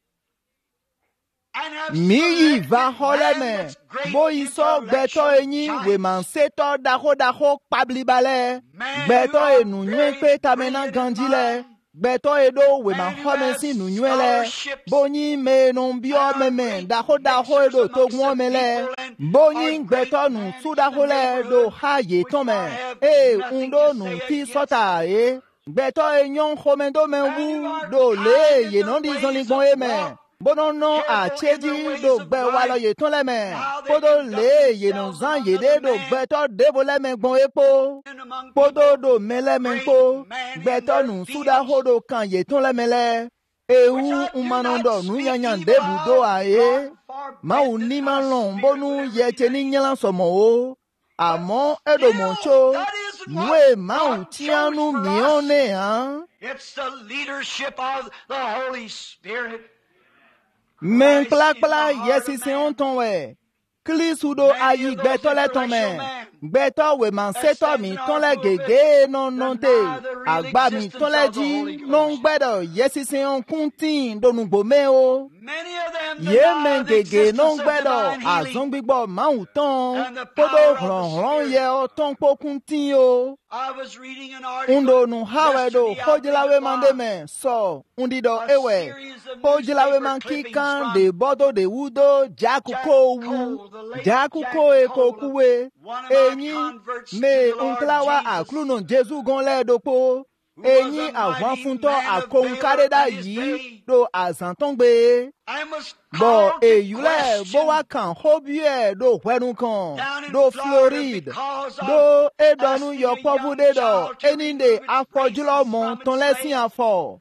[SPEAKER 2] and have
[SPEAKER 1] mi yi va
[SPEAKER 2] selected
[SPEAKER 1] xɔ lɛ
[SPEAKER 2] men
[SPEAKER 1] mɛ
[SPEAKER 2] with great
[SPEAKER 1] boyi sɔ gbɛtɔ enyi
[SPEAKER 2] intellectual
[SPEAKER 1] wèman
[SPEAKER 2] giants.
[SPEAKER 1] setɔ daxodaxo kpabliba lɛ
[SPEAKER 2] Men
[SPEAKER 1] gbɛtɔ
[SPEAKER 2] who are
[SPEAKER 1] enu nyuie
[SPEAKER 2] very
[SPEAKER 1] kpe tamena
[SPEAKER 2] brilliant in
[SPEAKER 1] ganji lɛ
[SPEAKER 2] mind.
[SPEAKER 1] gbɛtɔ eɖo wèman
[SPEAKER 2] Men who
[SPEAKER 1] xɔme
[SPEAKER 2] have
[SPEAKER 1] si nu nyuie lɛ
[SPEAKER 2] scholarships
[SPEAKER 1] bonyi menɔ biɔ
[SPEAKER 2] and are
[SPEAKER 1] meme
[SPEAKER 2] great
[SPEAKER 1] daxodaxo
[SPEAKER 2] mixers
[SPEAKER 1] eɖo
[SPEAKER 2] amongst
[SPEAKER 1] togun
[SPEAKER 2] the
[SPEAKER 1] me lɛ
[SPEAKER 2] people and
[SPEAKER 1] bonyi
[SPEAKER 2] are great
[SPEAKER 1] gbɛtɔ nu
[SPEAKER 2] men in
[SPEAKER 1] sudaxo
[SPEAKER 2] the
[SPEAKER 1] lɛ ɖo
[SPEAKER 2] neighborhood,
[SPEAKER 1] xa ye
[SPEAKER 2] which
[SPEAKER 1] tɔn
[SPEAKER 2] I
[SPEAKER 1] mɛ
[SPEAKER 2] have
[SPEAKER 1] eye
[SPEAKER 2] nothing
[SPEAKER 1] ŋɖo
[SPEAKER 2] to
[SPEAKER 1] nu
[SPEAKER 2] say
[SPEAKER 1] ti
[SPEAKER 2] against.
[SPEAKER 1] sɔta ye gbɛtɔ enyo xɔmedome
[SPEAKER 2] Men
[SPEAKER 1] wu
[SPEAKER 2] who are
[SPEAKER 1] ɖo le
[SPEAKER 2] kind in
[SPEAKER 1] yenɔ
[SPEAKER 2] the
[SPEAKER 1] di
[SPEAKER 2] ways
[SPEAKER 1] zɔligbɔn ye
[SPEAKER 2] of
[SPEAKER 1] mɛ
[SPEAKER 2] walk,
[SPEAKER 1] bonono
[SPEAKER 2] careful in their
[SPEAKER 1] atseji
[SPEAKER 2] ways
[SPEAKER 1] do
[SPEAKER 2] of
[SPEAKER 1] gbɛ walɔ
[SPEAKER 2] life,
[SPEAKER 1] ye tɔn lɛ mɛ
[SPEAKER 2] how they
[SPEAKER 1] kpodo
[SPEAKER 2] conduct
[SPEAKER 1] le yenu
[SPEAKER 2] themselves
[SPEAKER 1] zan
[SPEAKER 2] among
[SPEAKER 1] yede
[SPEAKER 2] other
[SPEAKER 1] do
[SPEAKER 2] men
[SPEAKER 1] gbɛtɔ debo lɛ mɛ gbɔn ekpo
[SPEAKER 2] and among
[SPEAKER 1] kpodo
[SPEAKER 2] people.
[SPEAKER 1] do mɛlɛ mɛ
[SPEAKER 2] Great
[SPEAKER 1] kpo
[SPEAKER 2] men in
[SPEAKER 1] gbɛtɔ
[SPEAKER 2] their
[SPEAKER 1] nu
[SPEAKER 2] fields,
[SPEAKER 1] sudaho do kan ye tɔn lɛ mɛ lɛ
[SPEAKER 2] which
[SPEAKER 1] ewu
[SPEAKER 2] I do
[SPEAKER 1] umano
[SPEAKER 2] not
[SPEAKER 1] do nu
[SPEAKER 2] speak
[SPEAKER 1] yanyan
[SPEAKER 2] evil
[SPEAKER 1] debu do
[SPEAKER 2] of.
[SPEAKER 1] a ye
[SPEAKER 2] God
[SPEAKER 1] mawu
[SPEAKER 2] forbid
[SPEAKER 1] ni
[SPEAKER 2] that
[SPEAKER 1] ma
[SPEAKER 2] my
[SPEAKER 1] lɔn
[SPEAKER 2] spirit
[SPEAKER 1] bonu
[SPEAKER 2] would ever
[SPEAKER 1] yɛ
[SPEAKER 2] be
[SPEAKER 1] tse
[SPEAKER 2] that
[SPEAKER 1] ni
[SPEAKER 2] evil.
[SPEAKER 1] nyalan sɔmɔ o àmọ́ edomɔ
[SPEAKER 2] Still,
[SPEAKER 1] tso
[SPEAKER 2] that isn't
[SPEAKER 1] nue
[SPEAKER 2] what
[SPEAKER 1] mawu
[SPEAKER 2] God chose
[SPEAKER 1] tianu
[SPEAKER 2] for
[SPEAKER 1] miɔ
[SPEAKER 2] us.
[SPEAKER 1] ne hàn.
[SPEAKER 2] It's the leadership of the Holy Spirit.
[SPEAKER 1] Men
[SPEAKER 2] Christ in
[SPEAKER 1] kpla-kpla
[SPEAKER 2] the heart
[SPEAKER 1] yesi
[SPEAKER 2] of
[SPEAKER 1] se
[SPEAKER 2] man.
[SPEAKER 1] on ton we. Kristu do
[SPEAKER 2] Many
[SPEAKER 1] ayi
[SPEAKER 2] of those
[SPEAKER 1] gbẹtọ lẹ tọn mẹ.
[SPEAKER 2] intellectual men
[SPEAKER 1] Gbẹtọ we man
[SPEAKER 2] that
[SPEAKER 1] setọ
[SPEAKER 2] stands
[SPEAKER 1] mi
[SPEAKER 2] in
[SPEAKER 1] tọn
[SPEAKER 2] our
[SPEAKER 1] lẹ
[SPEAKER 2] pulpit
[SPEAKER 1] gègé non non te.
[SPEAKER 2] deny the real
[SPEAKER 1] Àgbà mi
[SPEAKER 2] existence
[SPEAKER 1] tọn lẹ
[SPEAKER 2] of the
[SPEAKER 1] jí
[SPEAKER 2] Holy
[SPEAKER 1] non
[SPEAKER 2] Ghost.
[SPEAKER 1] gbẹdọ yesi se on kuntin donugbo me o.
[SPEAKER 2] Many of them
[SPEAKER 1] Yé
[SPEAKER 2] deny
[SPEAKER 1] men
[SPEAKER 2] the
[SPEAKER 1] gègé non
[SPEAKER 2] existence of
[SPEAKER 1] gbẹdọ
[SPEAKER 2] divine healing
[SPEAKER 1] àzọ́n gbígbọ́ máwù tán.
[SPEAKER 2] and the
[SPEAKER 1] Kódó
[SPEAKER 2] power of the
[SPEAKER 1] hàn-hàn
[SPEAKER 2] Spirit.
[SPEAKER 1] yẹ ọ tán pó kuntin o.
[SPEAKER 2] I was reading an article
[SPEAKER 1] Undonu hawe do
[SPEAKER 2] yesterday, I think
[SPEAKER 1] hojilawe
[SPEAKER 2] it
[SPEAKER 1] mande
[SPEAKER 2] was,
[SPEAKER 1] me so undido
[SPEAKER 2] a
[SPEAKER 1] ewe
[SPEAKER 2] series of
[SPEAKER 1] hojilawe
[SPEAKER 2] newspaper
[SPEAKER 1] man
[SPEAKER 2] clippings
[SPEAKER 1] kikan
[SPEAKER 2] from
[SPEAKER 1] de bodo de wudo jaku
[SPEAKER 2] Jack
[SPEAKER 1] ko wu
[SPEAKER 2] Cole, the late
[SPEAKER 1] jaku
[SPEAKER 2] Jack
[SPEAKER 1] ko e
[SPEAKER 2] Cole,
[SPEAKER 1] ko kuwe
[SPEAKER 2] one of my
[SPEAKER 1] enyi
[SPEAKER 2] converts to
[SPEAKER 1] me
[SPEAKER 2] the Lord
[SPEAKER 1] unklawa
[SPEAKER 2] Jesus.
[SPEAKER 1] akluno Jesu gon le dopo Enyi àwọn fúntọ́ àkóńkárẹ́dá yìí do àzàntọ́gbé. Bọ̀ èyúlẹ̀ bó wá kàn hóbíẹ̀ do wẹ́nu kan do Floride do édọ́nu yọpọ́búdé dọ̀ eninde afọ́júlọ́ mọ̀ tán lẹ́sìn afọ́.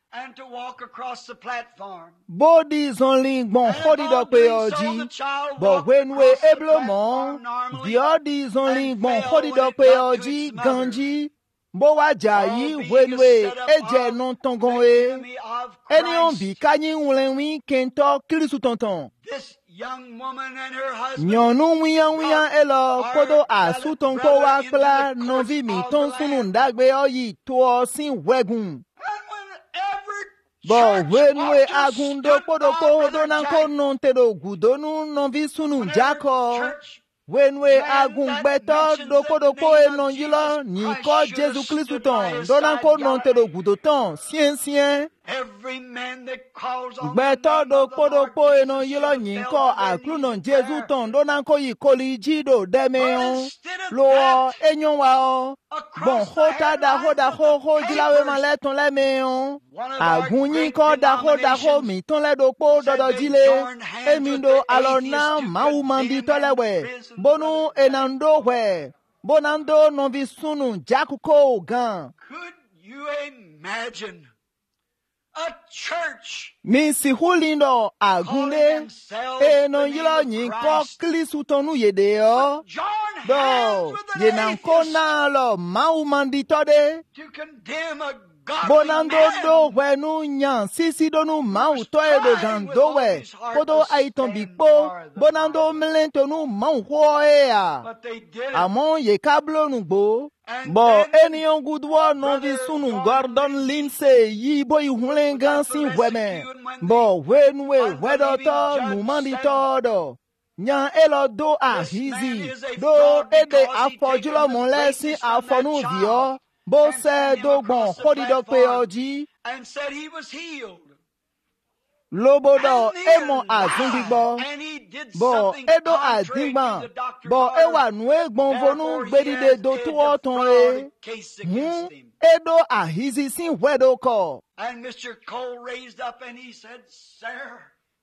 [SPEAKER 1] Bó di zonlin gbọ̀n hódìdọ̀ pé ọjí bọ̀ wẹ́nuwe éblo mọ́ bíọ́ di zonlin gbọ̀n hódìdọ̀ pé ọjí ganjí. Bó wá jà yìí wénúwe ẹ̀jẹ̀ nù tọ̀gàn e. Ẹni ò bí káyín wúlẹ̀wín kẹ́ńtọ́ kírísù tọ̀ntọ̀n. Nyọ̀nù wíyánwíyán ẹ lọ kódó àsútọ̀n kó wá kpla nọ́ví mi tó ń súnú ńdàgbé ọ̀yì tó ọ sí wẹ́gùn. Bọ̀ wénúwe agúndó kódókó dónákó nù tẹ̀dọ̀ gùdónú nọ́ví súnú jákọ̀. Wenwe agungbẹ́tọ́ dokodoko eno yilọ nyikọ Jésù Kristu tán donako nọntẹ̀dọ̀ gùdò tán síẹ́nsíẹ́. Gbẹ́tọ́ dokodoko eno yilọ nyikọ àkúrúnà Jésù tán donako yìí kọ́lí jídò dẹ́mẹ́yàn lọ́wọ́ ẹ̀yàn wa ọ́. Bọ̀n hó tá dahó dahó hó jíláwé ma lẹ́tún lẹ́mẹ́yàn. Àgùn nyikọ dahó dahó mi tán lẹ́dọ̀kpó dọ́dọ̀ jílé. Èmi do alọ́ náà máwù máa di tọ́lẹ̀wẹ̀. Bonu enando hwe. Bonando novi sunu jakuko gan.
[SPEAKER 2] Could you imagine a church
[SPEAKER 1] Mi si hulindo agunde. Eno yilo nyinko klisu tonu yede yo. Do yenanko na lo mau manditode.
[SPEAKER 2] to condemn a
[SPEAKER 1] Bonando do wenu nyan sisi donu mau toye do gando we. Kodo aiton bikpo. Bonando melento nu mau hoe ya.
[SPEAKER 2] But they did it.
[SPEAKER 1] Amon ye kablo nugbo. Bo eniyon gudwo novi sunu Gordon Lindsay yi boy hulengan sin weme. Bo wenwe wedoto numandi todo. Nyan elo do ahizi. Do ede afojulo monlesi afonu vio. Bo se do bon hodido pe oji.
[SPEAKER 2] And said he was healed.
[SPEAKER 1] Lobodo
[SPEAKER 2] And then
[SPEAKER 1] emo azungigbo.
[SPEAKER 2] and he did
[SPEAKER 1] Bo
[SPEAKER 2] something
[SPEAKER 1] edo
[SPEAKER 2] contrary to
[SPEAKER 1] adingban.
[SPEAKER 2] the doctor
[SPEAKER 1] Bo
[SPEAKER 2] order.
[SPEAKER 1] ewa nu egbon vonu
[SPEAKER 2] Therefore, he
[SPEAKER 1] gbedide
[SPEAKER 2] has
[SPEAKER 1] do
[SPEAKER 2] a
[SPEAKER 1] tuwo ton e.
[SPEAKER 2] defrauded case
[SPEAKER 1] Hmm
[SPEAKER 2] against him.
[SPEAKER 1] edo ahizi sin wedo ko.
[SPEAKER 2] And Mister Cole raised up and he said, Sir,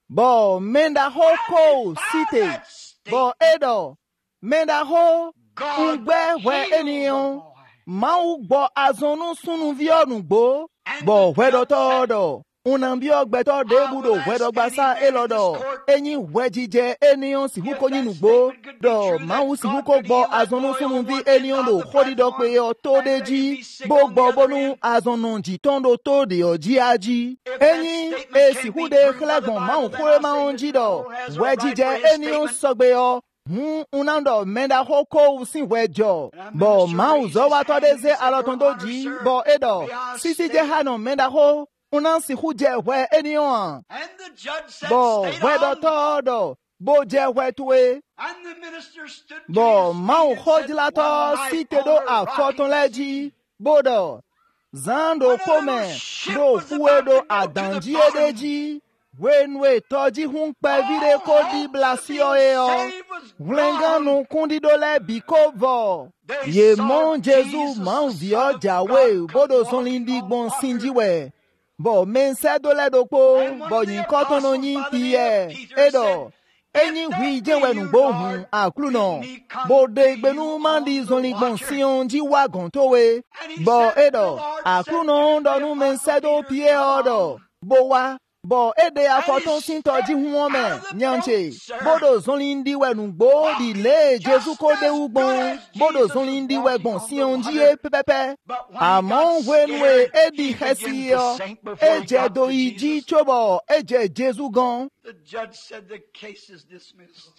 [SPEAKER 1] Bo menda ho ko site. Bo edo menda ho
[SPEAKER 2] God
[SPEAKER 1] ungbe we
[SPEAKER 2] healed the
[SPEAKER 1] eniyan.
[SPEAKER 2] boy.
[SPEAKER 1] Mau gbo azonu sunu vionu gbo. Bo wedo todo. Unambi ogbeto debudo wedo gbasa elodo. Enyi wejije eniyan si huko nyinu gbo. Do mau si huko gbo azonu sunu vi eniyan do hodido pe yo to deji. Bo gbo bonu azonu jitondo to de oji aji. Enyi e si hude khlegbon mau kwe ma onjido. Wejije eniyan sogbe yo. Hmm, unando menda hoko usin wejo. Bo mau zo wa to deze alotondo ji. Bo edo. Sisi je hano menda ho. Unan si huje we eniyan.
[SPEAKER 2] And the judge said,
[SPEAKER 1] Bo
[SPEAKER 2] Stay
[SPEAKER 1] wedo
[SPEAKER 2] on.
[SPEAKER 1] todo. Bo je we tuwe.
[SPEAKER 2] And the minister stood to
[SPEAKER 1] Bo
[SPEAKER 2] his
[SPEAKER 1] mau
[SPEAKER 2] feet and said,
[SPEAKER 1] hojilato
[SPEAKER 2] One night
[SPEAKER 1] site
[SPEAKER 2] on
[SPEAKER 1] do
[SPEAKER 2] a
[SPEAKER 1] a
[SPEAKER 2] rocky
[SPEAKER 1] foton leji. Bodo. Zando kome. Do fuwe do adanji edeji. Wenwe toji hun pe vide ko di blasio e o. Wlenganu kundi dole biko vo. Ye mon Jesu man vio jawe. Bodo son lindi bon sinjiwe. Bo men se dole dopo. Bo yin kotono yin piye. Edo. Enyi hui jewe nu bo hun akluno. Bo de gbenu mandi zon li bon sion ji wagon towe. Bo edo. Akluno donu men se do piye odo. Bo wa. Bo ede afoton sinto ji hun ome. Nyanche. Bodo zon lindi we nu gbo di le Jesu ko de ugbon. Bodo zon lindi we bon sion ji e pepepe. Amon wenwe edi hesi yo. Eje do iji chobo. Eje Jesu gan.
[SPEAKER 2] The judge said the case is dismissed.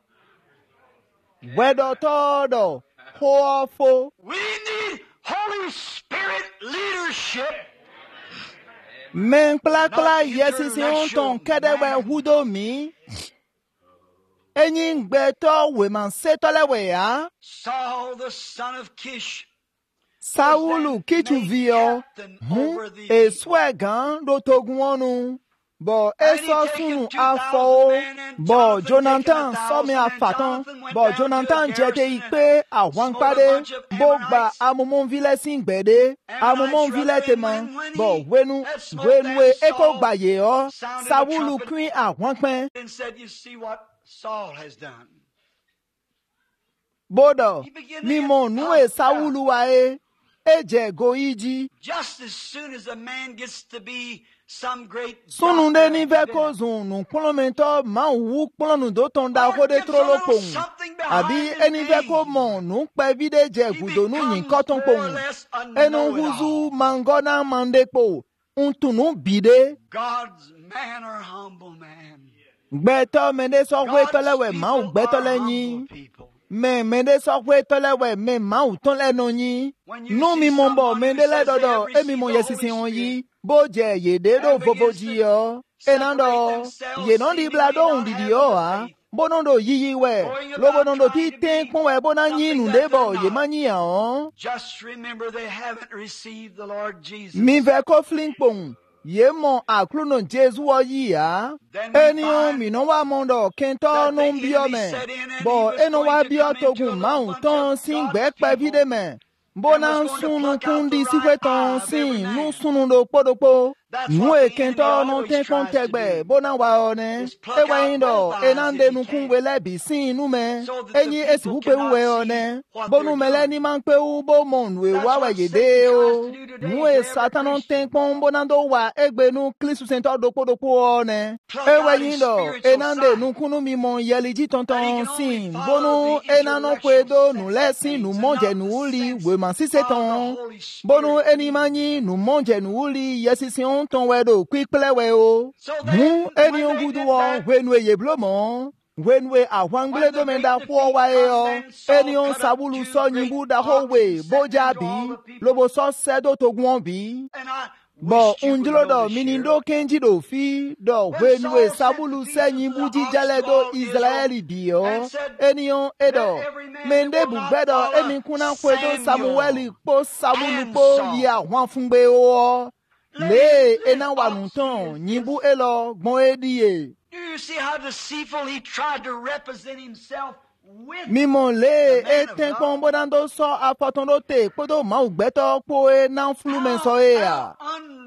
[SPEAKER 1] Wedo todo. Ho fo.
[SPEAKER 2] We need Holy Spirit leadership.
[SPEAKER 1] Men kla kla yesi si on ton kede we hudo mi. Enyi ngbeto we man setole we ya.
[SPEAKER 2] Saul, the son of Kish,
[SPEAKER 1] Saulu kitu vio. Hmm, e swegan do togun onu. Bo eso sunu afo. Bo Jonathan somi afatan. Bo Jonathan jete ikpe awan pade. Bo ba amomon vile singbede. Amomon vile teman. Bo wenu wenwe eko baye o. Sawulu queen awan pen.
[SPEAKER 2] And said, you see what Saul has done.
[SPEAKER 1] Bodo mi mo nue Sawulu wae. Eje goiji.
[SPEAKER 2] Just as soon as a man gets to be some great
[SPEAKER 1] Sunu de ni veko zunu kolomento ma wu kolonu do tonda hode trolo pon. Abi eni veko mo nu pe vide je gudo nu yin koton pon. Enu huzu mangona mandepo. Untunu bide.
[SPEAKER 2] God's man or humble man.
[SPEAKER 1] Gbeto mende so we tolewe ma u gbeto le yin. Me mende so we tolewe me ma u ton le no yin. Nu mi mombo mende le dodo e mi mo yesisi on yi. Boje ye de do boboji yo. Enando ye non di blado undidi yo ha. Bonondo yiyi we. Lo bonondo ti ten kon we bonan yin nu debo ye mani ya on.
[SPEAKER 2] Just remember they haven't received the Lord Jesus.
[SPEAKER 1] Mi ve ko flingpon. Ye mon akluno Jesu o yi ya. Eni on mi no wa mondo kento no bio me. Bo eno wa bio togun maun ton sin gbe pe vide me. Bonan sunu kundi sikweton sin nu sunu do podopo. Nu e kento no ten kontegbe bonan wa one. E wa indo enande nu kunwe lebi sin nu me. Enyi esi hupe uwe one. Bonu mele ni man pe u bo mon we wa we yede o. Nu e satanon ten kon bonando wa egbe nu klisu sento do podopo one. E wa indo enande nu kunu mi mon yeliji tonton sin. Bonu enano kwedo nu lesin nu monje nu uli we man si seton. Bonu eni mani nu monje nu uli yesision ton wedo quick plewe o. Mu eni ongudu wo wenwe ye blomo. Wenwe a wangle do menda kwa wa e o. Eni on sabulu so nyimbu da howe boja bi. Lobo so sedo to gwon bi. Bo unjilo do minindo kenji do fi do wenwe sabulu se nyimbu jijale do Israeli bi o. Eni on edo mende bugbedo emi kuna kwedo Samueli po sabulu po ya wan fungbe o. Le ena wanuton nyimbu elo gbon ediye.
[SPEAKER 2] Do you see how deceitful he tried to represent himself with
[SPEAKER 1] Mimo le eten kon bodando so apotondo te podo ma ugbeto po e nan flumen so e ya.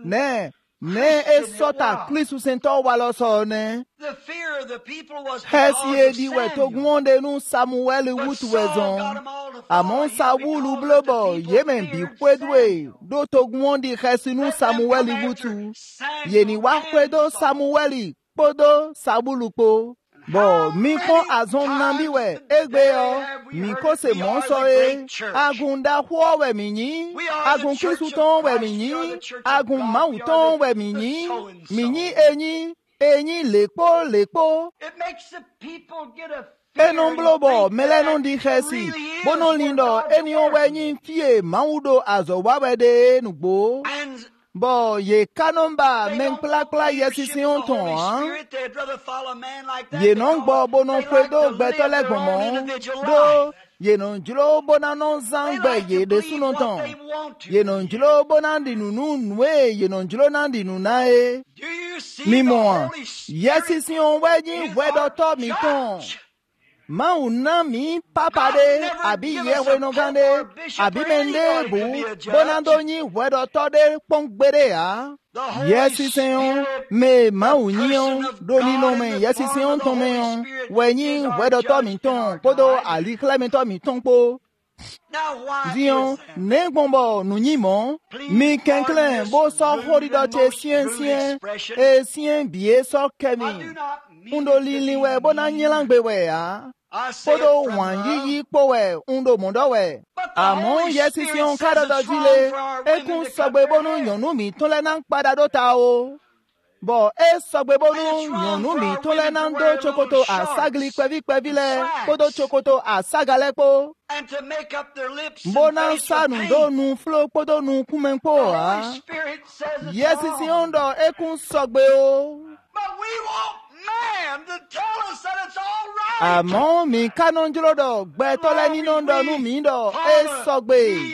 [SPEAKER 1] Ne ne e sota klisu sento walo so ne.
[SPEAKER 2] the fear of the people was
[SPEAKER 1] Hesi
[SPEAKER 2] because of
[SPEAKER 1] edi we to
[SPEAKER 2] Samuel.
[SPEAKER 1] gwonde nu Samuel
[SPEAKER 2] But
[SPEAKER 1] wutu
[SPEAKER 2] Saul
[SPEAKER 1] wezon.
[SPEAKER 2] got them all to follow
[SPEAKER 1] Amon
[SPEAKER 2] him
[SPEAKER 1] Sawulu
[SPEAKER 2] because
[SPEAKER 1] blobo
[SPEAKER 2] the people
[SPEAKER 1] yemen bi
[SPEAKER 2] feared
[SPEAKER 1] kwedwe
[SPEAKER 2] Samuel.
[SPEAKER 1] do to gwondi hesi nu
[SPEAKER 2] Let them
[SPEAKER 1] Samuel
[SPEAKER 2] come after
[SPEAKER 1] wutu.
[SPEAKER 2] Samuel
[SPEAKER 1] Yeni wa
[SPEAKER 2] and
[SPEAKER 1] kwedo
[SPEAKER 2] Saul.
[SPEAKER 1] Samueli podo Sabulu po. Bo mi ko azon nambi we egbe yo mi ko se mon so e agunda ho we mi ni agun Kristo we mi ni agun mauton we mi ni mi ni eni eni lepo lepo
[SPEAKER 2] It makes the people get a fear
[SPEAKER 1] enon
[SPEAKER 2] and
[SPEAKER 1] blobo
[SPEAKER 2] think
[SPEAKER 1] melenon
[SPEAKER 2] that
[SPEAKER 1] di
[SPEAKER 2] it
[SPEAKER 1] khesi
[SPEAKER 2] really is
[SPEAKER 1] bonon
[SPEAKER 2] for
[SPEAKER 1] lindo
[SPEAKER 2] God to
[SPEAKER 1] eni on
[SPEAKER 2] work.
[SPEAKER 1] we ni fie maudo azo wa we de nugbo
[SPEAKER 2] And
[SPEAKER 1] bo ye kanomba
[SPEAKER 2] they
[SPEAKER 1] men
[SPEAKER 2] don't
[SPEAKER 1] pla
[SPEAKER 2] want
[SPEAKER 1] pla
[SPEAKER 2] leadership
[SPEAKER 1] yesi si
[SPEAKER 2] of
[SPEAKER 1] on
[SPEAKER 2] the
[SPEAKER 1] ton
[SPEAKER 2] Holy
[SPEAKER 1] han
[SPEAKER 2] Spirit. They'd rather follow a man like that
[SPEAKER 1] ye non
[SPEAKER 2] because
[SPEAKER 1] gbo bonon
[SPEAKER 2] they like
[SPEAKER 1] kwedo
[SPEAKER 2] to live
[SPEAKER 1] gbetole
[SPEAKER 2] their own
[SPEAKER 1] gbomon
[SPEAKER 2] individual
[SPEAKER 1] do
[SPEAKER 2] life.
[SPEAKER 1] ye non jilo bonanon
[SPEAKER 2] They
[SPEAKER 1] zangbe
[SPEAKER 2] like
[SPEAKER 1] ye
[SPEAKER 2] to
[SPEAKER 1] de
[SPEAKER 2] believe
[SPEAKER 1] sunon
[SPEAKER 2] what
[SPEAKER 1] ton
[SPEAKER 2] they want to
[SPEAKER 1] ye non
[SPEAKER 2] believe.
[SPEAKER 1] jilo bonandi nunu nwe ye non jilo nandi nunae
[SPEAKER 2] Do you see
[SPEAKER 1] mi
[SPEAKER 2] the
[SPEAKER 1] mo
[SPEAKER 2] Holy
[SPEAKER 1] yesi
[SPEAKER 2] Spirit
[SPEAKER 1] si on we yin
[SPEAKER 2] is
[SPEAKER 1] wedo
[SPEAKER 2] our
[SPEAKER 1] to mi ton
[SPEAKER 2] judge?
[SPEAKER 1] ma una mi papa
[SPEAKER 2] God
[SPEAKER 1] de
[SPEAKER 2] never
[SPEAKER 1] abi
[SPEAKER 2] give
[SPEAKER 1] ye
[SPEAKER 2] us
[SPEAKER 1] we
[SPEAKER 2] a
[SPEAKER 1] no
[SPEAKER 2] pope or a
[SPEAKER 1] gande
[SPEAKER 2] bishop
[SPEAKER 1] abi
[SPEAKER 2] or
[SPEAKER 1] mende
[SPEAKER 2] anybody
[SPEAKER 1] bu
[SPEAKER 2] to be a judge.
[SPEAKER 1] bonando yin wedo to de pongbere ya
[SPEAKER 2] The Holy
[SPEAKER 1] yesi seyon
[SPEAKER 2] Spirit,
[SPEAKER 1] me ma
[SPEAKER 2] the
[SPEAKER 1] union
[SPEAKER 2] person of
[SPEAKER 1] doni
[SPEAKER 2] God
[SPEAKER 1] no
[SPEAKER 2] in
[SPEAKER 1] me
[SPEAKER 2] the
[SPEAKER 1] yesi
[SPEAKER 2] form
[SPEAKER 1] seyon
[SPEAKER 2] of the
[SPEAKER 1] ton me
[SPEAKER 2] Holy
[SPEAKER 1] yon
[SPEAKER 2] Spirit
[SPEAKER 1] wenyin
[SPEAKER 2] is our
[SPEAKER 1] wedo to
[SPEAKER 2] judge
[SPEAKER 1] mi
[SPEAKER 2] in
[SPEAKER 1] ton
[SPEAKER 2] our
[SPEAKER 1] podo
[SPEAKER 2] time.
[SPEAKER 1] ali clemento mi ton po
[SPEAKER 2] Now why
[SPEAKER 1] zion
[SPEAKER 2] is that?
[SPEAKER 1] ne gbombo nu nyimo
[SPEAKER 2] Please
[SPEAKER 1] mi
[SPEAKER 2] pardon
[SPEAKER 1] kenklen
[SPEAKER 2] this
[SPEAKER 1] bo so
[SPEAKER 2] rude
[SPEAKER 1] hori do
[SPEAKER 2] and
[SPEAKER 1] che
[SPEAKER 2] most
[SPEAKER 1] sien
[SPEAKER 2] rude
[SPEAKER 1] sien
[SPEAKER 2] expression.
[SPEAKER 1] e sien bie so
[SPEAKER 2] I do
[SPEAKER 1] kemi
[SPEAKER 2] not mean
[SPEAKER 1] undo
[SPEAKER 2] it to
[SPEAKER 1] lili
[SPEAKER 2] be
[SPEAKER 1] we bona
[SPEAKER 2] mean.
[SPEAKER 1] nyelangbe we ya
[SPEAKER 2] I say it
[SPEAKER 1] podo
[SPEAKER 2] from
[SPEAKER 1] wan
[SPEAKER 2] love.
[SPEAKER 1] yiyi po we undo mondo we
[SPEAKER 2] But the
[SPEAKER 1] amon
[SPEAKER 2] Holy
[SPEAKER 1] yesi
[SPEAKER 2] Spirit
[SPEAKER 1] sion
[SPEAKER 2] says
[SPEAKER 1] kado do
[SPEAKER 2] it's wrong
[SPEAKER 1] jile
[SPEAKER 2] for our women
[SPEAKER 1] ekun
[SPEAKER 2] to cut
[SPEAKER 1] sogbe
[SPEAKER 2] their
[SPEAKER 1] bonu
[SPEAKER 2] hair.
[SPEAKER 1] yonu mi tun le nan pada do ta o bo e sogbe
[SPEAKER 2] And
[SPEAKER 1] bonu
[SPEAKER 2] it's wrong
[SPEAKER 1] yonu
[SPEAKER 2] for
[SPEAKER 1] mi
[SPEAKER 2] our
[SPEAKER 1] tun le
[SPEAKER 2] women to
[SPEAKER 1] nan do
[SPEAKER 2] wear little
[SPEAKER 1] chokoto asagli
[SPEAKER 2] shorts
[SPEAKER 1] kwevi kwevi
[SPEAKER 2] and
[SPEAKER 1] le podo
[SPEAKER 2] slacks
[SPEAKER 1] chokoto asagale po
[SPEAKER 2] and to make up their lips and
[SPEAKER 1] bona
[SPEAKER 2] face with
[SPEAKER 1] sanu do
[SPEAKER 2] paint.
[SPEAKER 1] nu flo podo nu kumenpo
[SPEAKER 2] The Holy
[SPEAKER 1] a
[SPEAKER 2] Spirit says it's
[SPEAKER 1] yesi
[SPEAKER 2] wrong.
[SPEAKER 1] sion do ekun sogbe o
[SPEAKER 2] But we want man to tell us that it's all right.
[SPEAKER 1] àmọ́ mi kánú jùlọ dọ̀ gbẹ tọ́lẹ́ nínú dọ̀nù mi dọ̀ ẹ sọ̀gbẹ̀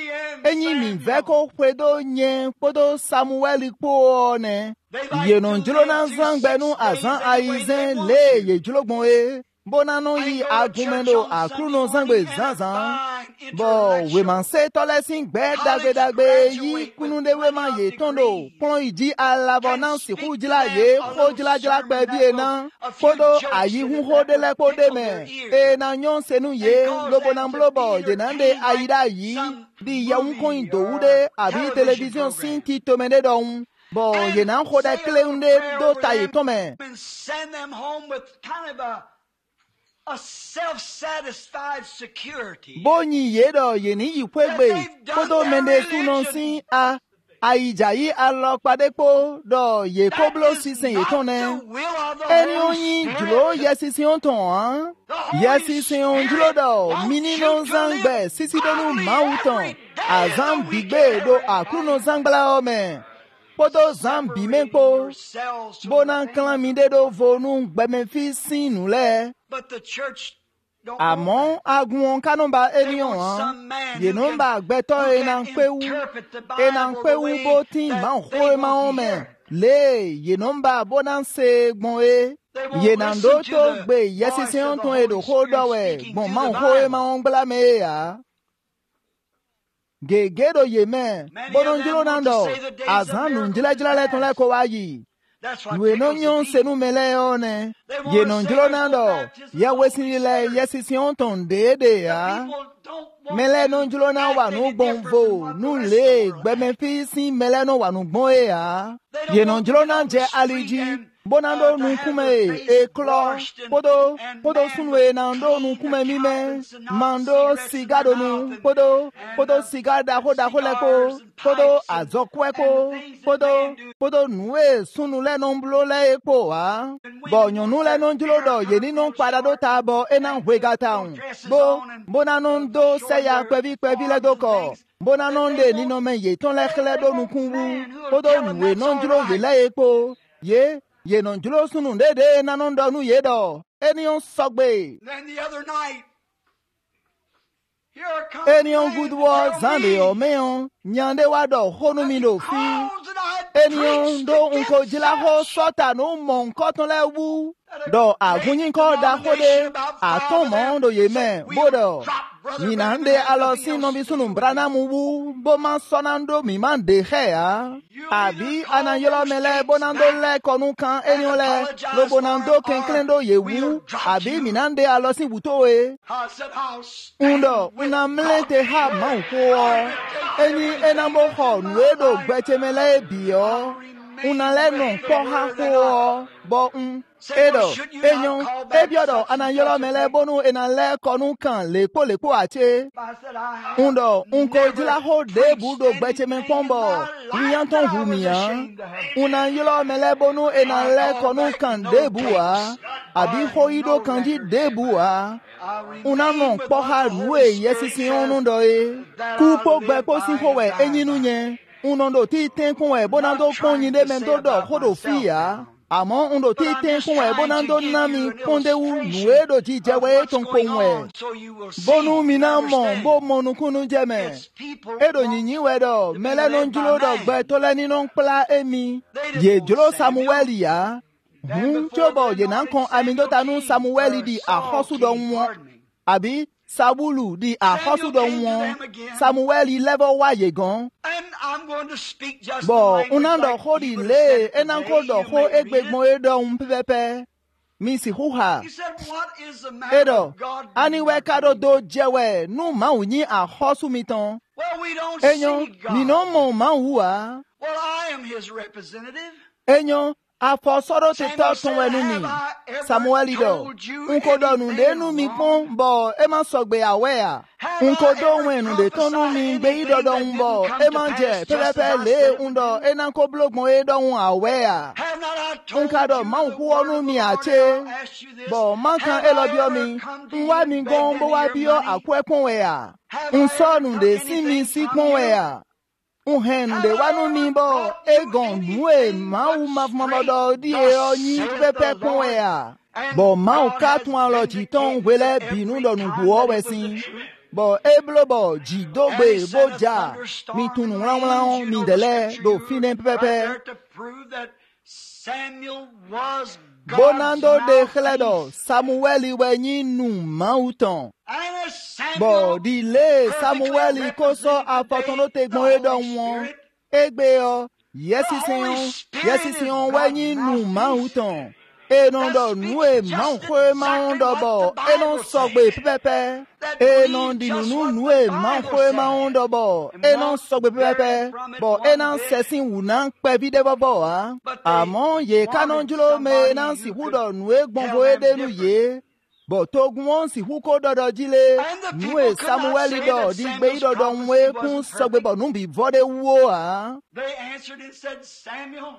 [SPEAKER 1] enyi mi veko kwedo nye kwedo Samuel po ne ye non jilo na zangbenu azan aizen le ye jilo gbon e bonano yi agumendo akruno zangbe zanzan bo we man se tolesin gbe dagbe dagbe yi kununde we man ye tondo pon iji alabona si ku jila ye ko jila jila gbe bi ena fodo ayi hun ho de le ko de me e na nyon senu ye lobo na blobo je nande ayida yi di ya un ko indoude abi television sin ti tomene don bo ye na ho de kleunde do tayi tome
[SPEAKER 2] send them home with kind of a A self-satisfied security.
[SPEAKER 1] Boni yedo yeni ikwegbe kodo mende sunonsin a aijayi alopadepo do ye koblo sisin yetone eni oyin julo yesisin onton an yesisin on julo do minino zangbe sisi donu mauton azam bigbe do akuno zangbala ome podo zambi menpo bonan klamide do vonu gbemefi sinu le.
[SPEAKER 2] But the church don't
[SPEAKER 1] Amon agun kanomba enion an ye nomba gbeto enan pewu enan pewu botin man ho ma ome le ye nomba bonan se gbon e ye nan do to gbe yesisi on ton e do ho do we gbon man ho ma on gbla me ya gegedo ye me bonon jilo nando azanu njila jila le ton le ko wayi we no nyon senu mele one ye non jilo nando ya wesini le yesisi on ton de de ya mele non jilo na wa no gbonvo nu le gbeme fi sin mele no wa no gbon e ya ye non jilo na je aliji bonando nu kume e klo podo podo sunwe nando nu kume mime mando sigado nu podo podo sigada ho da ho leko podo azokweko podo podo nuwe sunu le non blo le epo wa bo nyonu le non jilo do ye ni non pada do tabo e nan hwegata un bo bonano do seya kwebi kwebi le doko bonano de ni no men ye ton le khle do nu kunwu podo nuwe non jilo ye le epo ye ye non jilo sunu dede nanon do nu ye do enion sogbe
[SPEAKER 2] Then the other night, here comes
[SPEAKER 1] enion good was zande o meon nyande wa do honu mi do fi enion do unko jila ho sota no mon koton le wu do agunyin ko da hode aton mon do ye me bodo minande alo sin no bi sunu brana mu wu bo man sonando mi man de he ya abi anayolo mele bonando le konu kan enion le lo bonando kenklendo ye wu abi minande alo sin buto e
[SPEAKER 2] I said, I'll
[SPEAKER 1] undo una mlete ha man ko eni enambo ho nuedo gbechemele bio una le no ko ha ko bo un edo enyon ebiodo anayolo mele bonu enale konu kan lepo lepo ache
[SPEAKER 2] I said, I have
[SPEAKER 1] undo unko jila ho de budo gbecheme pombo niyanton humiyan una yolo mele bonu enale konu kan de bua abi hoido kanji de bua una non po ha ruwe yesisi onu do e ku po gbe po si ho we enyinu yen uno do ti ten kun e bonando ponyin de mendo do hodo fia amo undo ti ten kun e bonando nami pondewu nuwe do ji jewe ton konwe
[SPEAKER 2] so you will see.
[SPEAKER 1] bonu mina mo bo monu kunu jeme
[SPEAKER 2] It's people
[SPEAKER 1] edo nyinyi wedo mele non julo do gbe to le ni non pla emi ye julo Samuel ya hun chobo ye nan kon amindo tanu Samuel di ahosu do won abi Sabulu di ahosu do won Samuel level wa ye gan
[SPEAKER 2] And I'm going to speak just
[SPEAKER 1] bo
[SPEAKER 2] the language
[SPEAKER 1] unando
[SPEAKER 2] like
[SPEAKER 1] hodi
[SPEAKER 2] he would
[SPEAKER 1] le
[SPEAKER 2] have said
[SPEAKER 1] enan ko
[SPEAKER 2] today,
[SPEAKER 1] do
[SPEAKER 2] you
[SPEAKER 1] ho
[SPEAKER 2] may
[SPEAKER 1] egbegmo
[SPEAKER 2] read it.
[SPEAKER 1] edo un pepe mi si huha
[SPEAKER 2] He said, what is the matter
[SPEAKER 1] edo
[SPEAKER 2] with God?
[SPEAKER 1] aniwe kado do jewe nu ma unyi ahosu miton
[SPEAKER 2] Well, we don't
[SPEAKER 1] enyo
[SPEAKER 2] see God.
[SPEAKER 1] mi no mo ma huwa
[SPEAKER 2] Well, I am his representative.
[SPEAKER 1] enyo afosoro te to ton wenu mi Samuel do unko do nu de nu mi pon bo e ma sogbe awe a unko do wenu de tonu mi gbe ido do nbo e ma je pepepe le undo e na ko blogbon e do un awe a
[SPEAKER 2] Have not I told
[SPEAKER 1] unka do
[SPEAKER 2] you
[SPEAKER 1] ma
[SPEAKER 2] the
[SPEAKER 1] hu
[SPEAKER 2] word
[SPEAKER 1] onu
[SPEAKER 2] of
[SPEAKER 1] mi
[SPEAKER 2] the Lord?
[SPEAKER 1] ache
[SPEAKER 2] And I'll ask you this.
[SPEAKER 1] bo man kan
[SPEAKER 2] Have
[SPEAKER 1] e lo
[SPEAKER 2] I
[SPEAKER 1] bi o
[SPEAKER 2] ever
[SPEAKER 1] mi
[SPEAKER 2] come to
[SPEAKER 1] nwa
[SPEAKER 2] you
[SPEAKER 1] mi
[SPEAKER 2] and
[SPEAKER 1] gon
[SPEAKER 2] begged
[SPEAKER 1] bo wa
[SPEAKER 2] any
[SPEAKER 1] bi
[SPEAKER 2] of
[SPEAKER 1] o
[SPEAKER 2] your money?
[SPEAKER 1] akwepon we a
[SPEAKER 2] Have I
[SPEAKER 1] unsonu
[SPEAKER 2] ever
[SPEAKER 1] de
[SPEAKER 2] took
[SPEAKER 1] si mi
[SPEAKER 2] anything
[SPEAKER 1] si
[SPEAKER 2] from
[SPEAKER 1] pon we
[SPEAKER 2] you?
[SPEAKER 1] a unhenu de wanu mi bo egon nue ma u ma fuma do di e oyin pepe pon we a bo ma u ka tun alo ti ton wele binu do nu bu o we sin bo eblo bo jidogbe boja mi tunu wlang mi dele do fine pepe bonando de khledo Samuel wenyi nu mauton bo dile Samuel koso apotono tegbon edo won egbe o yesi seyon yesi seyon wenyi nu mauton enon do nue man khwe man do bo enon sogbe pepe enon dinunu nue man khwe man do bo enon sogbe pepe bo enon sesin wunan pe vide bobo a amon ye kanon julo me nan si hudo nue gbonbo edenu ye bo togun won si huko dodo jile nue Samuel do di gbe do do nwe kun sogbe bo nu bi vode wo a
[SPEAKER 2] they answered and said, Samuel,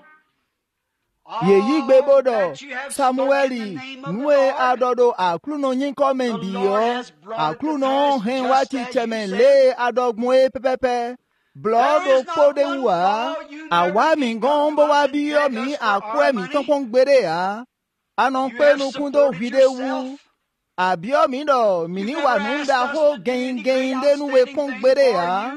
[SPEAKER 1] ye yi gbe bodo Samueli nwe adodo akluno yin komen biyo akluno hen wati chemen le adogbon e pepepe blood o pode wa awa mi gon bo wa biyo mi akwe mi tonpon gbere a anon pe nu kundo videwu abio mi do mi ni wa nu da ho gen gen de nu we pon gbere a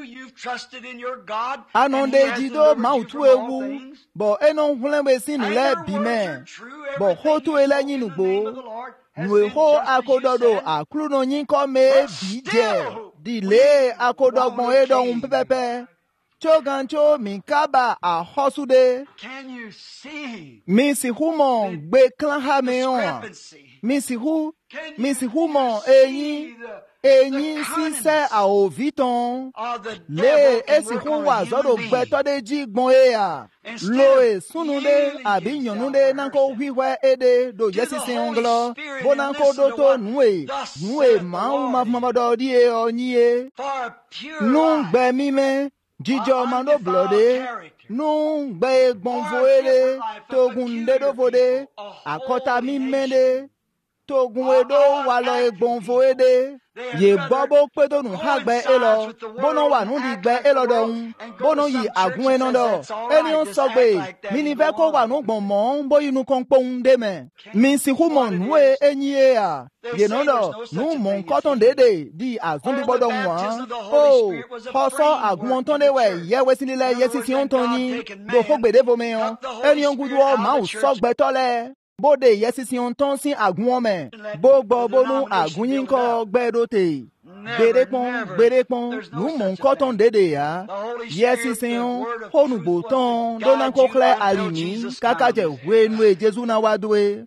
[SPEAKER 1] anon de jido mautu ewu bo enon hulenwe sinu le bime bo ho tu ele nyinu gbo nwe ho akododo akluno yin ko me bije dile akodogbon edon pepepe chogancho mi kaba a hosude
[SPEAKER 2] can you see
[SPEAKER 1] mi si humo gbe klan ha me on mi si hu mi si humo eyin eyin sise a oviton le esi hun wa zodo gbe to de ji gbon e a lo e sunude abi yonude nanko hwiwe ede do yesi sin onglo bonanko do to nue nue ma u ma ma do di e onye nu gbe mi me jijo mando blode nu gbe gbonvo ele togun de do vode akota mi mende togun edo wa lo egbonvo ede ye bobo pedo nu hagbe elo bono wa nu di gbe elo don bono yi agun eno do eni on sogbe mi ni be ko wa nu gbon mo bo inu kon pon de me mi si hu nu e enyi e a ye no do nu mo nkoton dede di azun bi bodo won o hoso agun ton de we ye we sinile ye si si on ton ni do fo gbede vo me on eni on gudu o ma o sogbe tole bode yesi si on ton sin agun ome gbogbo bonu agun yin ko gbedote gberepon gberepon nu mo nkoton dede ya yesi si on honugbo ton donan ko kle alimi kakaje we nu e Jesu na wadwe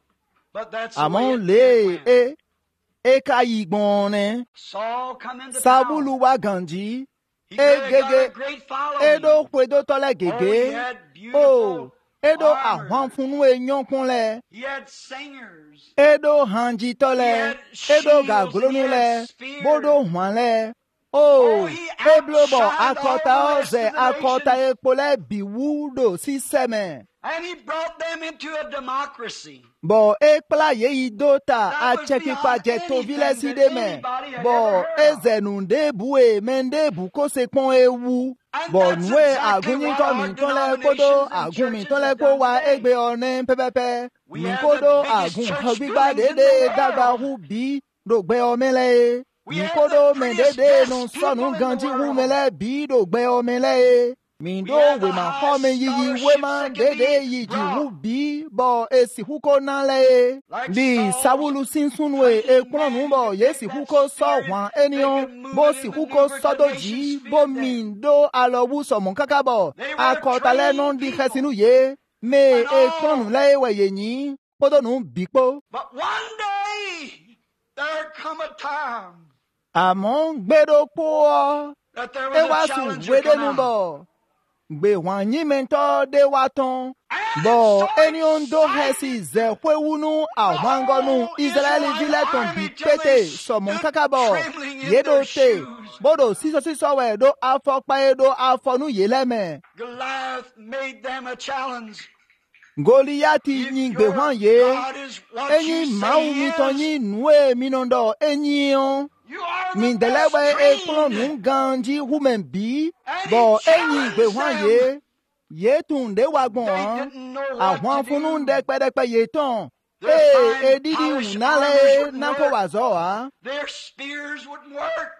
[SPEAKER 1] amon le e e kayi gbon ne sabulu wa ganji e gege edo kwedo tole gege o edo ahwan funu enyon kunle edo hanji tole edo gagolonu le bodo hwanle o eblobo akota oze akota ekpole biwudo si seme
[SPEAKER 2] and he brought them into a democracy.
[SPEAKER 1] Bo ekpla ye idota a chekipa je to vile si de me bo ezenunde bue mende bu ko se pon ewu bo nwe agunyin ko mi ton le kodo agun mi ton le ko wa egbe one pepepe mi kodo agun gbigba dede dagba hu bi do gbe omele mi kodo mendede no sonu ganji hu mele bi do gbe omele mi do we ma ho me yiyi we ma dede yiji hu bi bo esi huko nale di sawulu sinsunwe e kronu bo yesi huko so wan enion bo si huko sodoji bo mi do alowu so mon kakabo akota le non di khesinu ye me e kronu le we yin podo nu bipo.
[SPEAKER 2] But one day there come a time
[SPEAKER 1] amon gbedo po
[SPEAKER 2] that there
[SPEAKER 1] e
[SPEAKER 2] was a
[SPEAKER 1] wa
[SPEAKER 2] challenge
[SPEAKER 1] su we de
[SPEAKER 2] come
[SPEAKER 1] nu
[SPEAKER 2] out.
[SPEAKER 1] bo gbe wan yin mento de waton bo eni ondo hesi ze kwewunu awangonu Israeli vileton bi pete so mon kakabo yedo te bodo siso siso we do afo pa edo afonu yeleme
[SPEAKER 2] Goliath made them a challenge.
[SPEAKER 1] Goliati yin gbe wan ye
[SPEAKER 2] God is what
[SPEAKER 1] eni
[SPEAKER 2] you
[SPEAKER 1] mawu
[SPEAKER 2] say
[SPEAKER 1] mi
[SPEAKER 2] he
[SPEAKER 1] ton
[SPEAKER 2] is.
[SPEAKER 1] yin nue mi eni on
[SPEAKER 2] You are the
[SPEAKER 1] mi
[SPEAKER 2] best
[SPEAKER 1] delewe e
[SPEAKER 2] trained.
[SPEAKER 1] klonu ganji humen bi bo eni gbe wan ye ye tun de wagbon
[SPEAKER 2] They
[SPEAKER 1] an
[SPEAKER 2] didn't know what
[SPEAKER 1] àwọn
[SPEAKER 2] to
[SPEAKER 1] funu
[SPEAKER 2] do.
[SPEAKER 1] nde pẹdẹpẹ ye tan e edidi unale nanko wazoa
[SPEAKER 2] their spears wouldn't work.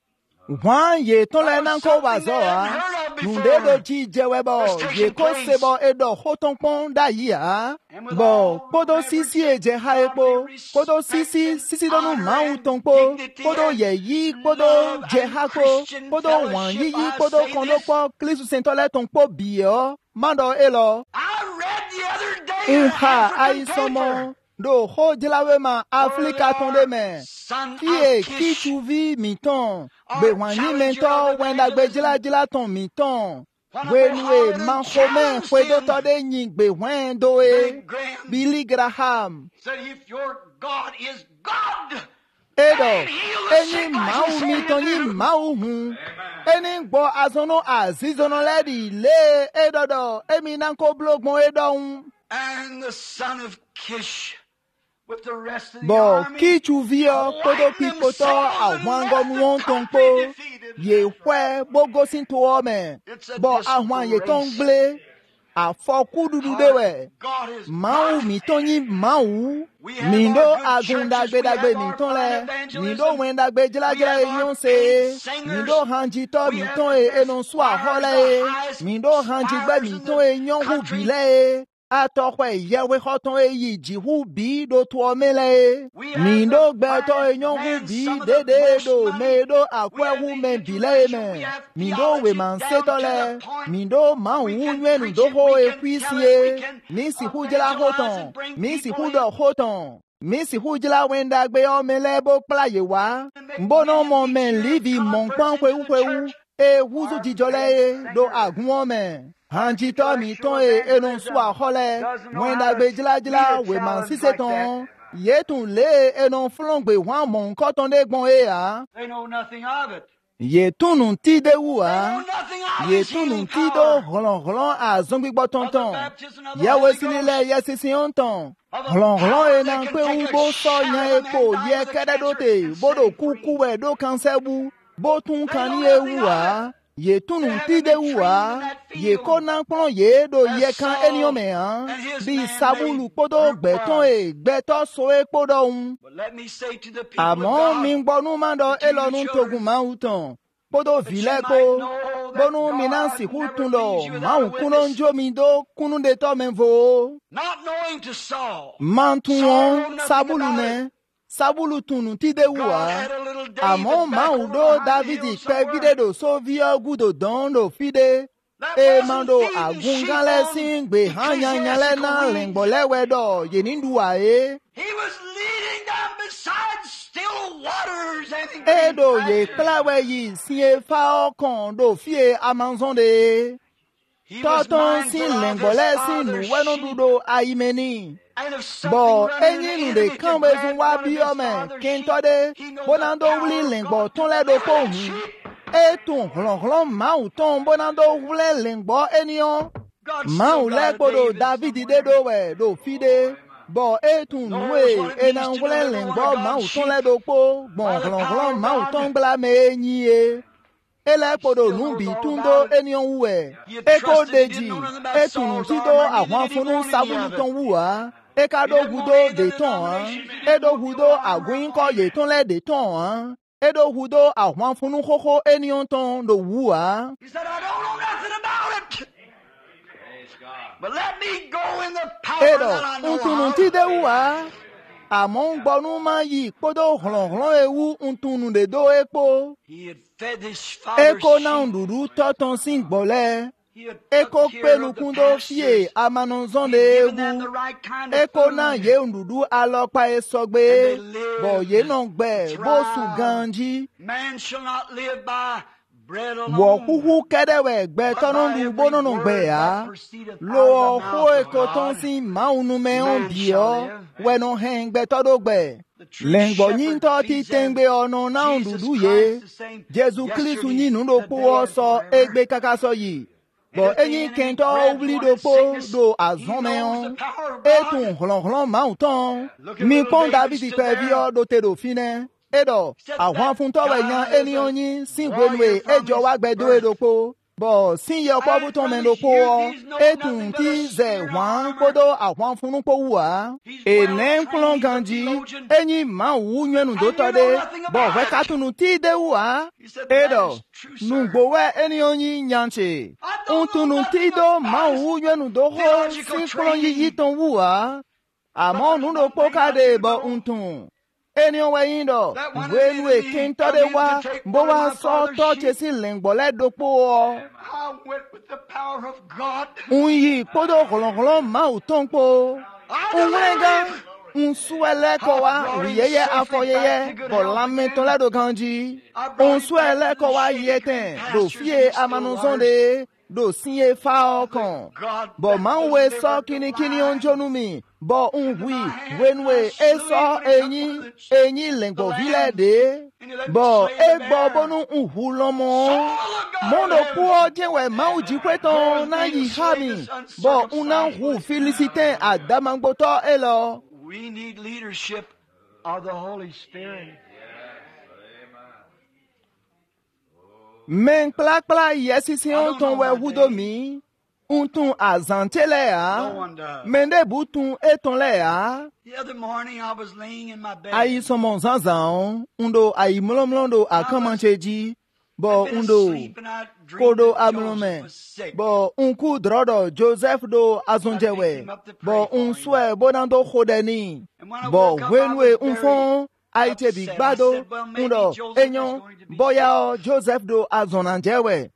[SPEAKER 1] Wan ye tole nanko wazoa nunde do chi jewebo ye ko sebo edo hotonpon da ya bo podo sisi eje ha epo podo sisi sisi donu mau tonpo podo ye yi podo je ha ko podo wan yi yi podo kondo po klisu sentole tonpo bio mando elo
[SPEAKER 2] I read the other day in
[SPEAKER 1] unha
[SPEAKER 2] an
[SPEAKER 1] ai
[SPEAKER 2] African
[SPEAKER 1] somo
[SPEAKER 2] paper.
[SPEAKER 1] do ho jilawema Afrika tonde me
[SPEAKER 2] Son
[SPEAKER 1] Qui est
[SPEAKER 2] of
[SPEAKER 1] qui
[SPEAKER 2] Kish.
[SPEAKER 1] tu vis miton be wanyi mento wenda gbe jila jila ton miton we nwe man khomen kwedo to de yin gbe wendo e Billy Graham
[SPEAKER 2] Said if your God is God,
[SPEAKER 1] edo eni mau miton yi mau hu eni gbo azono azizono ledi le edo do emi nanko blogbon edo un
[SPEAKER 2] and the son of Kish with the rest of the
[SPEAKER 1] bo
[SPEAKER 2] army.
[SPEAKER 1] ki tu vio kodo pipoto awango muon tonpo ye hwe bogo sin to ome bo ahwan ye ton gble afoku dudu dewe
[SPEAKER 2] God is
[SPEAKER 1] mau
[SPEAKER 2] God.
[SPEAKER 1] mi tonyi mau mi ndo agunda gbe dagbe mi ton le mi ndo wenda gbe jila jila eyon se mi ndo hanji to mi ton e enon so ahole mi ndo hanji gbe mi ton e yon hu bile atokwe yewe hoton e yiji hu bi do to omele mi ndo gbe to e yon hu bi dede do me do akwe hu me bile me mi ndo we man setole mi ndo ma hu nwenu do ho e kwisie mi si hu jila hoton mi si hu do hoton mi si hu jila wenda gbe omele bo playe wa mbono mo men livi mon pan kwe u kwe u e huzu jijole do agun ome hanji to mi ton e enon swa hole wenda gbe jila jila we man si seton ye tun le enon flon gbe wan mon koton de gbon e a
[SPEAKER 2] They know nothing of it.
[SPEAKER 1] ye tunu ti de wu
[SPEAKER 2] They
[SPEAKER 1] a
[SPEAKER 2] know nothing of
[SPEAKER 1] ye
[SPEAKER 2] his
[SPEAKER 1] tunu
[SPEAKER 2] healing
[SPEAKER 1] ti do
[SPEAKER 2] power.
[SPEAKER 1] hlon hlon a zongbi gbo tonton ye we sinile ye sisi onton hlon hlon e nan pe u bo so yan epo ye kede do te bodo kuku we do kansebu bo tun kan ni ewu a ye tunu ti de wu a ye ko nan pon ye do ye kan eniyan me han bi sabulu podo gbeton e gbeto so e podo un
[SPEAKER 2] But let me say to the people of
[SPEAKER 1] àmọ́
[SPEAKER 2] God,
[SPEAKER 1] mi ń gbọ́nú máa dọ̀ elọ́nu togun máa ń tàn kódó fìlẹ́ kó gbọ́nú mi náà sì kú tún lọ máa ń kúnú ń jó mi dó kúnú de tọ́ mi fò.
[SPEAKER 2] not knowing to Saul,
[SPEAKER 1] máa ń tún wọn sábúlù nẹ sábúlù tùnú tí dé wù
[SPEAKER 2] God
[SPEAKER 1] wá
[SPEAKER 2] had a little David
[SPEAKER 1] àmọ́
[SPEAKER 2] back
[SPEAKER 1] máa ń
[SPEAKER 2] over
[SPEAKER 1] dó
[SPEAKER 2] behind the
[SPEAKER 1] dávidi
[SPEAKER 2] hill
[SPEAKER 1] pẹ́
[SPEAKER 2] somewhere.
[SPEAKER 1] fídé dò sóvi ọgùdò dán dò fídé
[SPEAKER 2] That
[SPEAKER 1] e
[SPEAKER 2] wasn't
[SPEAKER 1] máa dò
[SPEAKER 2] feeding
[SPEAKER 1] àgùngánlẹ̀
[SPEAKER 2] sheep
[SPEAKER 1] sí
[SPEAKER 2] on
[SPEAKER 1] gbè hàn yanyanlẹ̀ náà
[SPEAKER 2] ecclesiastical
[SPEAKER 1] lẹ̀ngbọ̀lẹ́wẹ̀ dọ̀ yèní dùwà é.
[SPEAKER 2] He was leading them beside still waters and
[SPEAKER 1] Edo ye klawe yi siye fa okon do fie amazon de
[SPEAKER 2] he was
[SPEAKER 1] toton
[SPEAKER 2] mindful
[SPEAKER 1] sin
[SPEAKER 2] of
[SPEAKER 1] lengbole
[SPEAKER 2] his
[SPEAKER 1] sin nu
[SPEAKER 2] father's
[SPEAKER 1] weno
[SPEAKER 2] sheep.
[SPEAKER 1] dudo ayimeni
[SPEAKER 2] And if something
[SPEAKER 1] bo
[SPEAKER 2] running
[SPEAKER 1] enyi
[SPEAKER 2] in
[SPEAKER 1] nu
[SPEAKER 2] the
[SPEAKER 1] de
[SPEAKER 2] enemy
[SPEAKER 1] kan
[SPEAKER 2] can
[SPEAKER 1] we
[SPEAKER 2] grab
[SPEAKER 1] fun wa
[SPEAKER 2] one of
[SPEAKER 1] bi
[SPEAKER 2] his
[SPEAKER 1] ome
[SPEAKER 2] father's
[SPEAKER 1] kin
[SPEAKER 2] sheep,
[SPEAKER 1] to de
[SPEAKER 2] he knows
[SPEAKER 1] bonando
[SPEAKER 2] the
[SPEAKER 1] wuli
[SPEAKER 2] power of
[SPEAKER 1] lengbo
[SPEAKER 2] God
[SPEAKER 1] ton
[SPEAKER 2] to
[SPEAKER 1] le do
[SPEAKER 2] deliver
[SPEAKER 1] ko
[SPEAKER 2] that
[SPEAKER 1] hu
[SPEAKER 2] sheep.
[SPEAKER 1] e tun hlon hlon ma u ton bonando wule lengbo eniyan
[SPEAKER 2] God
[SPEAKER 1] ma
[SPEAKER 2] still
[SPEAKER 1] u
[SPEAKER 2] got
[SPEAKER 1] le
[SPEAKER 2] a
[SPEAKER 1] gbodo
[SPEAKER 2] David
[SPEAKER 1] David de
[SPEAKER 2] somewhere.
[SPEAKER 1] do we do fide bo e tun
[SPEAKER 2] Knows
[SPEAKER 1] nuwe
[SPEAKER 2] what it
[SPEAKER 1] e
[SPEAKER 2] means
[SPEAKER 1] na
[SPEAKER 2] to
[SPEAKER 1] wule
[SPEAKER 2] deliver
[SPEAKER 1] lengbo
[SPEAKER 2] one of
[SPEAKER 1] ma u
[SPEAKER 2] God's
[SPEAKER 1] ton le
[SPEAKER 2] sheep
[SPEAKER 1] do po bon
[SPEAKER 2] by the
[SPEAKER 1] hlon
[SPEAKER 2] power
[SPEAKER 1] hlon
[SPEAKER 2] of
[SPEAKER 1] ma u
[SPEAKER 2] God.
[SPEAKER 1] ton gla me enyi e ele kpodo
[SPEAKER 2] Still knows
[SPEAKER 1] nubi
[SPEAKER 2] all
[SPEAKER 1] tundo
[SPEAKER 2] about it.
[SPEAKER 1] eniyan wuwe
[SPEAKER 2] He had
[SPEAKER 1] eko
[SPEAKER 2] trusted he didn't
[SPEAKER 1] deji
[SPEAKER 2] know nothing about
[SPEAKER 1] etunu
[SPEAKER 2] Saul's
[SPEAKER 1] tido
[SPEAKER 2] armor, neither
[SPEAKER 1] àwọn
[SPEAKER 2] did he
[SPEAKER 1] funu
[SPEAKER 2] want any
[SPEAKER 1] sabulu
[SPEAKER 2] of it.
[SPEAKER 1] ton wuwa eka
[SPEAKER 2] He
[SPEAKER 1] do
[SPEAKER 2] didn't want
[SPEAKER 1] hudo
[SPEAKER 2] any
[SPEAKER 1] de
[SPEAKER 2] other
[SPEAKER 1] ton han
[SPEAKER 2] denomination. He didn't
[SPEAKER 1] edo
[SPEAKER 2] want
[SPEAKER 1] hudo
[SPEAKER 2] your armor
[SPEAKER 1] agun
[SPEAKER 2] up
[SPEAKER 1] ko
[SPEAKER 2] on
[SPEAKER 1] ye
[SPEAKER 2] you.
[SPEAKER 1] ton le de ton han edo hudo àwọn funu koko eniyan ton do wuwa
[SPEAKER 2] He said, I don't know nothing about it. But let me go in the power
[SPEAKER 1] edo
[SPEAKER 2] that I know
[SPEAKER 1] ntunu
[SPEAKER 2] of.
[SPEAKER 1] ti de wuwa àmọ́ ń gbọ́nú máa yí kódó hùlọ̀hùlọ̀ ewu ntunu de do epo
[SPEAKER 2] He had fed his father's
[SPEAKER 1] eko náà
[SPEAKER 2] sheep.
[SPEAKER 1] dúdú tọ́tàn sí gbọ́lẹ̀.
[SPEAKER 2] He had
[SPEAKER 1] Eko
[SPEAKER 2] took care of the
[SPEAKER 1] pelukundo fie
[SPEAKER 2] pastures.
[SPEAKER 1] amanonzon
[SPEAKER 2] He'd
[SPEAKER 1] de
[SPEAKER 2] given them the
[SPEAKER 1] egu.
[SPEAKER 2] right kind of
[SPEAKER 1] Eko na
[SPEAKER 2] food.
[SPEAKER 1] ye ndudu alopa
[SPEAKER 2] And they
[SPEAKER 1] esogbe.
[SPEAKER 2] lived
[SPEAKER 1] Bo ye non gbe bo su
[SPEAKER 2] thrive.
[SPEAKER 1] ganji.
[SPEAKER 2] Man shall not live by bread
[SPEAKER 1] Wo
[SPEAKER 2] alone,
[SPEAKER 1] huhu kedewe gbe
[SPEAKER 2] but by
[SPEAKER 1] tonon du
[SPEAKER 2] every
[SPEAKER 1] bono non
[SPEAKER 2] word
[SPEAKER 1] gbe
[SPEAKER 2] that
[SPEAKER 1] ya.
[SPEAKER 2] proceedeth out
[SPEAKER 1] Lo
[SPEAKER 2] of the
[SPEAKER 1] ho
[SPEAKER 2] mouth of
[SPEAKER 1] eko
[SPEAKER 2] God.
[SPEAKER 1] ton si maunu me on
[SPEAKER 2] Man
[SPEAKER 1] bio.
[SPEAKER 2] shall live.
[SPEAKER 1] We non hen gbe todo gbe.
[SPEAKER 2] The true
[SPEAKER 1] Lengbo
[SPEAKER 2] shepherd
[SPEAKER 1] yin to ti
[SPEAKER 2] feeds them.
[SPEAKER 1] tengbe ono na
[SPEAKER 2] Jesus
[SPEAKER 1] ndudu
[SPEAKER 2] Christ
[SPEAKER 1] ye.
[SPEAKER 2] the same
[SPEAKER 1] Jesu
[SPEAKER 2] yesterday,
[SPEAKER 1] Kristu yin nundo po
[SPEAKER 2] today, and
[SPEAKER 1] so
[SPEAKER 2] forever.
[SPEAKER 1] egbe kakaso yi. Bo
[SPEAKER 2] And if the
[SPEAKER 1] enyi
[SPEAKER 2] enemy
[SPEAKER 1] kento
[SPEAKER 2] grabs
[SPEAKER 1] obli
[SPEAKER 2] one
[SPEAKER 1] do
[SPEAKER 2] in
[SPEAKER 1] po
[SPEAKER 2] sickness,
[SPEAKER 1] do
[SPEAKER 2] he
[SPEAKER 1] azon me
[SPEAKER 2] knows
[SPEAKER 1] on.
[SPEAKER 2] the power of
[SPEAKER 1] Etun
[SPEAKER 2] God.
[SPEAKER 1] hlon hlon mauton.
[SPEAKER 2] Look at
[SPEAKER 1] Mi
[SPEAKER 2] little
[SPEAKER 1] pon
[SPEAKER 2] David
[SPEAKER 1] David
[SPEAKER 2] stood
[SPEAKER 1] pe
[SPEAKER 2] there.
[SPEAKER 1] vio do te do fine. Edo,
[SPEAKER 2] Said
[SPEAKER 1] àwọn
[SPEAKER 2] that
[SPEAKER 1] fun to we yan
[SPEAKER 2] God is
[SPEAKER 1] eni
[SPEAKER 2] a
[SPEAKER 1] oyin sin
[SPEAKER 2] warrior
[SPEAKER 1] gbenwe
[SPEAKER 2] from
[SPEAKER 1] ejo
[SPEAKER 2] his
[SPEAKER 1] wa gbedo
[SPEAKER 2] birth.
[SPEAKER 1] edopo. bo sin yo kwa buton men do po e tun ti ze wan podo a wan funu po wa e nen klon ganji eni ma wu nyenu do to de bo we ka tunu ti de wa e do nu gbo we eni onyi nyanche un tunu ti do ma wu nyenu do ho sin klon yi yi ton wa amo nu do po ka de bo un tun eni o we yin do we nu e kin to de wa bo wa so to che si lengbo le do po
[SPEAKER 2] I went with the power of God.
[SPEAKER 1] un yi podo kolon kolon ma u ton po un wenga un suele ko wa yeye afo yeye bo lame ton la do ganji un suele ko wa yeten do fie amanu zonde do sinye fa okon bo man we so kini kini onjonu mi bo un wi wenwe e so enyi enyi lengbo vile de bo e bo bonu un hulomo mondo po jewe mau jikweton na yi hami bo una hu felicite adamangboto elo.
[SPEAKER 2] We need leadership of the Holy Spirit.
[SPEAKER 1] Men plak plak yesi si on ton we wudo mi un ton azantele a men de butun eton le a.
[SPEAKER 2] The other morning I was laying in my bed.
[SPEAKER 1] Ayi somon zanzan undo ayi mlomlondo akamancheji bo undo kodo amlome bo unku drodo Joseph do azonjewe bo unswe bonando khodeni bo wenwe unfon aite bigbado undo enyon boya Joseph do azonanjewe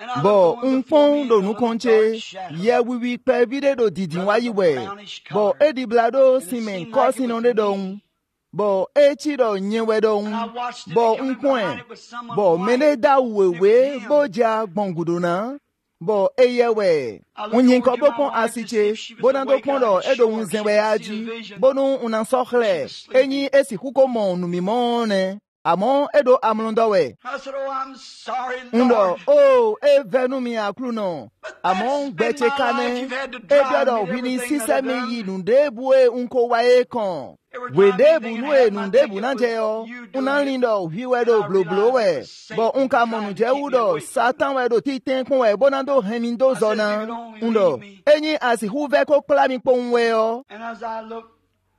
[SPEAKER 1] bo unfon do nukonche ye wiwi pe vide do didin wayiwe bo ediblado simen kosin onde don bo echi do nyewe don bo nkwen bo mene da wewe bo ja gbonguduna bo eyewe unyin ko bokon asiche bo dan do kondo edo unzenwe aji bo nu unansokhle enyi esi kuko mon numimone amon edo amlondowe
[SPEAKER 2] I said, oh, I'm sorry,
[SPEAKER 1] undo
[SPEAKER 2] Lord.
[SPEAKER 1] o e venu mi akruno amon gbeche kane e biodo wini sise mi yi nundebu e unko wa e kon we debu nu e nundebu nanje yo unalindo hiwe do blo blo we bo unka monu je udo satan we do titen kun we bonando hemindo zona undo enyi asi huve ko klami pon we yo
[SPEAKER 2] And as I looked,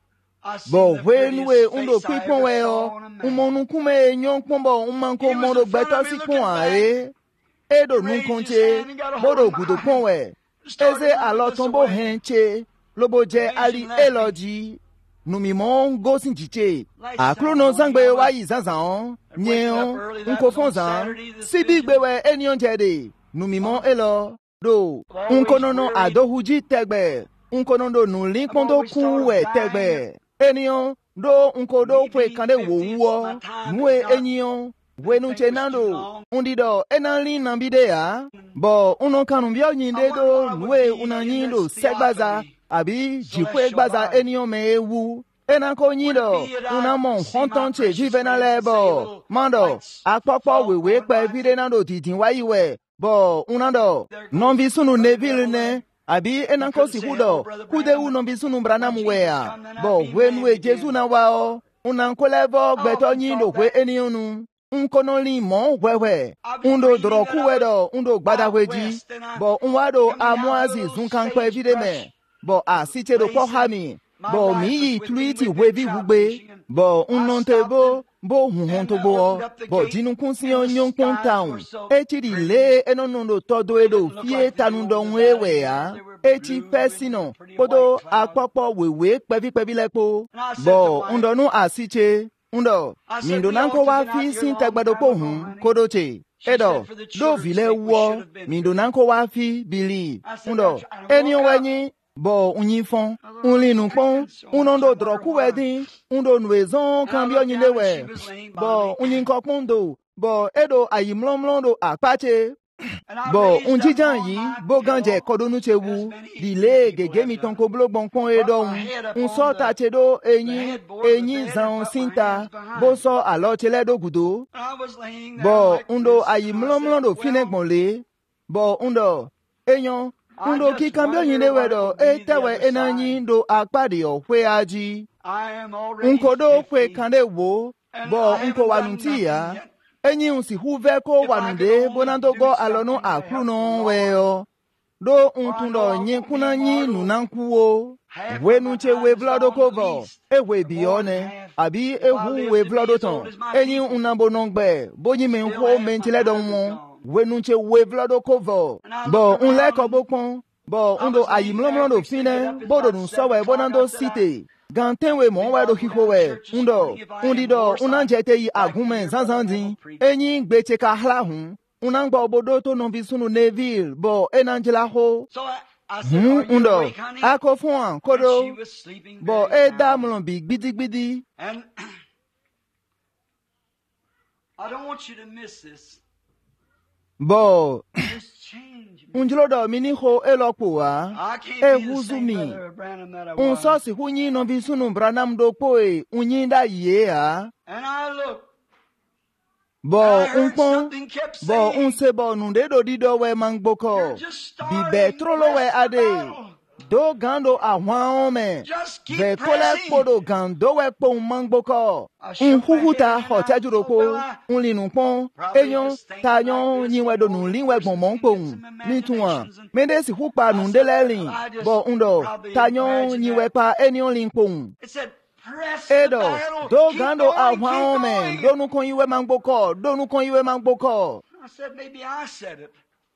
[SPEAKER 2] I see
[SPEAKER 1] bo
[SPEAKER 2] the
[SPEAKER 1] wenwe
[SPEAKER 2] prettiest
[SPEAKER 1] undo
[SPEAKER 2] face I
[SPEAKER 1] pipon
[SPEAKER 2] ever
[SPEAKER 1] we
[SPEAKER 2] saw
[SPEAKER 1] yo
[SPEAKER 2] on a man.
[SPEAKER 1] umonu kume nyon pombo umanko mondo beto si pon ae edo nun konche bodo gudo pon we eze alo tombo henche lobo je ali eloji numi mon go sinjiche akrono zangbe wa yi zanzan nyeon unko fonzan sibi gbewe enion jede numi mon elo do unko nono adohuji tegbe unko nono nulin pondo kuwe tegbe enion do unko do kwe kande wo wo nwe enion wenu chenando undido enali nambide ya bo uno kanu bio nyinde do nwe unanyindo segbaza abi jikwe gbaza enion me ewu enako nyindo unamon hontonche jivena lebo mando akpopo wewe pe vide nando titin wayiwe bo unando nombi sunu neville ne abi enako sikudo kude u nombi sunu branamu wea bo wenwe jesu na wao unankolebo gbeto nyindo kwe enionu unkono limon wewe undo droku wedo undo gbadaweji bo unwado amwazi zunkankwe videme bo asiche do kohami bo miyi tweeti wevi wugbe bo unontebo bo hunhontobo bo jinukun si onyon kontaun echiri le enonondo todo edo fie tanundo wewe ya echi pesino podo akpopo wewe pevi pevi lepo bo undonu asiche undo mindo nanko wa fi sin tegbado po hun kodoche edo do vile wo mindo nanko wa fi bili undo eni wenyi bo unyifon unlinu pon unondo droku wedin undo nwezon kambio nyilewe bo unyinko pondo bo edo ayimlomlondo apache bo unjijan yi bo ganje kodonu chewu dile gege mi tonko blogbon pon edo un so ta chedo enyi enyi zan sinta bo so alo cheledo gudo bo undo ayimlomlondo finegbonle bo undo enyon undo ki kambio nyile do e tewe enanyi ndo akpadi okwe aji unkodo kwe kande wo bo unko wanuntia enyi unsi huve ko wanude bonando go alono akruno weo do untundo nyi kuna nyi nunankuwo wenu che we vlodo kovo e we bione abi ehu we vlodo ton enyi unambo nongbe bonyi menho mentile don won wenu che we vlodo kovo bo unle ko bokon bo undo ayimlomlo do fine bodo nun sowe bonando city gantenwe monwe do hikowe undo undido unanjete yi agumen zanzandin enyi gbeche ka hlahu unangba obodo to non bisunu Neville bo enangela ho hmm undo ako fun kodo bo e damlon bi gbidigbidi.
[SPEAKER 2] And I don't want you to miss this.
[SPEAKER 1] Bo unjlodo mini ho elopo wa e huzumi unso si hunyi no bisunu Branham do poe unyinda ye a.
[SPEAKER 2] And I look.
[SPEAKER 1] Bo unpon bo unse bo nunde do dido we mangboko bi be trolo we ade do gando ahwan ome ve kole podo gando we po mangboko un huhuta ho tajuroko un linupon enyon tayon nyiwe do nun linwe gbonmon po ni tuan mende si hupa nunde lelin bo undo tayon nyiwe pa enyon lin po. Edo, do gando a woman, donu kon iwe mangboko, donu kon iwe mangboko.
[SPEAKER 2] I said, maybe I said it.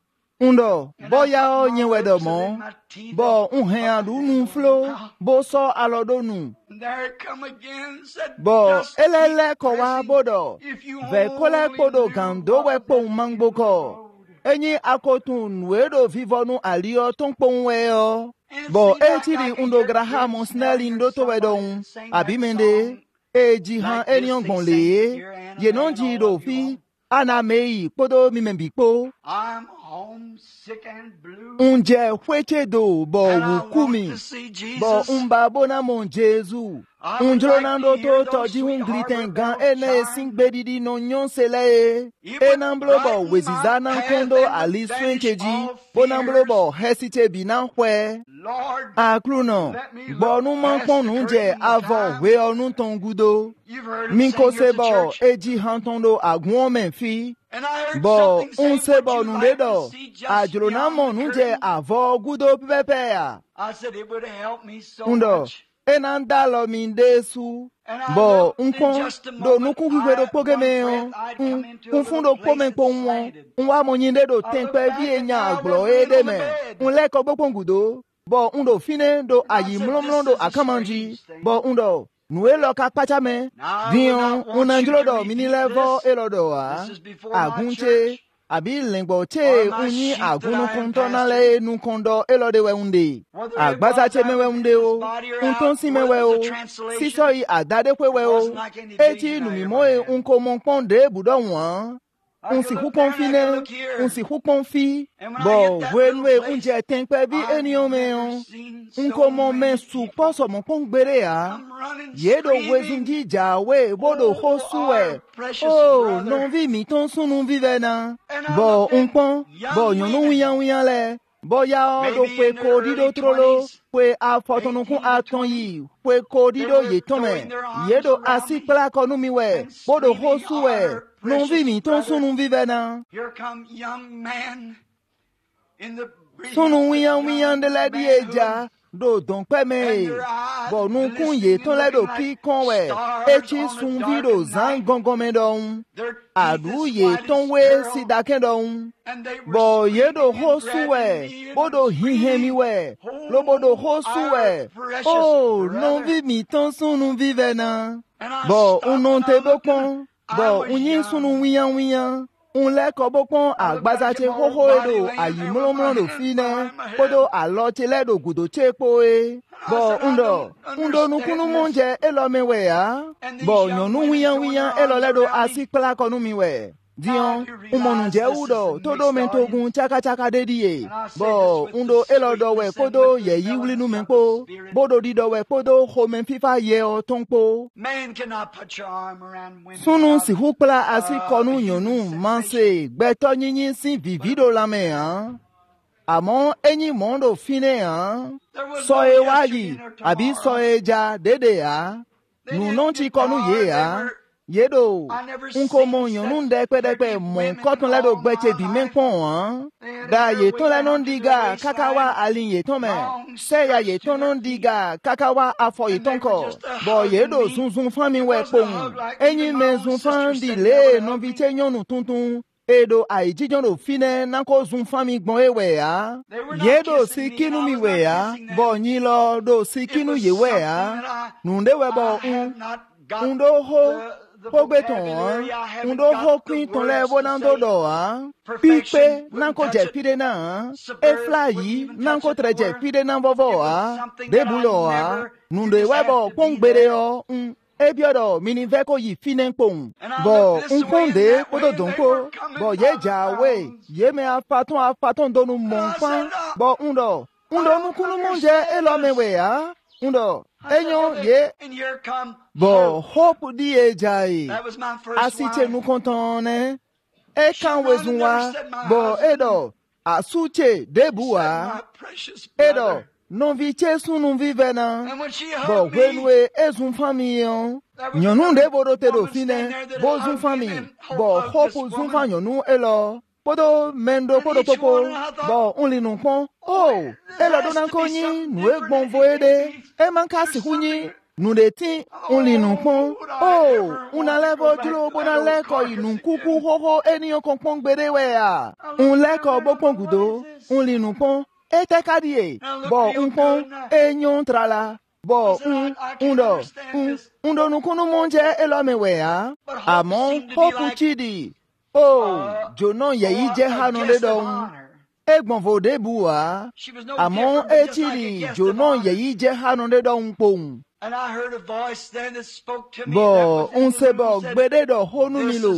[SPEAKER 1] Undo, boya o nyewe do mo, bo unhen adu nun flo, bo so alodonu.
[SPEAKER 2] And there it come again, said,
[SPEAKER 1] Bo,
[SPEAKER 2] just
[SPEAKER 1] elele
[SPEAKER 2] keep
[SPEAKER 1] ko wa
[SPEAKER 2] pressing.
[SPEAKER 1] bodo,
[SPEAKER 2] If you
[SPEAKER 1] ve kole
[SPEAKER 2] only
[SPEAKER 1] podo
[SPEAKER 2] knew
[SPEAKER 1] gando we
[SPEAKER 2] what
[SPEAKER 1] po
[SPEAKER 2] was
[SPEAKER 1] mangboko. Enyi akotun wedo vivonu alio ton pon weo.
[SPEAKER 2] And it
[SPEAKER 1] Bo
[SPEAKER 2] seemed like
[SPEAKER 1] etiri
[SPEAKER 2] I could
[SPEAKER 1] undo
[SPEAKER 2] hear
[SPEAKER 1] graham
[SPEAKER 2] kids
[SPEAKER 1] snelling
[SPEAKER 2] now
[SPEAKER 1] do to
[SPEAKER 2] hear
[SPEAKER 1] wedon
[SPEAKER 2] somebody sing that
[SPEAKER 1] abimende
[SPEAKER 2] song.
[SPEAKER 1] eji han
[SPEAKER 2] Like this
[SPEAKER 1] enyon
[SPEAKER 2] they
[SPEAKER 1] gon
[SPEAKER 2] sing
[SPEAKER 1] le
[SPEAKER 2] here, Anna
[SPEAKER 1] ye
[SPEAKER 2] Mae
[SPEAKER 1] non
[SPEAKER 2] and
[SPEAKER 1] ji
[SPEAKER 2] all
[SPEAKER 1] do
[SPEAKER 2] of you
[SPEAKER 1] fi
[SPEAKER 2] all.
[SPEAKER 1] ana mei podo mi membipo
[SPEAKER 2] I'm homesick and blue.
[SPEAKER 1] unje hweche do bo
[SPEAKER 2] And I want
[SPEAKER 1] wukumi
[SPEAKER 2] to see
[SPEAKER 1] bo
[SPEAKER 2] Jesus.
[SPEAKER 1] umba bona mon Jesu
[SPEAKER 2] I would
[SPEAKER 1] unjro
[SPEAKER 2] like
[SPEAKER 1] nando
[SPEAKER 2] to hear
[SPEAKER 1] to to
[SPEAKER 2] those
[SPEAKER 1] ji
[SPEAKER 2] sweet
[SPEAKER 1] hun gliten
[SPEAKER 2] harbor
[SPEAKER 1] gan
[SPEAKER 2] bells
[SPEAKER 1] ene
[SPEAKER 2] chime.
[SPEAKER 1] sing bedidi no nyon sele
[SPEAKER 2] It would
[SPEAKER 1] enamblo bo
[SPEAKER 2] brighten
[SPEAKER 1] wezizana
[SPEAKER 2] my path
[SPEAKER 1] kondo
[SPEAKER 2] and would
[SPEAKER 1] ali
[SPEAKER 2] banish
[SPEAKER 1] swencheji
[SPEAKER 2] all
[SPEAKER 1] bonamblo
[SPEAKER 2] fears.
[SPEAKER 1] bo hesite binahwe
[SPEAKER 2] Lord,
[SPEAKER 1] akruno
[SPEAKER 2] let me look
[SPEAKER 1] bonu man
[SPEAKER 2] past
[SPEAKER 1] pon
[SPEAKER 2] the
[SPEAKER 1] nu je
[SPEAKER 2] curtain of
[SPEAKER 1] avon
[SPEAKER 2] time.
[SPEAKER 1] we onu ton gudo
[SPEAKER 2] You've heard him
[SPEAKER 1] min ko
[SPEAKER 2] sing here at the
[SPEAKER 1] sebo
[SPEAKER 2] church.
[SPEAKER 1] eji hantondo agun men fi
[SPEAKER 2] And I heard
[SPEAKER 1] bo
[SPEAKER 2] something say,
[SPEAKER 1] un
[SPEAKER 2] would
[SPEAKER 1] sebo
[SPEAKER 2] you
[SPEAKER 1] nu
[SPEAKER 2] like to
[SPEAKER 1] dedo
[SPEAKER 2] see just
[SPEAKER 1] ajlo na
[SPEAKER 2] beyond
[SPEAKER 1] mo
[SPEAKER 2] the
[SPEAKER 1] nu je
[SPEAKER 2] curtain?
[SPEAKER 1] avon gudo pepe ya
[SPEAKER 2] I said, it would help me so
[SPEAKER 1] undo
[SPEAKER 2] much.
[SPEAKER 1] enanda lo min desu
[SPEAKER 2] And I
[SPEAKER 1] bo
[SPEAKER 2] looked in
[SPEAKER 1] unpon
[SPEAKER 2] just a
[SPEAKER 1] do
[SPEAKER 2] moment.
[SPEAKER 1] nu kun hwe do
[SPEAKER 2] I,
[SPEAKER 1] poge
[SPEAKER 2] one
[SPEAKER 1] me
[SPEAKER 2] breath,
[SPEAKER 1] o
[SPEAKER 2] I'd come
[SPEAKER 1] un
[SPEAKER 2] into a
[SPEAKER 1] kun
[SPEAKER 2] little
[SPEAKER 1] fundo
[SPEAKER 2] place
[SPEAKER 1] pomen
[SPEAKER 2] that
[SPEAKER 1] pon won
[SPEAKER 2] slanted.
[SPEAKER 1] un wa mo yin dedo
[SPEAKER 2] I
[SPEAKER 1] ten
[SPEAKER 2] looked
[SPEAKER 1] pe
[SPEAKER 2] back
[SPEAKER 1] bi
[SPEAKER 2] and
[SPEAKER 1] enya
[SPEAKER 2] there I
[SPEAKER 1] aglo
[SPEAKER 2] was
[SPEAKER 1] e
[SPEAKER 2] laying
[SPEAKER 1] de
[SPEAKER 2] on the
[SPEAKER 1] me
[SPEAKER 2] bed.
[SPEAKER 1] un le ko gbopon gudo bo undo fine do
[SPEAKER 2] And I
[SPEAKER 1] ayi
[SPEAKER 2] said,
[SPEAKER 1] mlomlo
[SPEAKER 2] this
[SPEAKER 1] do
[SPEAKER 2] is a
[SPEAKER 1] akamanji
[SPEAKER 2] strange thing.
[SPEAKER 1] bo undo nuwe lo ka pacha me
[SPEAKER 2] Now, I would
[SPEAKER 1] dion
[SPEAKER 2] not want
[SPEAKER 1] un
[SPEAKER 2] you
[SPEAKER 1] anjlo
[SPEAKER 2] to
[SPEAKER 1] do
[SPEAKER 2] repeat
[SPEAKER 1] mini levo
[SPEAKER 2] this.
[SPEAKER 1] elodo wa
[SPEAKER 2] This is before my
[SPEAKER 1] agunche
[SPEAKER 2] church
[SPEAKER 1] abi lengbo
[SPEAKER 2] or
[SPEAKER 1] che
[SPEAKER 2] my
[SPEAKER 1] unyi
[SPEAKER 2] sheep that
[SPEAKER 1] agunu
[SPEAKER 2] I am
[SPEAKER 1] konto na
[SPEAKER 2] pastoring.
[SPEAKER 1] le nu kondo elode we unde
[SPEAKER 2] Whether it
[SPEAKER 1] agbaza
[SPEAKER 2] was
[SPEAKER 1] che
[SPEAKER 2] I
[SPEAKER 1] me we
[SPEAKER 2] was in
[SPEAKER 1] unde
[SPEAKER 2] this
[SPEAKER 1] o
[SPEAKER 2] body or
[SPEAKER 1] unton
[SPEAKER 2] out,
[SPEAKER 1] si me
[SPEAKER 2] or
[SPEAKER 1] we
[SPEAKER 2] it was a
[SPEAKER 1] o
[SPEAKER 2] translation,
[SPEAKER 1] siso yi adade kwe we
[SPEAKER 2] it
[SPEAKER 1] o
[SPEAKER 2] wasn't like any
[SPEAKER 1] eti
[SPEAKER 2] vision
[SPEAKER 1] nu
[SPEAKER 2] I
[SPEAKER 1] mi
[SPEAKER 2] ever
[SPEAKER 1] mo e
[SPEAKER 2] had.
[SPEAKER 1] unko mon ponde budo won
[SPEAKER 2] I
[SPEAKER 1] un
[SPEAKER 2] could
[SPEAKER 1] si
[SPEAKER 2] look
[SPEAKER 1] hupon
[SPEAKER 2] down, I could
[SPEAKER 1] fine
[SPEAKER 2] look here.
[SPEAKER 1] un si hupon fi
[SPEAKER 2] And when I
[SPEAKER 1] bo
[SPEAKER 2] hit that
[SPEAKER 1] wenwe
[SPEAKER 2] little place,
[SPEAKER 1] unje tenpe bi
[SPEAKER 2] I've
[SPEAKER 1] eni o me
[SPEAKER 2] never
[SPEAKER 1] o
[SPEAKER 2] seen
[SPEAKER 1] unko
[SPEAKER 2] so
[SPEAKER 1] mon men
[SPEAKER 2] many
[SPEAKER 1] su
[SPEAKER 2] people
[SPEAKER 1] poso mon pon gbere ya
[SPEAKER 2] come running,
[SPEAKER 1] yedo
[SPEAKER 2] screaming.
[SPEAKER 1] wezunji jawe bodo
[SPEAKER 2] Oh,
[SPEAKER 1] hosuwe
[SPEAKER 2] our precious
[SPEAKER 1] oh
[SPEAKER 2] brother.
[SPEAKER 1] non vi mi ton sunu vive na
[SPEAKER 2] And I
[SPEAKER 1] bo
[SPEAKER 2] looked at
[SPEAKER 1] unpon bo
[SPEAKER 2] young
[SPEAKER 1] yonu
[SPEAKER 2] women,
[SPEAKER 1] wiyan wiyan le bo ya o do
[SPEAKER 2] maybe
[SPEAKER 1] pe
[SPEAKER 2] in their
[SPEAKER 1] ko dido
[SPEAKER 2] early
[SPEAKER 1] trolo
[SPEAKER 2] twenties,
[SPEAKER 1] pe afotonukun
[SPEAKER 2] eighteen to
[SPEAKER 1] aton
[SPEAKER 2] twenty,
[SPEAKER 1] yi pe ko
[SPEAKER 2] they
[SPEAKER 1] dido
[SPEAKER 2] were
[SPEAKER 1] ye tome
[SPEAKER 2] throwing their arms
[SPEAKER 1] yedo
[SPEAKER 2] around
[SPEAKER 1] asi
[SPEAKER 2] me
[SPEAKER 1] pla konu mi we
[SPEAKER 2] and
[SPEAKER 1] bodo
[SPEAKER 2] screaming,
[SPEAKER 1] hosuwe
[SPEAKER 2] our
[SPEAKER 1] non vi
[SPEAKER 2] precious
[SPEAKER 1] mi ton
[SPEAKER 2] brother.
[SPEAKER 1] sunu vive na
[SPEAKER 2] Here come young man in the
[SPEAKER 1] sunu
[SPEAKER 2] brilliance
[SPEAKER 1] wiyan
[SPEAKER 2] of
[SPEAKER 1] wiyan de
[SPEAKER 2] young
[SPEAKER 1] la di
[SPEAKER 2] manhood,
[SPEAKER 1] eja do don pe
[SPEAKER 2] and
[SPEAKER 1] me
[SPEAKER 2] their eyes
[SPEAKER 1] bo nun kun
[SPEAKER 2] glistening
[SPEAKER 1] ye
[SPEAKER 2] and
[SPEAKER 1] ton le do
[SPEAKER 2] looking like
[SPEAKER 1] ki kon we
[SPEAKER 2] stars
[SPEAKER 1] echi
[SPEAKER 2] on a
[SPEAKER 1] sun vido
[SPEAKER 2] darkened
[SPEAKER 1] zan
[SPEAKER 2] night.
[SPEAKER 1] gongon me don
[SPEAKER 2] Their teeth
[SPEAKER 1] adu
[SPEAKER 2] as
[SPEAKER 1] ye
[SPEAKER 2] white
[SPEAKER 1] ton
[SPEAKER 2] as
[SPEAKER 1] we
[SPEAKER 2] pearl,
[SPEAKER 1] si daken don
[SPEAKER 2] and they were
[SPEAKER 1] bo ye do
[SPEAKER 2] screaming and
[SPEAKER 1] hosu
[SPEAKER 2] grabbing
[SPEAKER 1] we
[SPEAKER 2] me and
[SPEAKER 1] bodo hihe mi
[SPEAKER 2] screaming,
[SPEAKER 1] we lo bodo
[SPEAKER 2] "Oh,
[SPEAKER 1] hosu
[SPEAKER 2] our
[SPEAKER 1] we
[SPEAKER 2] precious
[SPEAKER 1] oh non
[SPEAKER 2] brother!"
[SPEAKER 1] vi mi ton sunu vive na
[SPEAKER 2] And I
[SPEAKER 1] bo
[SPEAKER 2] stopped
[SPEAKER 1] unon
[SPEAKER 2] and
[SPEAKER 1] te
[SPEAKER 2] I looked, and
[SPEAKER 1] bokon
[SPEAKER 2] I
[SPEAKER 1] bo
[SPEAKER 2] was
[SPEAKER 1] unyin sunu
[SPEAKER 2] young.
[SPEAKER 1] wiyan wiyan un le ko bokon
[SPEAKER 2] I looked like
[SPEAKER 1] agbaza che
[SPEAKER 2] an old
[SPEAKER 1] hoho
[SPEAKER 2] body
[SPEAKER 1] edo
[SPEAKER 2] laying
[SPEAKER 1] ayi
[SPEAKER 2] there with my
[SPEAKER 1] mlomlo do
[SPEAKER 2] hands
[SPEAKER 1] fine
[SPEAKER 2] behind my head.
[SPEAKER 1] bodo alo che le do gudo che po e
[SPEAKER 2] I
[SPEAKER 1] bo
[SPEAKER 2] said, I
[SPEAKER 1] undo
[SPEAKER 2] don't
[SPEAKER 1] undo nukunu
[SPEAKER 2] understand this.
[SPEAKER 1] monje elo me we ya
[SPEAKER 2] And these
[SPEAKER 1] bo
[SPEAKER 2] young
[SPEAKER 1] nyonu
[SPEAKER 2] women
[SPEAKER 1] wiyan
[SPEAKER 2] throwing their
[SPEAKER 1] wiyan elo
[SPEAKER 2] arms
[SPEAKER 1] le do
[SPEAKER 2] around me.
[SPEAKER 1] asi pla konu mi we
[SPEAKER 2] Now
[SPEAKER 1] dion
[SPEAKER 2] you realize
[SPEAKER 1] umonunje
[SPEAKER 2] this is a
[SPEAKER 1] udo todo
[SPEAKER 2] mixed
[SPEAKER 1] mentogun
[SPEAKER 2] audience.
[SPEAKER 1] chaka chaka dediye
[SPEAKER 2] And I say
[SPEAKER 1] bo
[SPEAKER 2] this with
[SPEAKER 1] undo
[SPEAKER 2] the
[SPEAKER 1] elo do we
[SPEAKER 2] sweetness and
[SPEAKER 1] kodo
[SPEAKER 2] with the
[SPEAKER 1] ye yi wuli nu
[SPEAKER 2] melodies
[SPEAKER 1] men
[SPEAKER 2] of the
[SPEAKER 1] po
[SPEAKER 2] Spirit.
[SPEAKER 1] bodo di do we kodo ho men fifa ye o ton po
[SPEAKER 2] Man cannot put your arm around women
[SPEAKER 1] sunu
[SPEAKER 2] without
[SPEAKER 1] si hupla asi
[SPEAKER 2] uh,
[SPEAKER 1] konu
[SPEAKER 2] human
[SPEAKER 1] nyonu
[SPEAKER 2] sensation.
[SPEAKER 1] manse gbeto nyinyin si vivido la me han àmọ́ ẹ̀yin mondo fine han
[SPEAKER 2] There was
[SPEAKER 1] so
[SPEAKER 2] no
[SPEAKER 1] e
[SPEAKER 2] yesterday
[SPEAKER 1] wayi
[SPEAKER 2] nor
[SPEAKER 1] àbí so
[SPEAKER 2] tomorrow.
[SPEAKER 1] e ja dede ha
[SPEAKER 2] They
[SPEAKER 1] nu
[SPEAKER 2] didn't
[SPEAKER 1] non ti konu
[SPEAKER 2] depart.
[SPEAKER 1] ye
[SPEAKER 2] They
[SPEAKER 1] ha
[SPEAKER 2] were
[SPEAKER 1] yedo unko mon yonun de pe de pe mon koton la do gbeche bi men pon an da ye ton la non diga kakawa alin ye ton men se ya ye ton non diga kakawa afo ye ton ko bo yedo zun zun fan mi we pon enyin men zun fan di le non bi che nyonu tuntun edo ai jijon do fine nanko zun fan mi gbon ewe ya yedo si kinu mi we ya bo nyi lo do si kinu ye we ya nunde we bo un undo ho Pogbeton, undo ho queen ton le bonando do a pipe nanko je pide na e fly nanko treje pide na vovo a debulo a nunde webo pongbere o e biodo mini veko yi finen pon bo un ponde podo donko bo ye jawe ye me afaton afaton do nu monfan bo undo undo nu kunu monje e lo mewe a undo enyo ye bo hope di ejai asiche nu kontone e kan wezunwa bo edo asuche debua edo non viche sunu vivena bo wenwe ezun famille nyonu de bodote do fine bo zun famille bo hope zun fa nyonu elo podo mendo podo popo bo only non pon oh elo donan konyi nu egbon voede e manka si hunyi nu de tin only non pon oh una levo duro bona leko inu kuku hoho eniyan kon pon gbere we a un leko bo pon gudo only non pon e te kadie bo un pon enyon trala bo un undo un undo nu kunu monje elo mewe a amon hopu chidi oh, Jonon yeyi je hanon de don. Egbon vo debu a. Amon etiri Jonon yeyi je hanon de don pon.
[SPEAKER 2] And I heard a voice then that spoke to me.
[SPEAKER 1] Bo un se bo gbede do honu milo.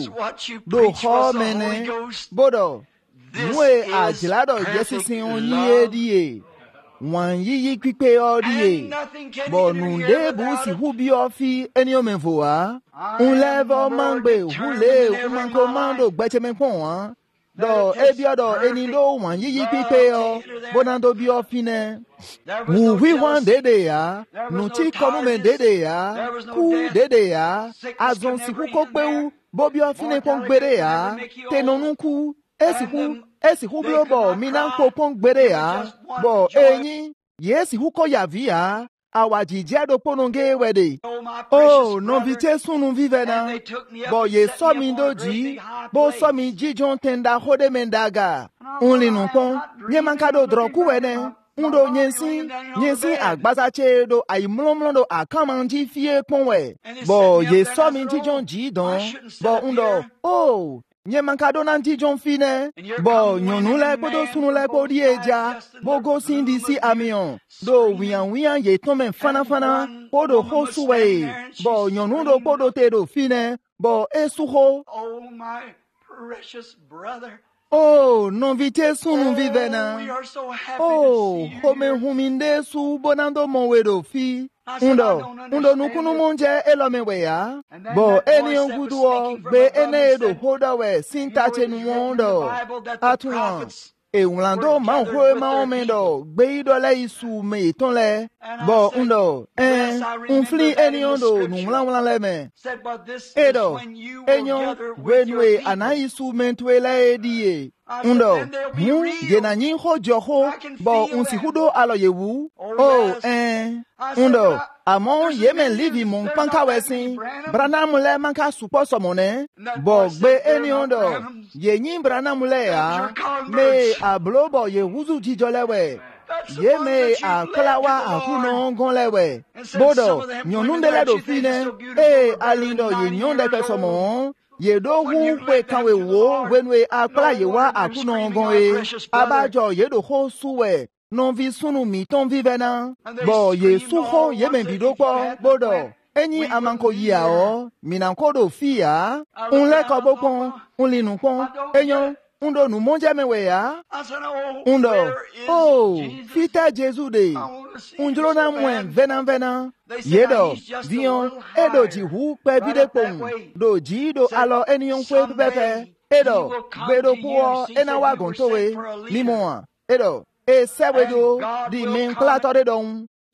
[SPEAKER 1] Do ho mene. Bodo. Mwe a jilado yesisin onye die. Wan yiyi kwipe odie. Bo nunde bu si hubi ofi enyo menvo a. Un levo mangbe hule un komando gbeche menpon a. Do ebiodo enido wan yiyi kwipe o. Bonando bi ofine. Wu wi wan dede ya. Nuti komu men dede ya. Ku dede ya. Azon si huko kwe u. Bobi ofine pon gbere ya. Tenonun ku. Esi hu. Esi hu blobo minan ko pon gbere ya. Bo enyi. Yesi huko ya via. Awaji jado pononge wede. Oh, non vite sunu vivena. Bo ye so mi doji. Bo so mi jijon tenda hode mendaga. Unli non pon. Nye mankado droku wene. Undo nyensin. Nyensin agbaza che do ay mlomlon do akamanji fie ponwe. Bo ye so mi jijon jidon. Bo undo. Oh. Nye mankado nan jijon fine. Bo nyonu le podo sunu le podi eja. Bo go sindi si amion. Do wiyan wiyan ye tomen fana fana. Podo ho suwe. Bo nyonu do podo te do fine. Bo esuho.
[SPEAKER 2] Oh, my precious brother.
[SPEAKER 1] Oh, non vite sunu vivena.
[SPEAKER 2] We are so happy
[SPEAKER 1] Oh,
[SPEAKER 2] to see you
[SPEAKER 1] home
[SPEAKER 2] here.
[SPEAKER 1] huminde su bonando monwedo fi. Undo, undo nukunu monje elome weya. Bo eni onguduo be ene edo hoda we sintache nuondo. Atuan. E unlando ma hwe ma omendo be idole isu me tonle. Bo undo, eh, unfli eni ondo numla wala leme.
[SPEAKER 2] Said, but this is
[SPEAKER 1] Edo,
[SPEAKER 2] when you will
[SPEAKER 1] enyo,
[SPEAKER 2] gather with your
[SPEAKER 1] wenwe
[SPEAKER 2] people.
[SPEAKER 1] anaisu mentwele edie. Undo, mu yena nyinho joho, bo unsi hudo alo yewu. Oh, eh, undo, amon yemen livi mon panka wesin. Branamule manka supo somone. Bo gbe eni ondo, ye nyin branamule ya. Me ablobo ye wuzu jijolewe. Ye me a klawa a kuno gonlewe. Bodo, nyonundele do fine. E alindo ye nyonde pesomo. Ye do hu kwe kanwe wo wenwe akla ye wa akuno gonwe. Abajo ye do ho suwe. Non vi sunu mi ton vivena. Bo ye suho ye men bidoko. Bodo. Enyi amanko yia o. Minanko do fia. Un leko bokon. Un linukon. Enyo. Undo nu monje mewe ya.
[SPEAKER 2] I said, oh,
[SPEAKER 1] Undo.
[SPEAKER 2] where is
[SPEAKER 1] Oh,
[SPEAKER 2] Jesus?
[SPEAKER 1] fita Jesu de.
[SPEAKER 2] I want to see
[SPEAKER 1] Unjolo
[SPEAKER 2] him
[SPEAKER 1] na
[SPEAKER 2] so
[SPEAKER 1] mwen
[SPEAKER 2] bad.
[SPEAKER 1] venan venan.
[SPEAKER 2] They said,
[SPEAKER 1] Yedo,
[SPEAKER 2] now he's just a
[SPEAKER 1] dion,
[SPEAKER 2] little
[SPEAKER 1] edo
[SPEAKER 2] higher,
[SPEAKER 1] ji hu pe
[SPEAKER 2] right
[SPEAKER 1] vide
[SPEAKER 2] up that
[SPEAKER 1] pon.
[SPEAKER 2] way.
[SPEAKER 1] Do ji do
[SPEAKER 2] Said,
[SPEAKER 1] alo eniyon kwe
[SPEAKER 2] someday
[SPEAKER 1] pepe.
[SPEAKER 2] he
[SPEAKER 1] Edo,
[SPEAKER 2] will come
[SPEAKER 1] bedo
[SPEAKER 2] to
[SPEAKER 1] kuo
[SPEAKER 2] you. He said
[SPEAKER 1] ena
[SPEAKER 2] you
[SPEAKER 1] wagon
[SPEAKER 2] were
[SPEAKER 1] towe.
[SPEAKER 2] sent for a leader.
[SPEAKER 1] Limoa. Edo, e sewe
[SPEAKER 2] And
[SPEAKER 1] do,
[SPEAKER 2] God
[SPEAKER 1] di
[SPEAKER 2] will
[SPEAKER 1] men
[SPEAKER 2] come
[SPEAKER 1] klato de don.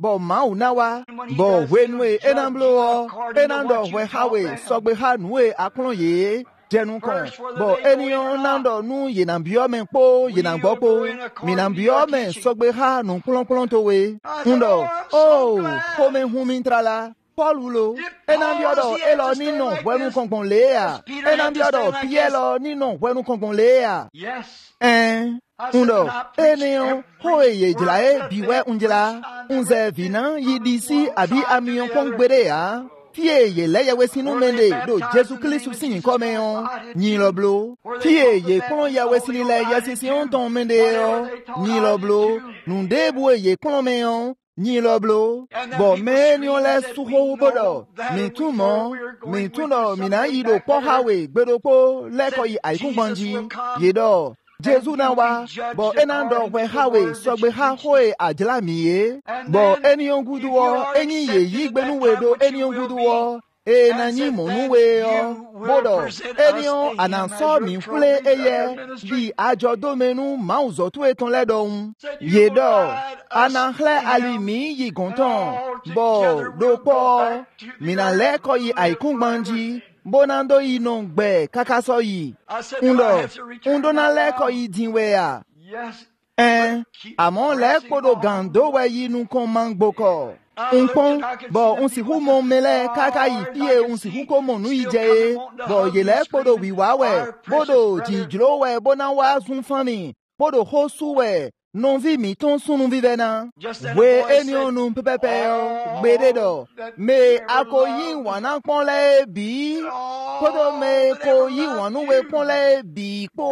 [SPEAKER 1] bo mau nawa bo wenwe enamblo enando we hawe sogbe ha nuwe aklon ye jenu kon bo enion nando nu yenambio men po yenangbo po minambio men sogbe ha nu klon klon to we ndo oh come humin trala Paululo enambiodo elo nino wenu kongon lea enambiodo pielo nino wenu kongon lea
[SPEAKER 2] Yes.
[SPEAKER 1] eh undo enion hoye jlae biwe unjla unze vina yidisi abi amion kongbere Fie ye leye we sinu mende do Jésus Christ sin comme on ni lo blo fie ye kon ya we sinu le ye si on ton mende yo ni lo blo nun de bo ye kon me on ni lo blo bo me ni o le su ho bodo mi tu mo mi tu no mi na yi do po hawe gbedo po le ko yi ai kun banji ye do Jésus na wa bo enando we hawe so gbe ha hoe ajla mi ye bo eni ongudu wo eni ye yi gbenu we do eni ongudu wo e na nyi monu we o bodo eni on ananso mi fule eye bi ajo do menu ma uzo tu eton le do un ye do ananhle alimi yi gonton bo do po mi na le ko yi aikun gbanji bonando yi no gbe kakaso yi undo undo na le ko yi dinwe ya
[SPEAKER 2] Yes.
[SPEAKER 1] eh amon le kodo gando we yi nu kon mangboko unpon bo un si hu mo mele kaka yi pie un si hu ko mo nu ije bo ye le kodo wi wa we bodo ji jlo we bona wa sun fami bodo ho su we non vi mi ton sunu vivena we eni onu pepepe o gbede do me akoyi wana ponle bi kodo me ko yi wanu we ponle bi po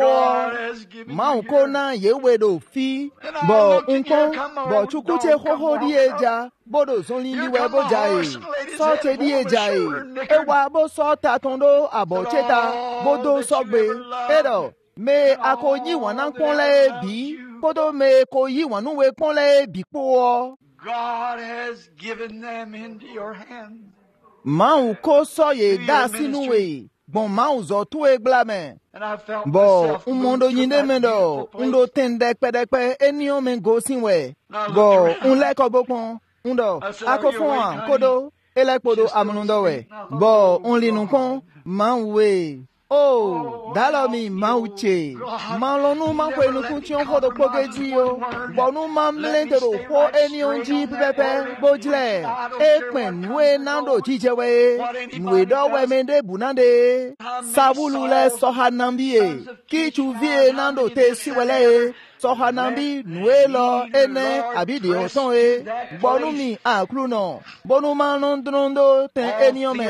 [SPEAKER 1] ma ko na ye we do fi bo unko bo chukuche ho ho di eja bodo zonli li we bo jai so che di eja e e wa bo so ta tondo abo cheta bodo sogbe edo me akoyi wana ponle bi Kodo me ko yi wanu we ponle bipo
[SPEAKER 2] God has given them into your hands.
[SPEAKER 1] ma u ko so ye da sinu we bon ma u zo tu e glame
[SPEAKER 2] And I felt
[SPEAKER 1] bo
[SPEAKER 2] myself
[SPEAKER 1] un mondo
[SPEAKER 2] moved
[SPEAKER 1] nyinde
[SPEAKER 2] from that
[SPEAKER 1] mendo
[SPEAKER 2] beautiful
[SPEAKER 1] undo
[SPEAKER 2] place.
[SPEAKER 1] tende pedekpe eni o men go sinwe bo un le ko bokon undo akofon an kodo ele kodo amundo we bo un linu kon ma we Oh, dalo mi mauche. Malonu man kwe nu kution ho do pogeji yo. Bonu man mlente do ho eni onji pepe bojle. E kwen nwe nando jijewe. Nwe do we mende bunande. Sabulu le soha nambiye. Kichu vie nando te siwele. Soha nambi nwe lo ene abidi oton e. Bonu mi aklu no. Bonu man nondrondo ten eni ome.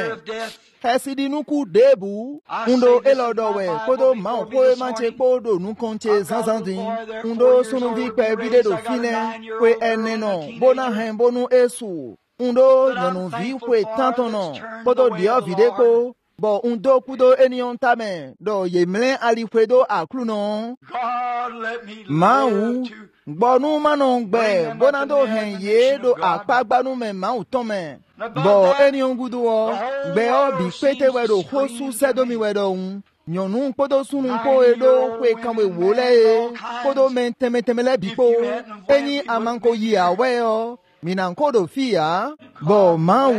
[SPEAKER 1] Hesidi nuku debu undo elodowe kodo ma ko manche kodo nu konche zanzandin undo sunu vi pe vide do fine kwe eneno bona hen bonu esu undo nanu vi kwe tantono kodo dio vide ko bo undo kudo enion tame do ye mlen ali kwedo akluno
[SPEAKER 2] God let me
[SPEAKER 1] mau
[SPEAKER 2] live to
[SPEAKER 1] gbonu manon gbe bonando hen ye do apagbanu me mau tome bo eni ongudu o gbe o bi pete wedo hosu sedomi wedo un nyonu podo sunu po edo kwe kanwe wole podo men teme temele bipo eni amanko yi awe o minanko do fia bo mau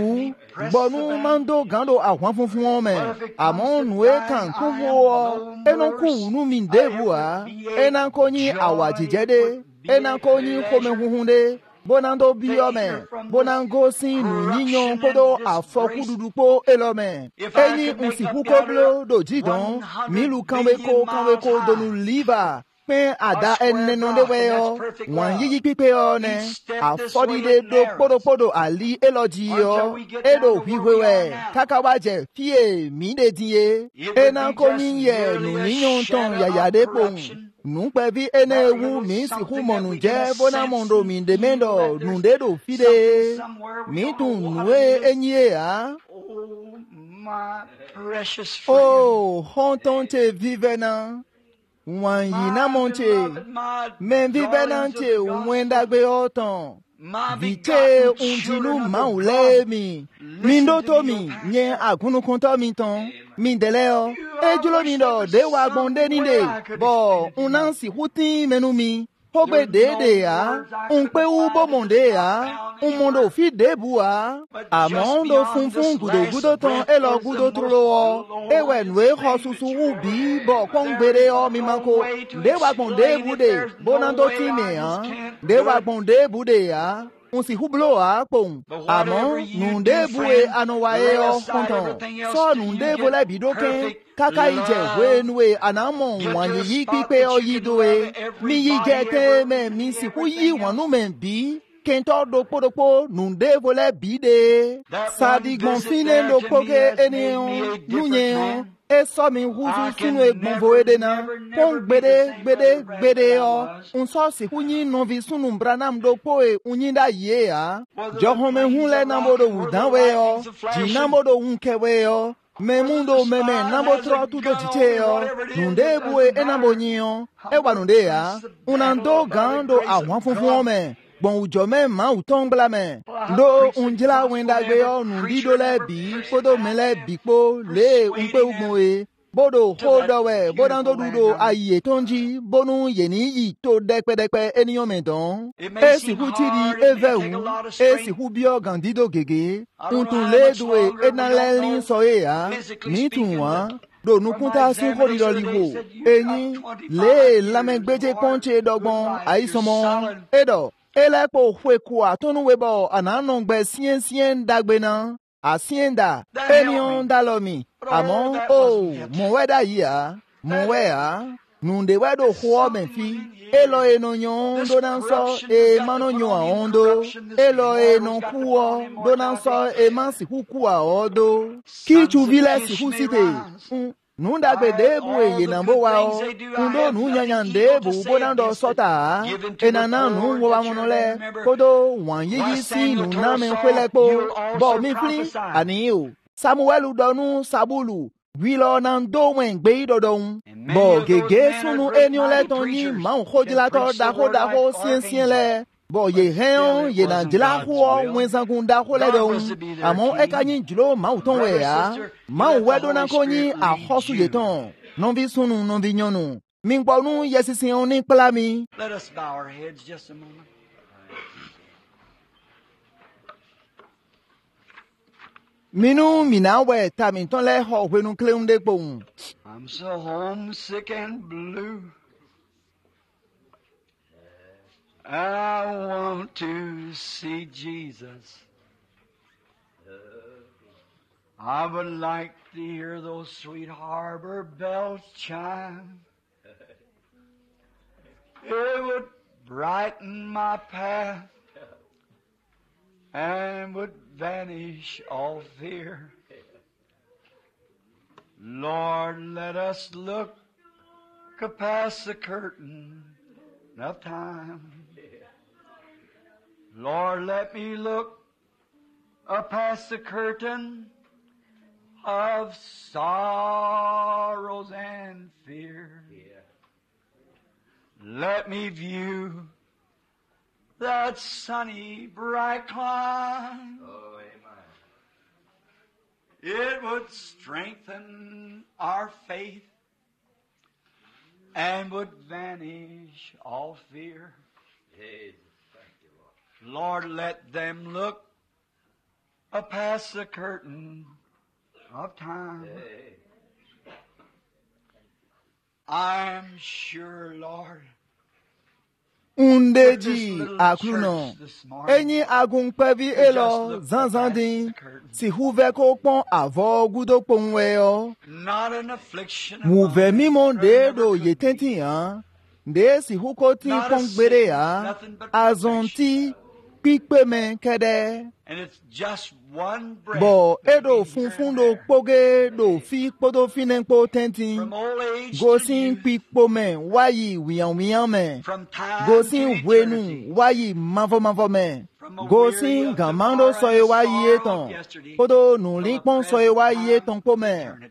[SPEAKER 1] bonu mando gando ahwan funfun o me amon we kan kuwo enoku nu min dewa enanko ni awajijede enanko ni kome huhunde bonando biome bonango sinu nyinyon podo afokududupo elome eni unsiku koblo do jidon milu kanwe ko kanwe ko donu liba pe ada eneno de weyo wan yiyi pipe o ne afodi de do podo podo ali eloji yo edo wiwewe kakawaje fie mi de die enanko niye nu nyinyon ton yayade pon nu pevi ene wu mi si hu monu je bona mondo mi de mendo nu de do fide mi tu nwe enye a
[SPEAKER 2] oh my precious friend.
[SPEAKER 1] oh honton te vivena wan yina monche men vivena te wenda gbe oton vite unjinu maule mi mindo to mi nye agunu konto mi ton mi deleo ejulo mi do de wa gbonde ni de bo unansi huti menu mi Hobe de de ya, un pe ubo monde ya, un mondo fi debu ya. Amondo fun fun gudo gudo ton e lo gudo trulo. E we nwe ho susu ubi bo kong bere o mi manko. De wa bon debu de, bonando time ya. De wa bon debu de ya. On si hublo a pong. Amon, nun debu e anowa e o konton. So nun debu la bidoken. Kaka ije we nwe anamon wani yi pipe o yi doe. Mi yi jete me mi si hu yi wanu men bi. Kento do podoko nun debu la bide. Sadi gon fine lo poke eneon. Nunyeon. E so mi huzu sunu e gbonvo edena. Pong gbede gbede gbede o. Un so si hu yi non vi sunu mbranam do po e unyinda ye a. Jo home hunle nambodo udan we o. Ji nambodo unke we o. Me mundo me me nambo tro tudo jiteo nunde bue enambo nyo e wa nunde ya unando gando a wan funfun me bon ujo me ma uton bla me do unjila wenda gbe yo nundi do le bi podo mele bipo le unpe ugun e bodo hodo we bodando dudo aye tonji bonu yeni yi to depe depe eniyan me don e si huti di evewu e si hubio gandido gege untun le duwe enalelin so e ya mi tun wa do nukunta si horido liwo eyin le lamegbeje ponche dogbon aisomo edo elepo hweku atonu webo ananongbe sien sien dagbena Hacienda, enion dalomi. Amon, oh, mon weda ya, mon wea, nunde wedo huo menfi, elo e no nyon donanso e mano nyon a ondo, elo e non kuo donanso e man si huku a odo, ki chu vile si husite, nunda gbe debu e ye nambo wao, undo nu nyanyan debu bonando sota, e nanan nu wa monole, kodo wan yi si nu namen kwelepo, bo mi fli, aniyo. Samuel donu sabulu wilo nan do wen gbe dodon bo gege sunu enion le ton ni ma on khojila to da ko da ko sien sien le bo ye hen ye nan jila ko wen sangun da ko le don amon e kanyin julo ma uton we ya ma we do nan ko ni a hosu ye ton non bi sunu non bi nyonu min gbo nu yesisin on ni plami.
[SPEAKER 2] Let us bow our heads just a moment.
[SPEAKER 1] Minu minawe taminton le ho wenu kleunde pong.
[SPEAKER 2] I'm so homesick and blue. I want to see Jesus. I would like to hear those sweet harbor bells chime. It would brighten my path and would vanish all fear. Lord, let us look past the curtain of time. Lord, let me look past the curtain of sorrows and fear. Let me view that sunny, bright clime.
[SPEAKER 3] Oh, amen.
[SPEAKER 2] It would strengthen our faith and would vanish all fear.
[SPEAKER 3] Jesus, thank you, Lord.
[SPEAKER 2] Lord, let them look past the curtain of time.
[SPEAKER 3] Hey.
[SPEAKER 2] I'm sure, Lord,
[SPEAKER 1] Undeji akluno. Enyi agun pevi elo zanzandin. Si huve ko pon avo gudo ponwe yo.
[SPEAKER 2] not an affliction of
[SPEAKER 1] Muve
[SPEAKER 2] mine,
[SPEAKER 1] mi monde do yetenti ya. De si hukoti pon gbere ya. Azonti pikpe men kede.
[SPEAKER 2] and it's just one breath
[SPEAKER 1] Bo edo
[SPEAKER 2] between here
[SPEAKER 1] funfun
[SPEAKER 2] and
[SPEAKER 1] do
[SPEAKER 2] there.
[SPEAKER 1] poge do fi podo finen po tentin.
[SPEAKER 2] From old age to
[SPEAKER 1] Gosin
[SPEAKER 2] youth,
[SPEAKER 1] pikpo men wayi wiyan wiyan men.
[SPEAKER 2] from time
[SPEAKER 1] Gosin
[SPEAKER 2] to
[SPEAKER 1] wenu
[SPEAKER 2] eternity.
[SPEAKER 1] wayi mavo mavo men.
[SPEAKER 2] From a weary
[SPEAKER 1] Gosin
[SPEAKER 2] of the
[SPEAKER 1] gamando
[SPEAKER 2] far
[SPEAKER 1] soye
[SPEAKER 2] and
[SPEAKER 1] wayi
[SPEAKER 2] sorrow
[SPEAKER 1] eton.
[SPEAKER 2] of yesterday,
[SPEAKER 1] Podo
[SPEAKER 2] till
[SPEAKER 1] nou
[SPEAKER 2] the
[SPEAKER 1] linkpon soye
[SPEAKER 2] present
[SPEAKER 1] wayi
[SPEAKER 2] time
[SPEAKER 1] eton po
[SPEAKER 2] of
[SPEAKER 1] men.
[SPEAKER 2] eternity.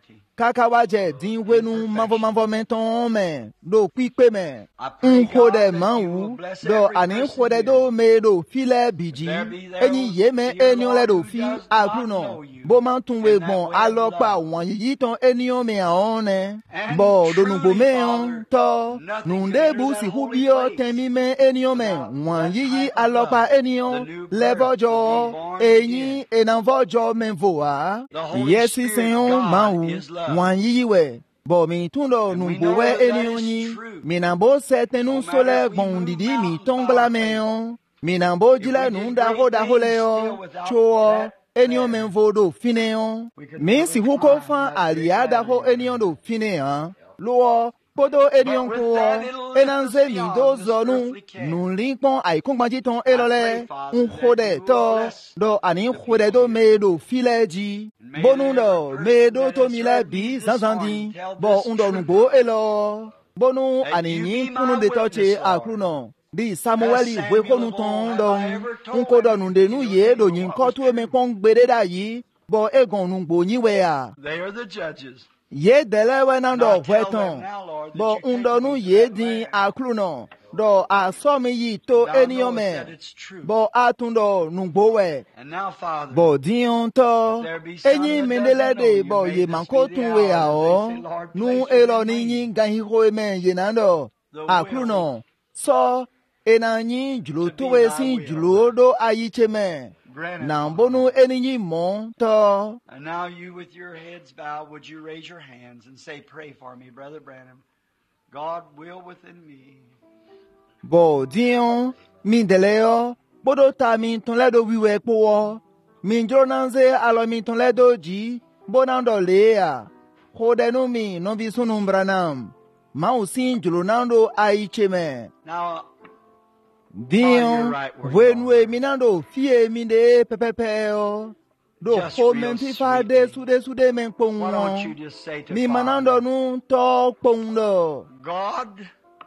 [SPEAKER 1] kakawaje din wenu mavo mavo menton me do pipe me un hode manwu do ani hode do me do file biji eni yeme eni ole do fi akruno bo man tun we gbon alopa won yi ton eniyan me one bo do nu bo me on to nunde bu si hubio temi me eniyan me won yi alopa eniyan lebojo eyin enavojo menvoa yesi seyon manwu won yi we bo mi tun do nu bo we eniyan yin mi na bo setenu sole gbon didi mi tongla me on mi na bo jila nu da ho da ho le yo cho eniyan menvo do fineon mi si huko fan aliada ho eniyan do finean lo podo eniyan ko enanze mi do zonu nu linkpon aikungbaji ton elole un hode to do ani hode do me do fileji bonu do me do to mi la bi zanzandi bo undo nu go elo bonu ani yin kunu de toche akruno di Samueli we konu ton don unko do nu de nu ye do yin ko tu me pon gbede da yi bo egon nu gbo yin we a
[SPEAKER 2] They are the judges.
[SPEAKER 1] ye dele we na do weton bo undo nu ye din akruno do asomi yi to
[SPEAKER 2] Thou knowest
[SPEAKER 1] eniyan
[SPEAKER 2] that
[SPEAKER 1] me
[SPEAKER 2] it's true.
[SPEAKER 1] bo atundo nu gbo we
[SPEAKER 2] And now, Father,
[SPEAKER 1] bo dion to enyi mendele de bo ye manko tun we a o nu elo ni yin gan hi ho me ye na do akruno so enanyi julo to we sin julo do ayiche me
[SPEAKER 2] grant it.
[SPEAKER 1] na bonu enyi mo to
[SPEAKER 2] And now you with your heads bowed, would you raise your hands and say, pray for me, Brother Branham. God will within me.
[SPEAKER 1] bo dion mi deleo bodo ta mi ton ledo wiwe po mi jonanze alo mi ton ledo ji bonando lea hodenu mi no bi sunum branam ma usin julo nando ayiche me
[SPEAKER 2] Now,
[SPEAKER 1] dion wenwe minando fie mi de pepepe o do
[SPEAKER 2] Just
[SPEAKER 1] ho
[SPEAKER 2] real
[SPEAKER 1] men pifa de sude sude men pon
[SPEAKER 2] why don't you
[SPEAKER 1] won
[SPEAKER 2] just say to
[SPEAKER 1] mi
[SPEAKER 2] Father,
[SPEAKER 1] manando nu to pon do
[SPEAKER 2] God,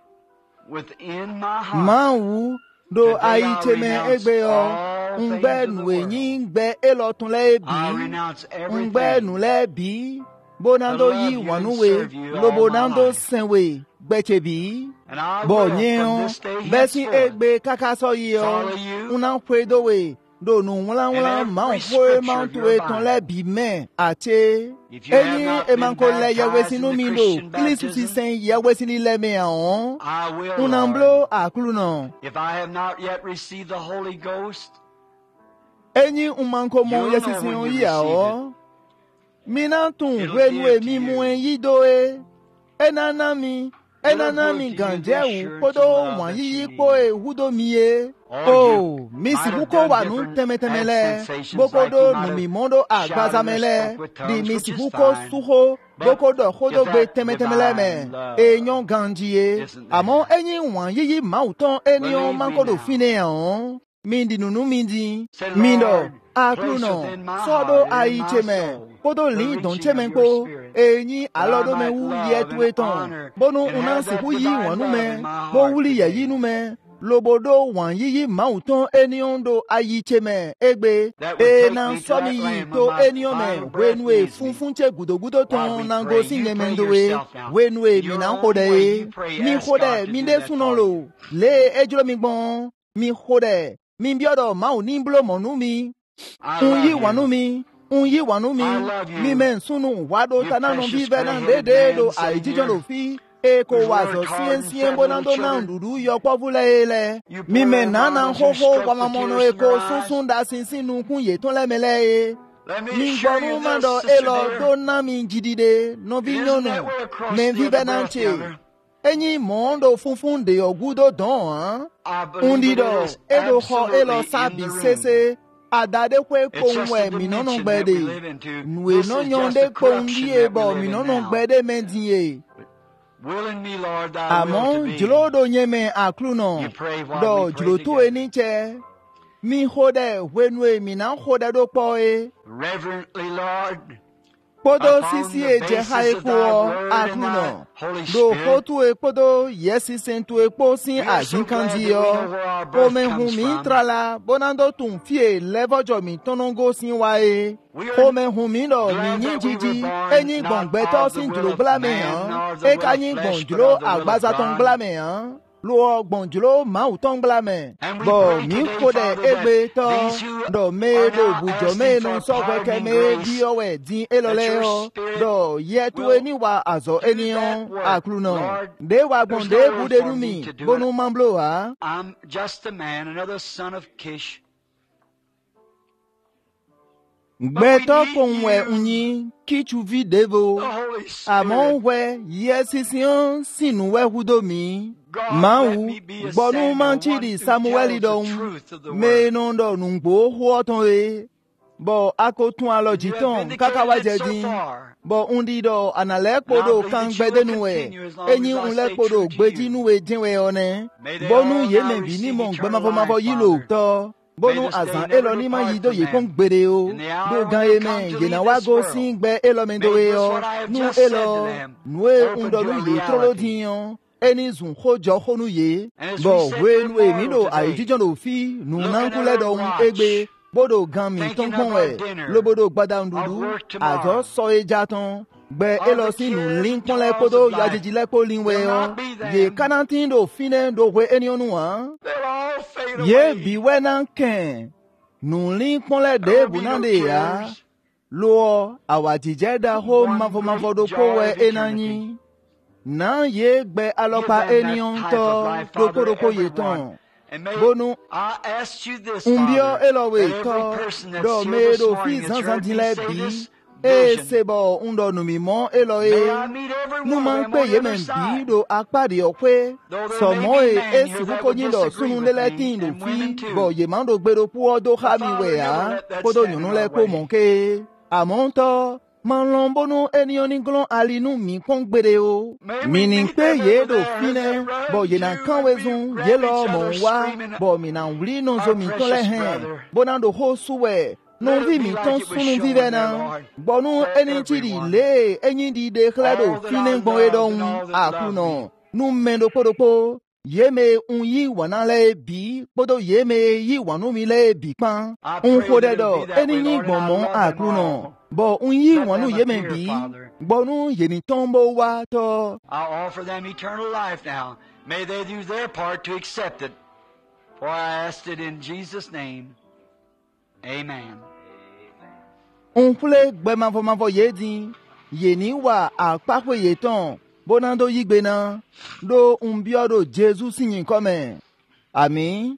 [SPEAKER 2] within my heart,
[SPEAKER 1] mawu do aite me egbe o ngbe nu eyin ngbe elotun le
[SPEAKER 2] I
[SPEAKER 1] bi
[SPEAKER 2] renounce
[SPEAKER 1] ngbe
[SPEAKER 2] everything.
[SPEAKER 1] nu le bi bonando yi wanuwe lo bonando senwe gbeche bi
[SPEAKER 2] And I
[SPEAKER 1] bo
[SPEAKER 2] will, from
[SPEAKER 1] nyen
[SPEAKER 2] this day
[SPEAKER 1] besi
[SPEAKER 2] henceforth,
[SPEAKER 1] egbe kakaso yi o
[SPEAKER 2] follow you
[SPEAKER 1] una kwedo we do nu wala wala
[SPEAKER 2] in
[SPEAKER 1] ma
[SPEAKER 2] every
[SPEAKER 1] fo
[SPEAKER 2] scripture
[SPEAKER 1] ma
[SPEAKER 2] of
[SPEAKER 1] tu
[SPEAKER 2] your
[SPEAKER 1] e ton le
[SPEAKER 2] Bible.
[SPEAKER 1] bi me ate
[SPEAKER 2] If you have
[SPEAKER 1] eyin
[SPEAKER 2] not
[SPEAKER 1] e man
[SPEAKER 2] been
[SPEAKER 1] ko le ye we
[SPEAKER 2] baptized
[SPEAKER 1] sinu
[SPEAKER 2] in the
[SPEAKER 1] mi do
[SPEAKER 2] Christian
[SPEAKER 1] kristu si
[SPEAKER 2] baptism,
[SPEAKER 1] sen ye we sinu le me an
[SPEAKER 2] I will,
[SPEAKER 1] una
[SPEAKER 2] Lord.
[SPEAKER 1] blo akulu no
[SPEAKER 2] If I have not yet received the Holy Ghost,
[SPEAKER 1] eyin un ko mo
[SPEAKER 2] You'll
[SPEAKER 1] ye
[SPEAKER 2] know
[SPEAKER 1] si
[SPEAKER 2] when
[SPEAKER 1] sin
[SPEAKER 2] you
[SPEAKER 1] yi a
[SPEAKER 2] receive
[SPEAKER 1] o mi na tun
[SPEAKER 2] It'll
[SPEAKER 1] we nu
[SPEAKER 2] give
[SPEAKER 1] e
[SPEAKER 2] to
[SPEAKER 1] mi mu
[SPEAKER 2] you.
[SPEAKER 1] en yi do e enana mi enana
[SPEAKER 2] give
[SPEAKER 1] mi
[SPEAKER 2] to you
[SPEAKER 1] ganje
[SPEAKER 2] the
[SPEAKER 1] wu
[SPEAKER 2] assurance
[SPEAKER 1] podo
[SPEAKER 2] of love
[SPEAKER 1] wan
[SPEAKER 2] that
[SPEAKER 1] yi
[SPEAKER 2] you
[SPEAKER 1] po
[SPEAKER 2] need.
[SPEAKER 1] e hudo mi e
[SPEAKER 2] Or
[SPEAKER 1] o
[SPEAKER 2] you
[SPEAKER 1] mi
[SPEAKER 2] might
[SPEAKER 1] si
[SPEAKER 2] have
[SPEAKER 1] buko
[SPEAKER 2] done
[SPEAKER 1] wa nu
[SPEAKER 2] different
[SPEAKER 1] teme temele
[SPEAKER 2] sensations,
[SPEAKER 1] boko
[SPEAKER 2] like you
[SPEAKER 1] do
[SPEAKER 2] might
[SPEAKER 1] nu mi
[SPEAKER 2] have
[SPEAKER 1] mondo agbaza
[SPEAKER 2] shouted or
[SPEAKER 1] mele
[SPEAKER 2] spoke with
[SPEAKER 1] di
[SPEAKER 2] tongues,
[SPEAKER 1] mi
[SPEAKER 2] which
[SPEAKER 1] si
[SPEAKER 2] is
[SPEAKER 1] buko
[SPEAKER 2] fine.
[SPEAKER 1] suho
[SPEAKER 2] But
[SPEAKER 1] boko do hodo
[SPEAKER 2] if
[SPEAKER 1] gbe
[SPEAKER 2] that
[SPEAKER 1] teme temele me
[SPEAKER 2] divine love
[SPEAKER 1] eyan ganji e
[SPEAKER 2] isn't there,
[SPEAKER 1] amo eyin wan yi yi ma uton eniyan
[SPEAKER 2] believe
[SPEAKER 1] man
[SPEAKER 2] me
[SPEAKER 1] ko do
[SPEAKER 2] now.
[SPEAKER 1] fine an mi di nunu mi di
[SPEAKER 2] Say,
[SPEAKER 1] mi do
[SPEAKER 2] Lord,
[SPEAKER 1] aklu
[SPEAKER 2] place
[SPEAKER 1] no
[SPEAKER 2] within my
[SPEAKER 1] sodo
[SPEAKER 2] heart and in
[SPEAKER 1] ayiche
[SPEAKER 2] my
[SPEAKER 1] me
[SPEAKER 2] soul
[SPEAKER 1] podo
[SPEAKER 2] the
[SPEAKER 1] li don
[SPEAKER 2] reaching
[SPEAKER 1] cheme
[SPEAKER 2] of
[SPEAKER 1] ko
[SPEAKER 2] your Spirit,
[SPEAKER 1] eyin
[SPEAKER 2] that I
[SPEAKER 1] alodo me
[SPEAKER 2] might
[SPEAKER 1] wu
[SPEAKER 2] love
[SPEAKER 1] ye
[SPEAKER 2] and
[SPEAKER 1] tu eton
[SPEAKER 2] honor
[SPEAKER 1] bonu
[SPEAKER 2] and
[SPEAKER 1] una
[SPEAKER 2] have
[SPEAKER 1] si
[SPEAKER 2] that
[SPEAKER 1] hu yi
[SPEAKER 2] divine
[SPEAKER 1] wanu
[SPEAKER 2] love
[SPEAKER 1] me
[SPEAKER 2] in my
[SPEAKER 1] bo
[SPEAKER 2] heart
[SPEAKER 1] wuli ye
[SPEAKER 2] today.
[SPEAKER 1] yinu me lobodo wan yi yi ma uton eniyan do ayiche me egbe
[SPEAKER 2] That would
[SPEAKER 1] e
[SPEAKER 2] take
[SPEAKER 1] na
[SPEAKER 2] me to
[SPEAKER 1] so
[SPEAKER 2] that
[SPEAKER 1] mi yi
[SPEAKER 2] land
[SPEAKER 1] to
[SPEAKER 2] when my
[SPEAKER 1] eniyan me
[SPEAKER 2] final breath
[SPEAKER 1] wenu e
[SPEAKER 2] leaves me.
[SPEAKER 1] funfun che gudogudo
[SPEAKER 2] While
[SPEAKER 1] ton
[SPEAKER 2] we
[SPEAKER 1] na
[SPEAKER 2] pray,
[SPEAKER 1] go si
[SPEAKER 2] you
[SPEAKER 1] nye
[SPEAKER 2] pray
[SPEAKER 1] mendo we
[SPEAKER 2] yourself now.
[SPEAKER 1] wenu e
[SPEAKER 2] In
[SPEAKER 1] mi
[SPEAKER 2] your
[SPEAKER 1] na
[SPEAKER 2] own
[SPEAKER 1] hode
[SPEAKER 2] way, you pray,
[SPEAKER 1] mi
[SPEAKER 2] ask God
[SPEAKER 1] hode
[SPEAKER 2] to
[SPEAKER 1] mi
[SPEAKER 2] do
[SPEAKER 1] de
[SPEAKER 2] that
[SPEAKER 1] sunon
[SPEAKER 2] for
[SPEAKER 1] lo
[SPEAKER 2] you.
[SPEAKER 1] le ejuro mi gbon mi hode mi biodo ma o ni blo monu mi
[SPEAKER 2] I
[SPEAKER 1] un
[SPEAKER 2] love
[SPEAKER 1] yi
[SPEAKER 2] you.
[SPEAKER 1] wanu mi un yi wanu mi
[SPEAKER 2] I love you.
[SPEAKER 1] mi men sunu wado
[SPEAKER 2] You
[SPEAKER 1] tanano
[SPEAKER 2] precious
[SPEAKER 1] vive nan
[SPEAKER 2] gray-headed
[SPEAKER 1] dede
[SPEAKER 2] man
[SPEAKER 1] do
[SPEAKER 2] sitting
[SPEAKER 1] aijijo
[SPEAKER 2] here
[SPEAKER 1] lo fi e ko
[SPEAKER 2] who's
[SPEAKER 1] wazo
[SPEAKER 2] worked hard
[SPEAKER 1] sien
[SPEAKER 2] and
[SPEAKER 1] sien
[SPEAKER 2] fed
[SPEAKER 1] bonando
[SPEAKER 2] little
[SPEAKER 1] na
[SPEAKER 2] children.
[SPEAKER 1] ndudu yo povule ele
[SPEAKER 2] You
[SPEAKER 1] mi
[SPEAKER 2] poor
[SPEAKER 1] men
[SPEAKER 2] old
[SPEAKER 1] nana
[SPEAKER 2] mamas who
[SPEAKER 1] ho ho
[SPEAKER 2] stroke
[SPEAKER 1] wa
[SPEAKER 2] the
[SPEAKER 1] mamono
[SPEAKER 2] tears
[SPEAKER 1] e
[SPEAKER 2] from their
[SPEAKER 1] ko
[SPEAKER 2] eyes.
[SPEAKER 1] sunsun da sinsin nu kun ye ton lemele e
[SPEAKER 2] Let me
[SPEAKER 1] mi
[SPEAKER 2] assure
[SPEAKER 1] gbonu
[SPEAKER 2] you
[SPEAKER 1] mando
[SPEAKER 2] this, Sister
[SPEAKER 1] elo
[SPEAKER 2] dear.
[SPEAKER 1] do na mi jidide no vi
[SPEAKER 2] It isn't
[SPEAKER 1] nyonu
[SPEAKER 2] that way across
[SPEAKER 1] men
[SPEAKER 2] the
[SPEAKER 1] vive
[SPEAKER 2] other
[SPEAKER 1] nan
[SPEAKER 2] breast
[SPEAKER 1] che
[SPEAKER 2] yonder.
[SPEAKER 1] enyi mondo funfun de ogudo don han
[SPEAKER 2] I believe it
[SPEAKER 1] undido
[SPEAKER 2] is
[SPEAKER 1] edo ho elo
[SPEAKER 2] absolutely in
[SPEAKER 1] sabi
[SPEAKER 2] the room.
[SPEAKER 1] sese adade kwe
[SPEAKER 2] It's just
[SPEAKER 1] kponwe
[SPEAKER 2] a
[SPEAKER 1] mi nono
[SPEAKER 2] dimension that we
[SPEAKER 1] gbede
[SPEAKER 2] live into.
[SPEAKER 1] nwe
[SPEAKER 2] This
[SPEAKER 1] no
[SPEAKER 2] is just
[SPEAKER 1] nyonde
[SPEAKER 2] a corruption
[SPEAKER 1] kpondi
[SPEAKER 2] that we
[SPEAKER 1] ebo
[SPEAKER 2] live
[SPEAKER 1] mi
[SPEAKER 2] in
[SPEAKER 1] nono
[SPEAKER 2] now.
[SPEAKER 1] gbede mendiye
[SPEAKER 2] Willing me, Lord, thy will to
[SPEAKER 1] amon
[SPEAKER 2] be.
[SPEAKER 1] jilodo nyeme akluno
[SPEAKER 2] You pray while
[SPEAKER 1] do
[SPEAKER 2] we pray
[SPEAKER 1] jilo to
[SPEAKER 2] together.
[SPEAKER 1] eniche mi hode wenwe mi na hode do po e
[SPEAKER 2] Reverently, Lord,
[SPEAKER 1] Podo sisi eje haikuo akluno. Do hotu e podo yesi sentu e posin ajinkandiyo. Ome humi trala bonando tun fie levojo mi tonongo sinwae. Ome humi no minyin jiji enyi gbongbeto sin julo blame han. E kanyi gbonjulo agbaza ton blame han. Lo gbonjulo ma utong blame. Bo mi kode egbe to. Do me do bujo me no so kweke me dio we din eloleo. Do yetu eni wa azo enion akluno. De wa bonde bude rumi. Bonu mamblo ha.
[SPEAKER 2] I'm just a man, another son of Kish.
[SPEAKER 1] Gbeto konwe unyi kichu videvo. Amon we yesision sinuwe hudomi. Mau bonu manchidi Samueli don me non do nungbo huoton e. Bo akotun alojiton kakawajedin. Bo undi do analekpodo kan gbedenuwe. Enyi unlekpodo gbejinuwe jinwe one. Bonu yemen bini mon gbemafomafo yilo to. Bonu azan elo ni ma yido ye kon gbere o. Do gan yemen yena wago sin gbe elo mendowe o. Nu elo nue undolu ye trolodion. Eni zun hojo honu ye. Bo we nu emi do ayijijon do fi nu nankule do un egbe. Bodo gan mi ton konwe. Lobodo gbada ndudu. Azo so eja ton. Gbe elo sinu lin kon le kodo yajiji le ko linwe o. Ye kanantin do fine do we eni onu an. Ye biwe nan ken. Nu lin kon le de bunande ya. Lo awajije da ho mafo mafo do ko we enanyi. Nan ye gbe alopa enion to doko doko yeton. Bonu umbio elowe to do me do fi zanzan dile bi. E sebo undo numimo eloe. Numan pe yemen bi do akpadi okwe. Somo e e sibuko nyindo sunu lele tindo fi. Bo yemando gbedo puo do hamiwe ya. Podo nyonule ko monke. Amonto. Man lombono enioni glon alinu mi kong gbede o. Meaning pe ye do fine. Bo ye nan kanwezun ye lo mon wa. Bo mi nan wli non zo mi ton le hen. Bo nan do ho suwe. Non vi mi ton sunu vive nan. Bo nou eni chidi le. Eni di de kledo fine bon edon akuno. Nou mendo podo po. Ye me un yi wana le bi. Podo ye me yi wanu mi le bi pan. Un kode do eni yi bon mon akuno. Bo unyi wanu yemen bi, bonu yeni tombo wa to.
[SPEAKER 2] I'll offer them eternal life now. May they do their part to accept it. For I asked it in Jesus' name. Amen.
[SPEAKER 1] Unfule gbe mafo mafo yedi, yeni wa akpakwe yeton, bonando yigbe na, do umbio do Jesu sinyin kome. Amen.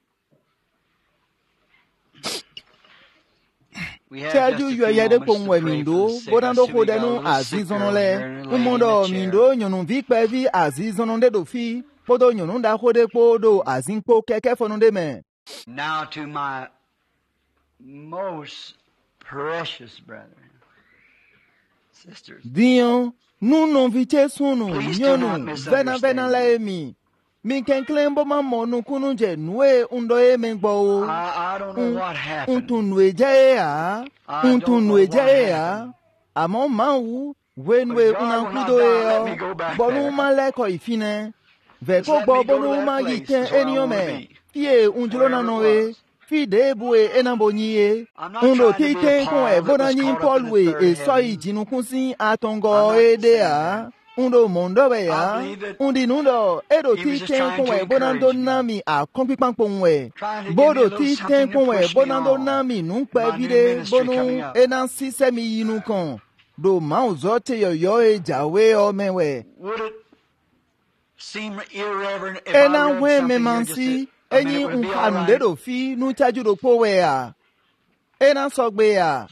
[SPEAKER 1] Tiaju yu yede pongwe mindo, bodando kodenu azizonole, umondo mindo nyonu vikpe vi azizononde do fi, podo nyonu da kode podo azinpo keke fononde me.
[SPEAKER 2] Now to my most precious brethren, sisters.
[SPEAKER 1] Dion, nu non viche sunu, nyonu, vena vena la emi. Mi ken klembo mamo nu kununje nwe undo e mengbo.
[SPEAKER 2] I don't know what happened.
[SPEAKER 1] Untu nwe jae ya. Untu nwe jae ya. Amon mau. Wenwe unankudo e yo. Bonu ma leko ifine. Veko bo bonu ma yiten eniome. Fie unjulo na noe. Fide bue enambonye. Undo tite kwe bonanyi polwe e soi jinukunsi atongo e dea. Undo mondo be ya. Undi nundo edo ti ten konwe bonando nami a kompi pangpongwe. Bodo ti ten konwe bonando nami nunkpe vide bonu enan sisemi yinu kon. Do mau zote yo yo e jawe o mewe. Enan we memansi enyi unhanunde do fi nuchaju do powe ya. Enan sogbe ya.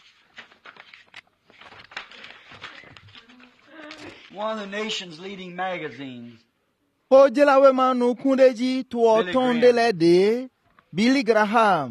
[SPEAKER 2] One of the nation's leading magazines.
[SPEAKER 1] Hojelawe manu kundeji tuo tonde le de Billy Graham.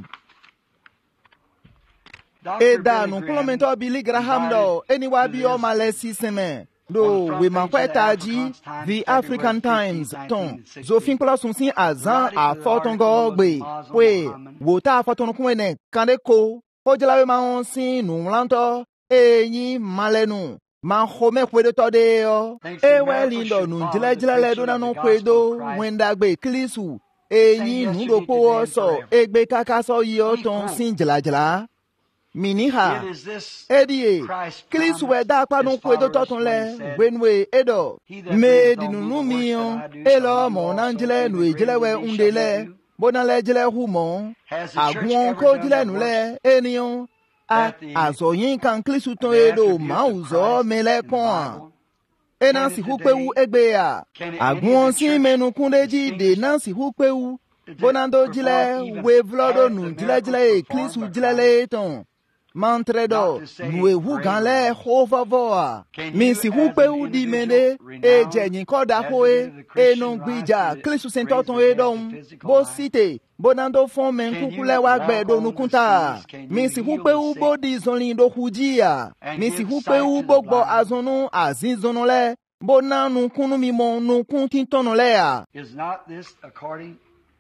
[SPEAKER 1] Eda nu kulomento Billy Graham do eniwa bi o malesi seme. Do we makwetaji The African Times ton. Zofin kula sunsin azan a fotongo gbe. We wota foton kunene kande ko. Hojelawe ma onsin nu lanto enyi malenu. ma home kwedo tode yo ewe lindo nu jile jile le do na no kwedo wenda gbe klisu eyin nu do po so egbe kaka so yo ton sin jila jila miniha edie klisu we da pa no kwedo totun le gbenwe edo me dinunu mi on elo mo na jile nu ejile we undele bona le jile hu mo agun ko jile nu le enion a azoyin kan klisu ton edo ma uzo mele kon e nansi hupewu egbe ya agun si menu kundeji de nansi hupewu bonando jile we vlodo nu jile jile klisu jile le ton mantredo nu ewu gan le ho favor mi si hupewu di mende e jenyin koda hoe e non gbija klisu sentoton edon bo site bonando fon men kukule wa gbedo nukunta mi si hupe ubo di zonlin do hujia mi si hupe ubo gbo azonu azinzonu le bonanu kunu mi mo nu kun tintonu le a
[SPEAKER 2] Is not this according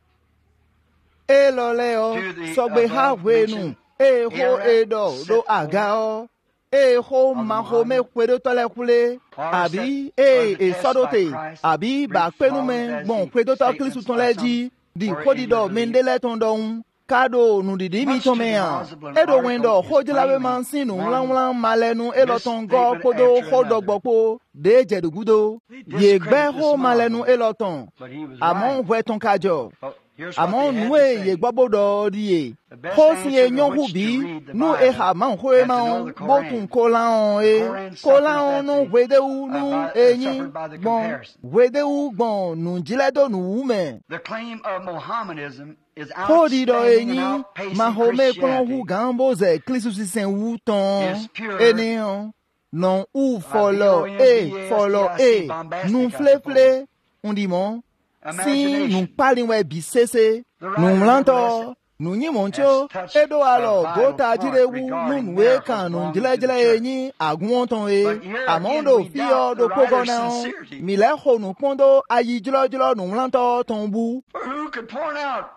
[SPEAKER 1] e lo le o sogbe ha wenu e ho edo do aga o e ho ma ho me kwedo tole kule abi e e sodote abi ba penu me bon kwedo to klisu ton leji di kodido mendele ton don kado nu didi mi to me an edo wendo hojila we man sinu lan lan malenu eloton go kodo hodogbopo de jedugudo ye gbe ho malenu eloton amon weton kajo amon nwe ye gbobodo die ho si enyon hubi nu e ha man ho e man botun kolan e kolan nu wede u nu eyin bon wede u bon nu jiledo nu me
[SPEAKER 2] the claim of Mohammedanism is
[SPEAKER 1] Hodido
[SPEAKER 2] outstanding and
[SPEAKER 1] enyi
[SPEAKER 2] outpacing
[SPEAKER 1] mahome kon hu
[SPEAKER 2] Christianity.
[SPEAKER 1] gambo ze klisu si sen wu ton
[SPEAKER 2] Is pure.
[SPEAKER 1] enion non u follow e follow e nun fle fle on dit mon si nun palin we bisese nun lanto nun yi moncho edo alo gota jirewu nun we kan nun jile jile enyi agun ton e amondo fio do pogona mi le ho nun pondo ayi jilo jilo nun lanto ton bu
[SPEAKER 2] For who could point out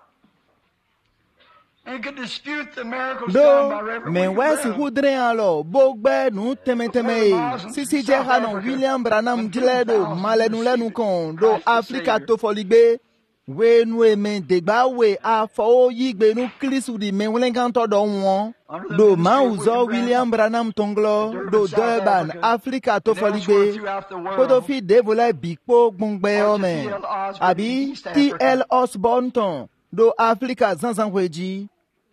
[SPEAKER 2] and could dispute the miracles done by
[SPEAKER 1] do
[SPEAKER 2] Reverend
[SPEAKER 1] men
[SPEAKER 2] William
[SPEAKER 1] wesi
[SPEAKER 2] Branham?
[SPEAKER 1] hudren alo bogbe nu teme teme sisi je hanon William Branham jiledo malenu lenu kon do Africa to foligbe we nu e men degba we afo yigbe nu klisu di men wenkan to do won do ma uzo William Branham tonglo do Durban Africa to foligbe kodo fi devole bikpo gbongbe ome abi T L Osborne ton do Africa zanzan weji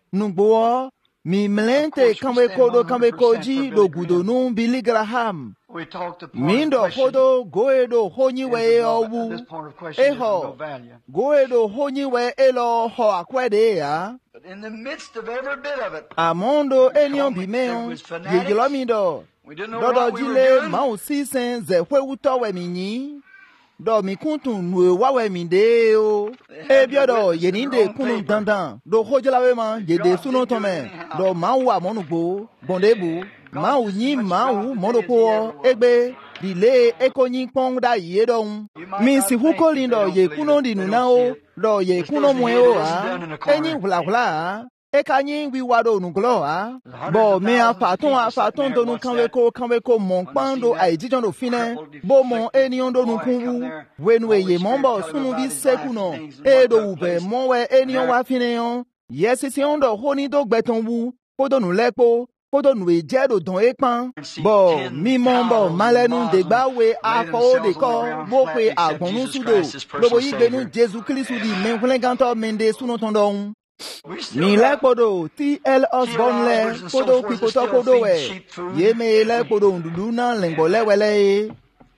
[SPEAKER 1] nugbo mi mlente kamwe kodo kamwe koji do gudo nu Billy Graham
[SPEAKER 2] We talked upon
[SPEAKER 1] mindo
[SPEAKER 2] question.
[SPEAKER 1] kodo goedo honyiwe owu
[SPEAKER 2] This point of question is of no
[SPEAKER 1] eho
[SPEAKER 2] value.
[SPEAKER 1] goedo honyiwe elo ho akwede ya
[SPEAKER 2] But in the midst of every bit of it,
[SPEAKER 1] amondo enion bimeon yejilomido
[SPEAKER 2] we didn't know
[SPEAKER 1] dodo
[SPEAKER 2] what we were
[SPEAKER 1] jile
[SPEAKER 2] doing.
[SPEAKER 1] ma osisen ze hwewuto we minyi do mi kuntun nu wa we mi de o e biodo yeninde kunu dandan do hojala we ma yede suno tome do ma wa monugbo bondebu ma unyi ma u monopo egbe dile ekonyin pon da yedon mi si huko lindo ye kuno dinu na o do ye kuno mwe o a enyin hula hula e kanyin wi wado nu glo a bo me afaton afaton do nu kanwe ko kanwe ko mon pando aijijon do fine bo mon enion do nu kunwu wenu eye mombo sunu bi sekuno e do ube mon we enion wa fine on yes si on do honi do gbeton wu kodo nu lepo kodo nu eje do don epan bo mi mombo malenu de gbawe afo de ko bo pe agbonu sudo lobo yigbe nu Jesu Kristu di menflen ganto mende sunu ton don
[SPEAKER 2] We still
[SPEAKER 1] mi
[SPEAKER 2] have
[SPEAKER 1] le kodo T L Osborne le kodo pikoto kodo we ye me le kodo ndudu na lengbo le wele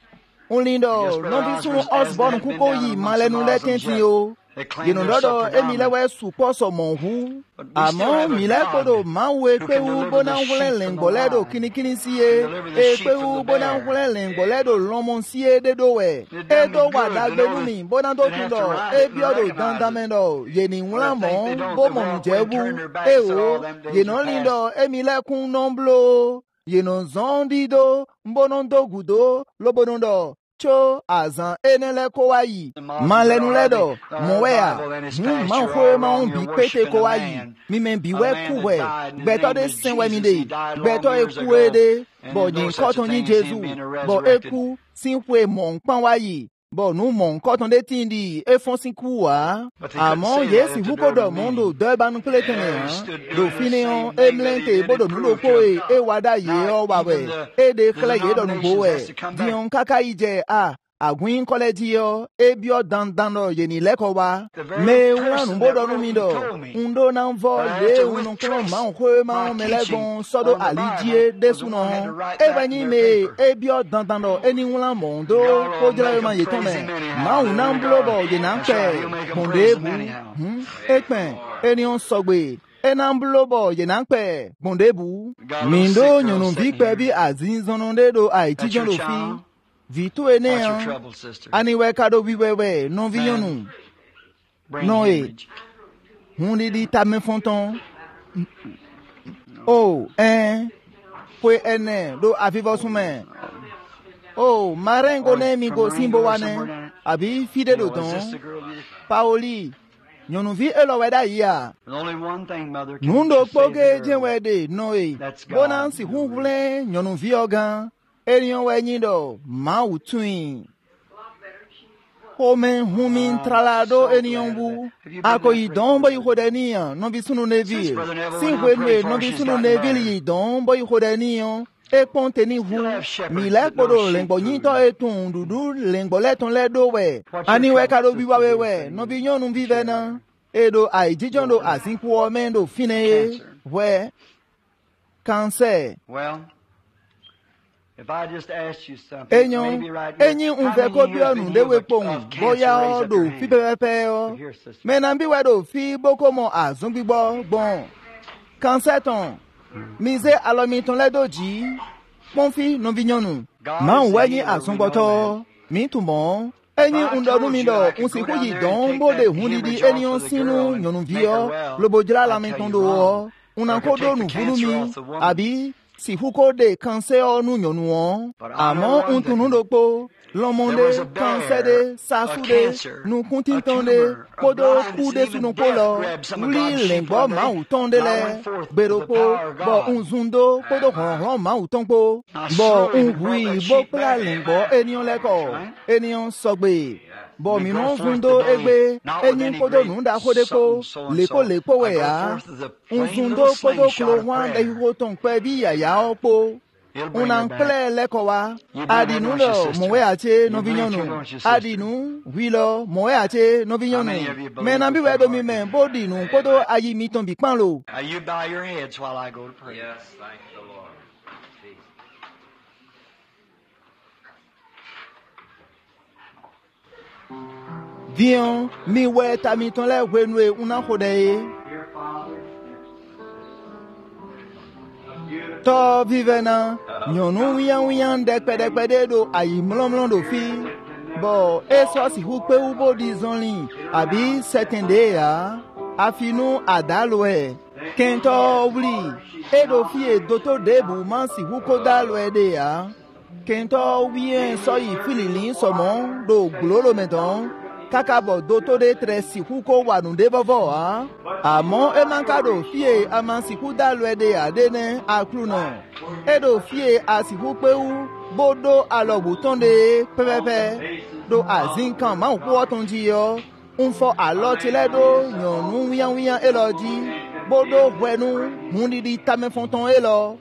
[SPEAKER 1] un lindo no bi sunu Osborne kuko yi malenu le tenti o yinu dodo emi le we supo so monhu amo mi le kodo ma we pe u bona wele lengbo le do kinikini siye e pe u bona wele lengbo le do lomon siye de do we e do wa dagbe nu mi bona do tun do e bi odo dandamendo ye ni wala mo bo mo jebu e o ye no lindo emi le kun nomblo ye no zondido mbono do gudo lobono do cho azan enele kowayi malenu ledo moya man ho ma on bi pete kowayi mi men bi we kuwe beto de senwe mi de beto eku de bo ni koton ni Jesu bo eku sinwe mon pan wayi bo nu mon koton de tindi e fon sin kuwa amo yesi huko do mondo de banu pletene do fineon e mlente bodo nu lo ko e e wada ye o bawe e de kle ye do nu bo we dion kaka ije a agwin college yo ebio dan dan no yeni leko wa me wanu bodo nu mi do undo na vo le unu ko ma ho ma melegon sodo alijie desuno e bani me ebio dan dan no eni wala mondo ko jira ma yeton me ma una mblobo ye na pe bondebu hm ekpen eni on sogbe enamblobo ye na pe bondebu mindo nyunu bi pe bi azin zononde do ai tijon lo fi Vitu ene an, aniwe kado biwewe, non vinyonu. Non e, hundi di tame fonton. Oh, en, pwe ene, do avivo sume. Oh, marengo ne migo simbo wane, abi fide do ton. Paoli, nyonu vi elo weda ya. Nundo poge jenwede, no e, bonan si hunvle, nyonu vi ogan. Erion we nyindo ma utwin Homen humin tralado erion bu ako yi dombo yi hodaniya no bi sunu neville sinwe nwe no bi sunu neville yi dombo yi hodaniya e ponte ni hu mi le podo lengbo nyito etun dudu lengbo leton le do we ani we kado bi wa we we no bi nyonu vive na edo ai jijondo asinku o mendo fine we cancer.
[SPEAKER 2] Well, if I just asked you something,
[SPEAKER 1] Enyo,
[SPEAKER 2] maybe right here,
[SPEAKER 1] enyi
[SPEAKER 2] how many
[SPEAKER 1] unfeko
[SPEAKER 2] years
[SPEAKER 1] bionu
[SPEAKER 2] been
[SPEAKER 1] dewe
[SPEAKER 2] healed
[SPEAKER 1] pong,
[SPEAKER 2] of cancer?
[SPEAKER 1] boya
[SPEAKER 2] Raise up
[SPEAKER 1] do
[SPEAKER 2] your
[SPEAKER 1] fi
[SPEAKER 2] hand.
[SPEAKER 1] pepepe o.
[SPEAKER 2] Here, sister.
[SPEAKER 1] Menambi wedo fi boko mo azumbi bo bon. Cancer ton, mise alomi ton le doji, mon fi non vignonu. Ma wenyi azumboto, mi tumon. Enyi undonu mi do, unsi kuyi don bo de hunidi eni on sinu nyonu vio, lobo jila lamenton do o. Unankodo nu vulumi, abi, si huko de cancer o nu nyonu o. Amo untunu dopo, lomonde, cancer de, sasude, nu kuntintonde, kodo kude sunu polo, uli lengbo ma utonde le, beropo, bo unzundo, kodo ronron ma utonpo, bo unhui, bo pla lengbo, enion leko, enion sogbe. Bo mi non zundo egbe, enyin kodo nunda kodeko, leko lepo we ya, unzundo kodo klo wan de huoton kwe bi ya ya opo. Unan kle leko wa, adinu lo mowe ache no vinyonu, adinu wilo mowe ache no vinyonu. Menambi wedo mi men bodinu kodo ayi miton bi panlo.
[SPEAKER 2] Now you bow your heads while I go to pray.
[SPEAKER 3] Yes, thank the Lord. Jesus.
[SPEAKER 1] Vion mi we tamiton le wenwe unan kodeye. To vivena, nyonu wiyan wiyan dekpe dekpe de do ayi mlon mlon do fi. Bo, eso si hukpe ubo di zonli, abi setende ya, afinu adalwe. Kento wli, edo fi e doto debu man si huko dalwe de ya. Kento wiyen so yi fililin somon do glolo meton. Kakabo doto de tre si huko wanu de bovo ha. Amon e mankado fie aman si huda lwede ya dene akluno. Edo fie a si hupe u bodo alobu tonde pepepe. Do azinkan man uko otonji yo. Unfo alotile do nyonu wiyan wiyan eloji. Bodo wenu hundi di tame fonton elo.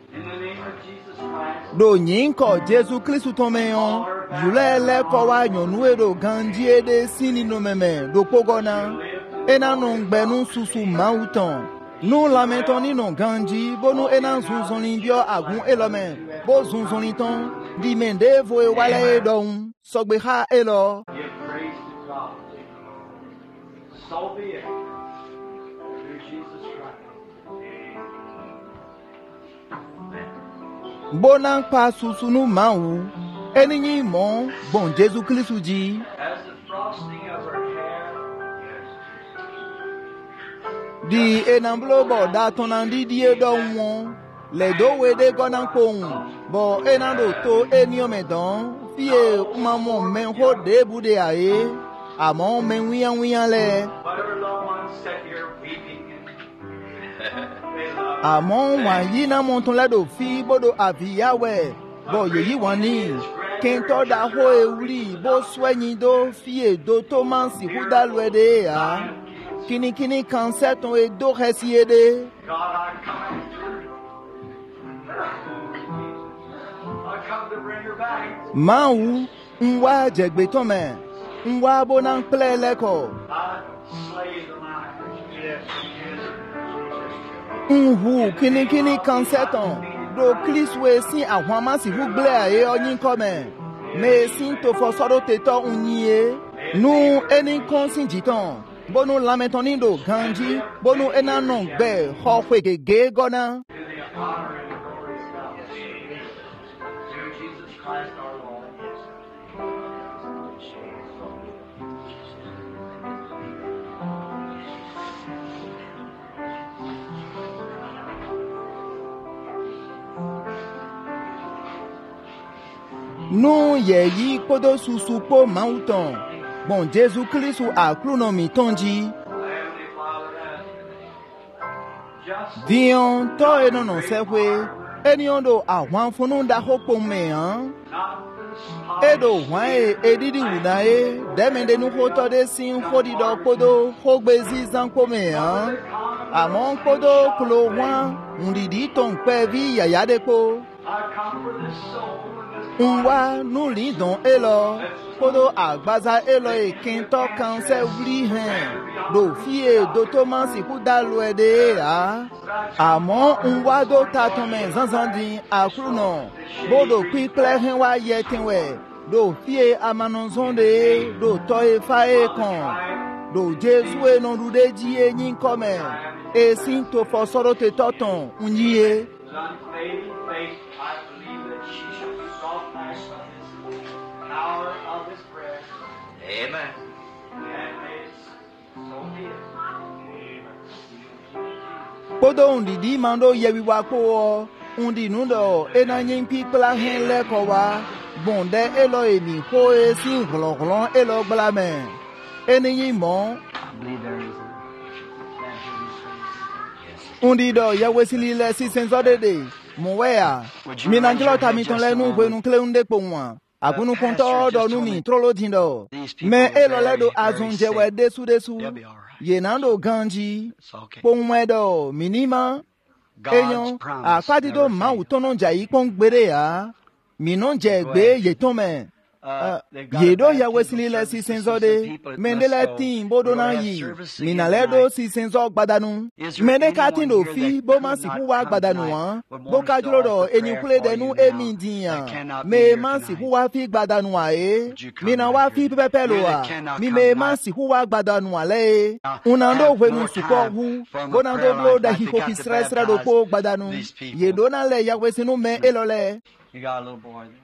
[SPEAKER 1] Do nyinko Jesu Kristu tomeyon. Yule le kowa nyonu edo ganji ede sini no meme do pogona. Ena non gbenu susu mauton. Nou lamenton ni non ganji, bo nou enan zunzon limbyo agun elome. Bo zunzon liton, di mende vo e wale edon, sogbe ha elo.
[SPEAKER 4] Give praise to God. So be it. Through Jesus Christ.
[SPEAKER 1] Bonan pa susu nou maou, eni nyi mon, bon Jesu Kristu ji.
[SPEAKER 4] As the frosting of her hair,
[SPEAKER 1] Di enamblo bo da tonandi di edon won. le do we de gona pong bo enando to enio medon fie mamo men ho de bude ae amon men wian wian le
[SPEAKER 4] But her loved ones sat here weeping and
[SPEAKER 1] amon wa yina monton la do fi bodo aviawe bo yeyi wani kento da ho ewri bo swenyi do fie do to man si huda lwede ya kini kini kanset on e do resiede
[SPEAKER 4] God, I come after her. I come to bring her back.
[SPEAKER 1] Maou, nwa jegbe tome, nwa bonan ple leko,
[SPEAKER 4] I slay the lion. Yes.
[SPEAKER 1] nhu kini kini kanseton, do kliswe si ahwama si hugle ae onyin kome, me sin to fosoro teto unye, nu eni konsin jiton, bonu lametonindo ganji, bonu enanon be, ho kwege ge gona,
[SPEAKER 4] To the honor and the glory of God. Through Jesus Christ our Lord.
[SPEAKER 1] nu ye yi kodo susu po mauton, bon Jesu Christu a klunomi tonji,
[SPEAKER 4] Heavenly Father, just
[SPEAKER 1] dion to enonon sewe, eniondo a wan fununda hopo me an,
[SPEAKER 4] not
[SPEAKER 1] edo wan e edidi unae, demende nu hoto de sin hodido kodo, hogbezi zanko me an, amon kodo kulo wan, undidi ton kwevi yayadeko,
[SPEAKER 4] I come for this soul and this
[SPEAKER 1] nwa nu lidon elo, kodo agbaza elo e kento kanse wri hen, do fie do toman si kuda luede a, amon nwa do tatome zanzandi akruno, bodo kwi kle hen wa yetenwe, do fie amanon zonde, do toye fae kon, do Jesu e non rude jiye nyin kome, e sin to fosoro te toton unye,
[SPEAKER 4] unfading faith, I believe that she shall be brought back from this power of this prayer.
[SPEAKER 3] Amen.
[SPEAKER 4] And may it so be it.
[SPEAKER 1] kodo undidi mando yewi wako undi nundo ena nyimpi kla hen leko wa bonde elo emi ko e sin gloglo elo blame eni yimo
[SPEAKER 2] I believe there is
[SPEAKER 1] undi do yawesili le si senso dede muwea minangelo tamiton le nu kwenu kle unde ponwa agunu konto do nu mi trolo dindo me elo le do azunje we desu desu yenando ganji
[SPEAKER 2] it's okay.
[SPEAKER 1] ponwedo minima enyon
[SPEAKER 2] God's promise
[SPEAKER 1] akadido
[SPEAKER 2] never
[SPEAKER 1] ma
[SPEAKER 2] fails.
[SPEAKER 1] utono jai pon gbere ya minon je gbe yetome
[SPEAKER 2] Uh, they've got a
[SPEAKER 1] yedo
[SPEAKER 2] baptism
[SPEAKER 1] ya wesili le
[SPEAKER 2] service
[SPEAKER 1] si
[SPEAKER 2] for some
[SPEAKER 1] senzo
[SPEAKER 2] people
[SPEAKER 1] de
[SPEAKER 2] that
[SPEAKER 1] mendele
[SPEAKER 2] must go.
[SPEAKER 1] tin bodo
[SPEAKER 2] We'll
[SPEAKER 1] na
[SPEAKER 2] have
[SPEAKER 1] yi
[SPEAKER 2] service again
[SPEAKER 1] minaledo
[SPEAKER 2] tonight.
[SPEAKER 1] si senzo gbadanu
[SPEAKER 2] Is there
[SPEAKER 1] mende
[SPEAKER 2] anyone
[SPEAKER 1] katindo
[SPEAKER 2] here
[SPEAKER 1] fi
[SPEAKER 2] that
[SPEAKER 1] bo
[SPEAKER 2] could
[SPEAKER 1] ma si
[SPEAKER 2] not
[SPEAKER 1] huwa
[SPEAKER 2] come
[SPEAKER 1] gbadanu
[SPEAKER 2] tonight
[SPEAKER 1] wa
[SPEAKER 2] but
[SPEAKER 1] bo
[SPEAKER 2] wants to
[SPEAKER 1] kajulo do
[SPEAKER 2] offer
[SPEAKER 1] eni
[SPEAKER 2] prayer
[SPEAKER 1] kule
[SPEAKER 2] for
[SPEAKER 1] de nu
[SPEAKER 2] you
[SPEAKER 1] emi
[SPEAKER 2] now
[SPEAKER 1] diyan
[SPEAKER 2] that cannot be
[SPEAKER 1] me
[SPEAKER 2] here
[SPEAKER 1] ma si
[SPEAKER 2] tonight?
[SPEAKER 1] huwa fi gbadanu wa e
[SPEAKER 2] Would you come
[SPEAKER 1] mi na
[SPEAKER 2] right
[SPEAKER 1] wa
[SPEAKER 2] here?
[SPEAKER 1] fi pepelo
[SPEAKER 2] You that
[SPEAKER 1] wa
[SPEAKER 2] cannot
[SPEAKER 1] mi
[SPEAKER 2] come
[SPEAKER 1] me ma
[SPEAKER 2] tonight.
[SPEAKER 1] si huwa gbadanu wa le
[SPEAKER 2] Now,
[SPEAKER 1] unando
[SPEAKER 2] have
[SPEAKER 1] hwenu
[SPEAKER 2] more
[SPEAKER 1] suko
[SPEAKER 2] time
[SPEAKER 1] hu
[SPEAKER 2] from a
[SPEAKER 1] bonando
[SPEAKER 2] prayer
[SPEAKER 1] blo
[SPEAKER 2] life
[SPEAKER 1] da
[SPEAKER 2] like
[SPEAKER 1] hi
[SPEAKER 2] they
[SPEAKER 1] ko
[SPEAKER 2] got
[SPEAKER 1] fi
[SPEAKER 2] to
[SPEAKER 1] sra sra do
[SPEAKER 2] baptize
[SPEAKER 1] po gbadanu
[SPEAKER 2] these people.
[SPEAKER 1] yedo na le ya wesinu me elole
[SPEAKER 2] You got a little boy there.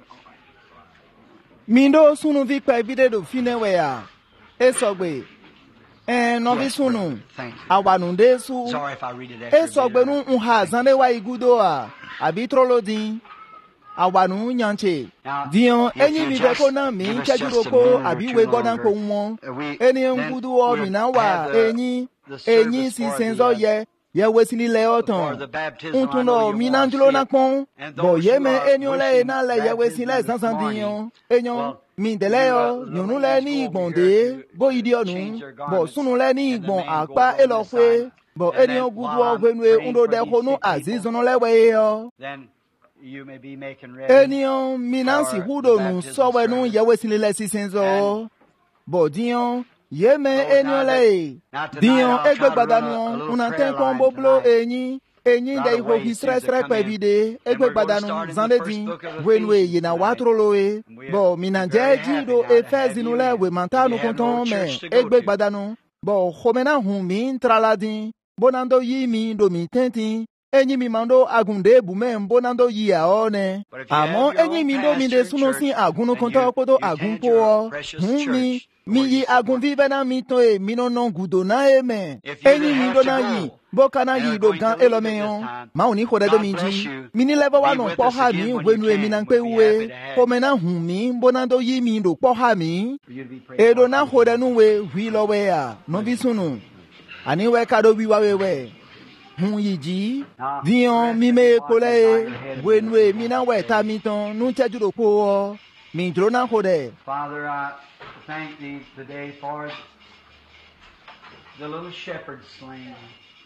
[SPEAKER 1] mindo sunu vi pe vide do finewe ya esogbe eh no vi
[SPEAKER 2] Yes,
[SPEAKER 1] sunu
[SPEAKER 2] brother. Thank you.
[SPEAKER 1] awanunde su
[SPEAKER 2] Sorry if I read it after
[SPEAKER 1] esogbe
[SPEAKER 2] you.
[SPEAKER 1] nu nha zande wa igudo a abi trolodin awanu nyanche
[SPEAKER 2] Now,
[SPEAKER 1] dion
[SPEAKER 2] if
[SPEAKER 1] enyi
[SPEAKER 2] you
[SPEAKER 1] mi
[SPEAKER 2] just
[SPEAKER 1] be ko na mi
[SPEAKER 2] give us
[SPEAKER 1] chejuro
[SPEAKER 2] just a
[SPEAKER 1] ko
[SPEAKER 2] minute or
[SPEAKER 1] abi
[SPEAKER 2] two
[SPEAKER 1] we godan ko
[SPEAKER 2] longer,
[SPEAKER 1] won
[SPEAKER 2] uh, we-
[SPEAKER 1] eni
[SPEAKER 2] then
[SPEAKER 1] ngudu o
[SPEAKER 2] we'll
[SPEAKER 1] mi na wa
[SPEAKER 2] have the-
[SPEAKER 1] enyi
[SPEAKER 2] the service
[SPEAKER 1] enyi si
[SPEAKER 2] for
[SPEAKER 1] senzo
[SPEAKER 2] the, uh,
[SPEAKER 1] ye ye wesili le
[SPEAKER 2] for
[SPEAKER 1] oton
[SPEAKER 2] the baptism. I know
[SPEAKER 1] untuno
[SPEAKER 2] you
[SPEAKER 1] mi
[SPEAKER 2] wanna
[SPEAKER 1] nandulo
[SPEAKER 2] see
[SPEAKER 1] na
[SPEAKER 2] it.
[SPEAKER 1] pon
[SPEAKER 2] And
[SPEAKER 1] bo
[SPEAKER 2] those
[SPEAKER 1] ye
[SPEAKER 2] who
[SPEAKER 1] me
[SPEAKER 2] are
[SPEAKER 1] enyo le
[SPEAKER 2] wishing
[SPEAKER 1] na le ye
[SPEAKER 2] baptism
[SPEAKER 1] wesile
[SPEAKER 2] this
[SPEAKER 1] sansan
[SPEAKER 2] morning,
[SPEAKER 1] diyon enyo
[SPEAKER 2] well,
[SPEAKER 1] mi dele
[SPEAKER 2] you, uh,
[SPEAKER 1] yo
[SPEAKER 2] the
[SPEAKER 1] nyonu le
[SPEAKER 2] ladies
[SPEAKER 1] ni
[SPEAKER 2] go over
[SPEAKER 1] igbonde
[SPEAKER 2] here to
[SPEAKER 1] bo idi onu
[SPEAKER 2] change their
[SPEAKER 1] bo
[SPEAKER 2] garments,
[SPEAKER 1] sunu le ni
[SPEAKER 2] and the
[SPEAKER 1] igbon
[SPEAKER 2] man goes
[SPEAKER 1] apa
[SPEAKER 2] over this
[SPEAKER 1] elokwe
[SPEAKER 2] side.
[SPEAKER 1] bo
[SPEAKER 2] And
[SPEAKER 1] eni
[SPEAKER 2] then
[SPEAKER 1] ogudu
[SPEAKER 2] while I'm
[SPEAKER 1] ogwenwe
[SPEAKER 2] praying
[SPEAKER 1] undo
[SPEAKER 2] for
[SPEAKER 1] de
[SPEAKER 2] these
[SPEAKER 1] honu
[SPEAKER 2] sick people,
[SPEAKER 1] azizono le we yo
[SPEAKER 2] then you may be making ready
[SPEAKER 1] enion minansi
[SPEAKER 2] for
[SPEAKER 1] hudo
[SPEAKER 2] the
[SPEAKER 1] nu
[SPEAKER 2] baptism
[SPEAKER 1] sowe nu
[SPEAKER 2] service.
[SPEAKER 1] ye wesile le si senzo bo diyon ye me
[SPEAKER 2] Those
[SPEAKER 1] enyo
[SPEAKER 2] now
[SPEAKER 1] le
[SPEAKER 2] that- now tonight
[SPEAKER 1] diyon
[SPEAKER 2] I'll try
[SPEAKER 1] egbe
[SPEAKER 2] to run a- a
[SPEAKER 1] gbadanu
[SPEAKER 2] little
[SPEAKER 1] unaten
[SPEAKER 2] prayer
[SPEAKER 1] kon
[SPEAKER 2] line
[SPEAKER 1] boblo
[SPEAKER 2] tonight.
[SPEAKER 1] enyi enyi
[SPEAKER 2] Right
[SPEAKER 1] de
[SPEAKER 2] away,
[SPEAKER 1] ho
[SPEAKER 2] as soon
[SPEAKER 1] histre
[SPEAKER 2] as they
[SPEAKER 1] stre
[SPEAKER 2] come in.
[SPEAKER 1] pevide
[SPEAKER 2] And
[SPEAKER 1] egbe
[SPEAKER 2] we're gonna
[SPEAKER 1] gbadanu
[SPEAKER 2] start in the
[SPEAKER 1] zande
[SPEAKER 2] first
[SPEAKER 1] din
[SPEAKER 2] book of
[SPEAKER 1] wenwe
[SPEAKER 2] Ephesians
[SPEAKER 1] yina
[SPEAKER 2] tonight.
[SPEAKER 1] watroloe
[SPEAKER 2] And we're
[SPEAKER 1] bo
[SPEAKER 2] very
[SPEAKER 1] minanje
[SPEAKER 2] happy
[SPEAKER 1] jido
[SPEAKER 2] now to have
[SPEAKER 1] efezi
[SPEAKER 2] you
[SPEAKER 1] nule
[SPEAKER 2] in.
[SPEAKER 1] we mantanu
[SPEAKER 2] If you have
[SPEAKER 1] konton
[SPEAKER 2] no
[SPEAKER 1] me
[SPEAKER 2] church to go
[SPEAKER 1] egbe
[SPEAKER 2] to.
[SPEAKER 1] gbadanu bo homena hun mi traladin bonando yi mi do mi tentin enyi mi mando agunde bume bonando yi a one
[SPEAKER 2] But if you have
[SPEAKER 1] amo
[SPEAKER 2] your
[SPEAKER 1] enyi
[SPEAKER 2] own
[SPEAKER 1] mi do mi de
[SPEAKER 2] pastor
[SPEAKER 1] suno
[SPEAKER 2] and
[SPEAKER 1] sin
[SPEAKER 2] church,
[SPEAKER 1] agunu
[SPEAKER 2] then
[SPEAKER 1] konto
[SPEAKER 2] you-
[SPEAKER 1] kodo
[SPEAKER 2] you
[SPEAKER 1] agun
[SPEAKER 2] tend your
[SPEAKER 1] po
[SPEAKER 2] precious
[SPEAKER 1] hun mi
[SPEAKER 2] church
[SPEAKER 1] mi
[SPEAKER 2] where you
[SPEAKER 1] yi agun
[SPEAKER 2] support.
[SPEAKER 1] vive na mi to e mi no non gudo na e me
[SPEAKER 2] If you
[SPEAKER 1] enyi mi
[SPEAKER 2] have
[SPEAKER 1] do
[SPEAKER 2] to
[SPEAKER 1] na
[SPEAKER 2] go,
[SPEAKER 1] yi bokana yi do gan elomeyon ma oni ko de do minji mini level wa no po ha mi wenu emi na pe we ko me na hun mi bona do yi mi do po ha mi e do na ho de nu we wi lo we ya no bi sunu ani we ka do bi wa we we hun yi ji vion mi me ko le wenu emi na we ta mi ton nu che ju do po o mi dro na ho de.
[SPEAKER 4] Father, I thank thee today for the little shepherd slain.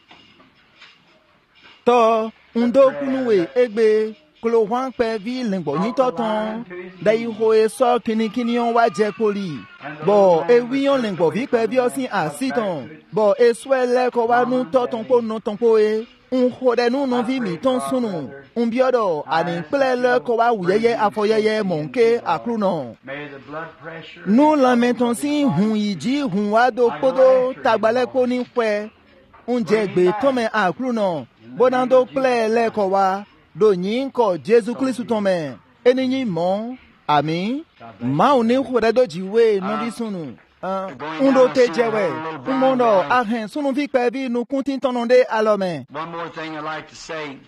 [SPEAKER 1] To undo kunuwe egbe klo hwan pe vi lengbo ni toton dai ho e so kini kini on wa je poli bo e wi on lengbo vi pe vi osin asiton bo e swele ko wa nu toton po no ton po e un ho de nu no vi mi ton sunu un biodo ani plele ko wa wuyeye afoyeye monke akruno nu lamenton si hun yiji hun wa do podo tagbale ko ni pe unje gbe to me akruno bonando plele ko wa do yin ko Jesu Christ to me eniyin mo ami ma oni ho de do jiwe no bi sunu undo te jewe umondo ahen sunu vi pe vi nu kuntin tononde alome.
[SPEAKER 2] One more thing I'd like to say.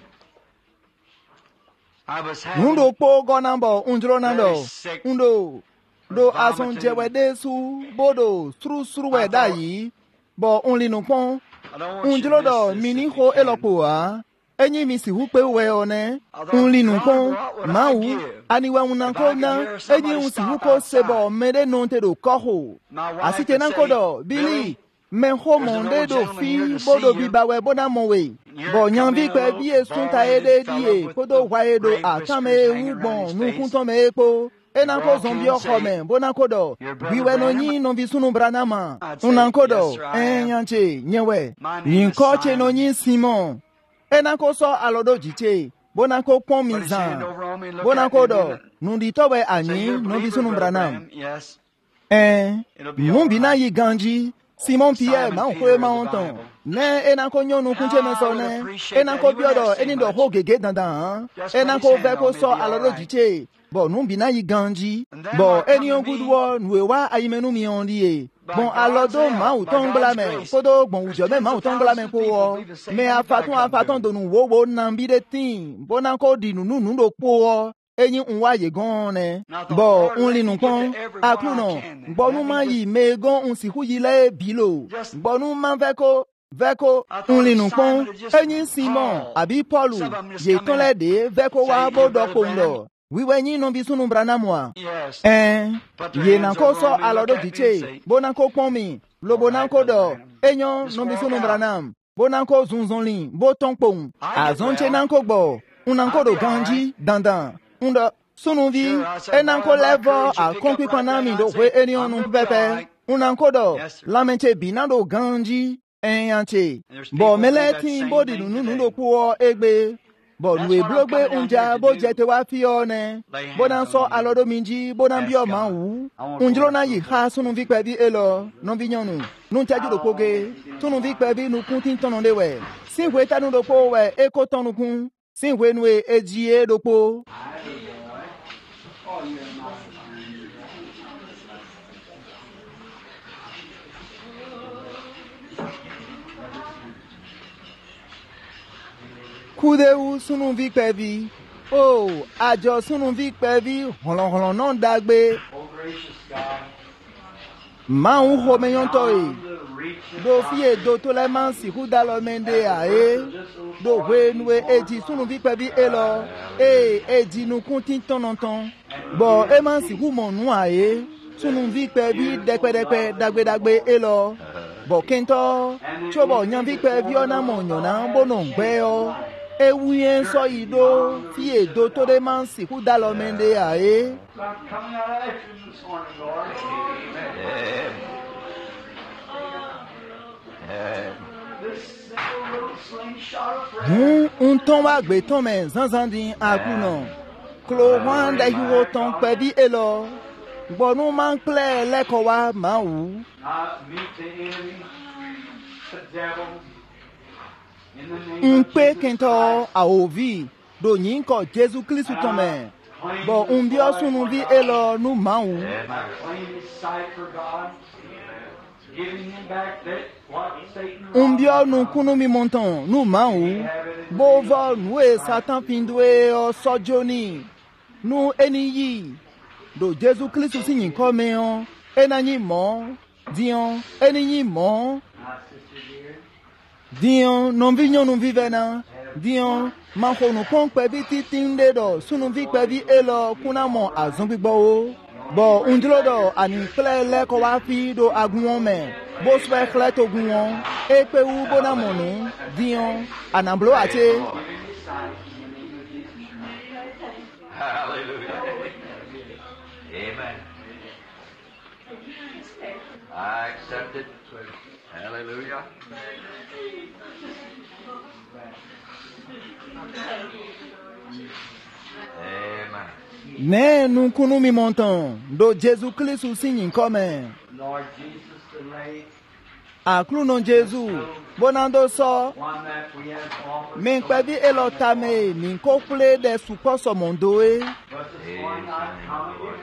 [SPEAKER 2] I was
[SPEAKER 1] Undo
[SPEAKER 2] having
[SPEAKER 1] po go nambo unjro nando undo do ason jewe de su bodo sru sru we dai bo only no pon
[SPEAKER 2] I don't want you to
[SPEAKER 1] unjro do
[SPEAKER 2] miss
[SPEAKER 1] mini
[SPEAKER 2] this
[SPEAKER 1] ho
[SPEAKER 2] again.
[SPEAKER 1] elopo a enyi mi si hu pe we one only no pon mau aniwa unanko na enyi un si hu ko sebo mede non te do ko ho asite nan ko do bili men ho monde do fi bodo bi bawe bona mo we bo nyan bi pe bi esun ta ede die kodo wa edo atame wu bon nu kun to me epo ena ko zombie okome bona kodo bi we no nyi no bi sunu branama unan kodo enyanche nyewe yin ko che no nyi Simon ena ko so alodo jiche bona ko pon mizan bona kodo nu di to we ani no bi sunu branam
[SPEAKER 2] Yes.
[SPEAKER 1] eh mun bi na yi ganji Simon Pierre ma ko ma onton ne ena ko nyonu kunche me so ne ena ko biodo eni do ho gege dandan ena ko ve ko so alodo jiche bo nu bi na yi ganji bo eni on good wo nu wa ayimenu mi on die bon alodo ma o ton bla me fodo gbon ujo me ma o ton bla me ko wo me afatun afatun do nu wo wo na bi de tin bona ko di nu nu do po wo eyin nwa ye gan ne bo un linu pon akuno gbonu ma yi me gan un si hu yi le bilo gbonu ma ve ko ve ko un linu pon eyin Simon abi Paul ye ton le de ve ko wa bo do ko ndo wiwe yin no bi sunu brana moi
[SPEAKER 2] Yes.
[SPEAKER 1] eh ye na ko so alodo jiche bona ko pon mi lo bona ko do enyon no bi sunu branam bona ko zunzonlin bo ton pon azonche nan ko gbo un ko do ganji dandan unda sunu vi enanko level a kompi panami do we enionu pepe unanko do lamente binado ganji enyanche bo meleti bodi nunu do po egbe bo luwe blogbe unja bo jete wa fi one bo dan so alodo minji bo dan bi o ma wu unjro na yi ha sunu vi pe vi elo no vi nyonu nu taju do poge sunu vi pe vi nu kun tin tono de we sin we tanu do po we e ko tonu kun sin we nu e ejie do po. Kudewu sunu vi pe vi oh àjọ sunu vi pe vi holon holon non dagbe
[SPEAKER 4] Oh, gracious God.
[SPEAKER 1] ma un ho meyon to e
[SPEAKER 4] The reach
[SPEAKER 1] do fi e do to le man si hu da lo mende a e do we nu e eji sunu vi pe vi e lo e eji nu kun tin ton ton bo e man si hu mo nu a e sunu vi pe vi depe depe dagbe dagbe e lo bo kento chobo nyan vi pe vi ona mo nyan na bo no gbe o ewu yen so ido fi e do to de man si hu da lo mende a e
[SPEAKER 4] God coming out of action this morning, Lord. This simple little slingshot of prayer.
[SPEAKER 1] hun un ton wa gbe ton me zanzan din akuno klo wan da hiwo ton pe bi e lo gbonu man ple leko wa ma wu
[SPEAKER 4] Not meet the enemy, the devil. In the name
[SPEAKER 1] un
[SPEAKER 4] of
[SPEAKER 1] pe
[SPEAKER 4] Jesus
[SPEAKER 1] kento
[SPEAKER 4] Christ.
[SPEAKER 1] a ovi do yin ko Jesu Christ ton me bo un bi osunu bi e lo nu ma wu
[SPEAKER 4] I claim his sight for God. giving him back that what Satan
[SPEAKER 1] Umbio nu kunu mi monton nu mau. Bovo nu e Satan pindwe o sojoni. Nu eni yi. Do Jésus Christ si yin come on. Enanyi mo. Dion. Eni yi mo.
[SPEAKER 4] my sister dear.
[SPEAKER 1] Dion non vignon non vivena. Dion manko nu kon pebi titinde do. Sunu vi pebi elo kuna mo azon gbigbo o. Bo unjilo do ani ple le ko wa fi do agun me. Bo swe kle to gun won. E pe u bona monu. Dion anamblo ate.
[SPEAKER 3] Hallelujah. Amen. I accept it. Hallelujah. Amen.
[SPEAKER 1] Ne nu kunu mi monton do Jésus Christ si yin come.
[SPEAKER 4] Lord Jesus, to lay
[SPEAKER 1] Aklu non Jésus. Bonando so.
[SPEAKER 4] one that we have offered,
[SPEAKER 1] Min pebi elo tame min kokule de sukoso mondo e.
[SPEAKER 4] but this one not coming here.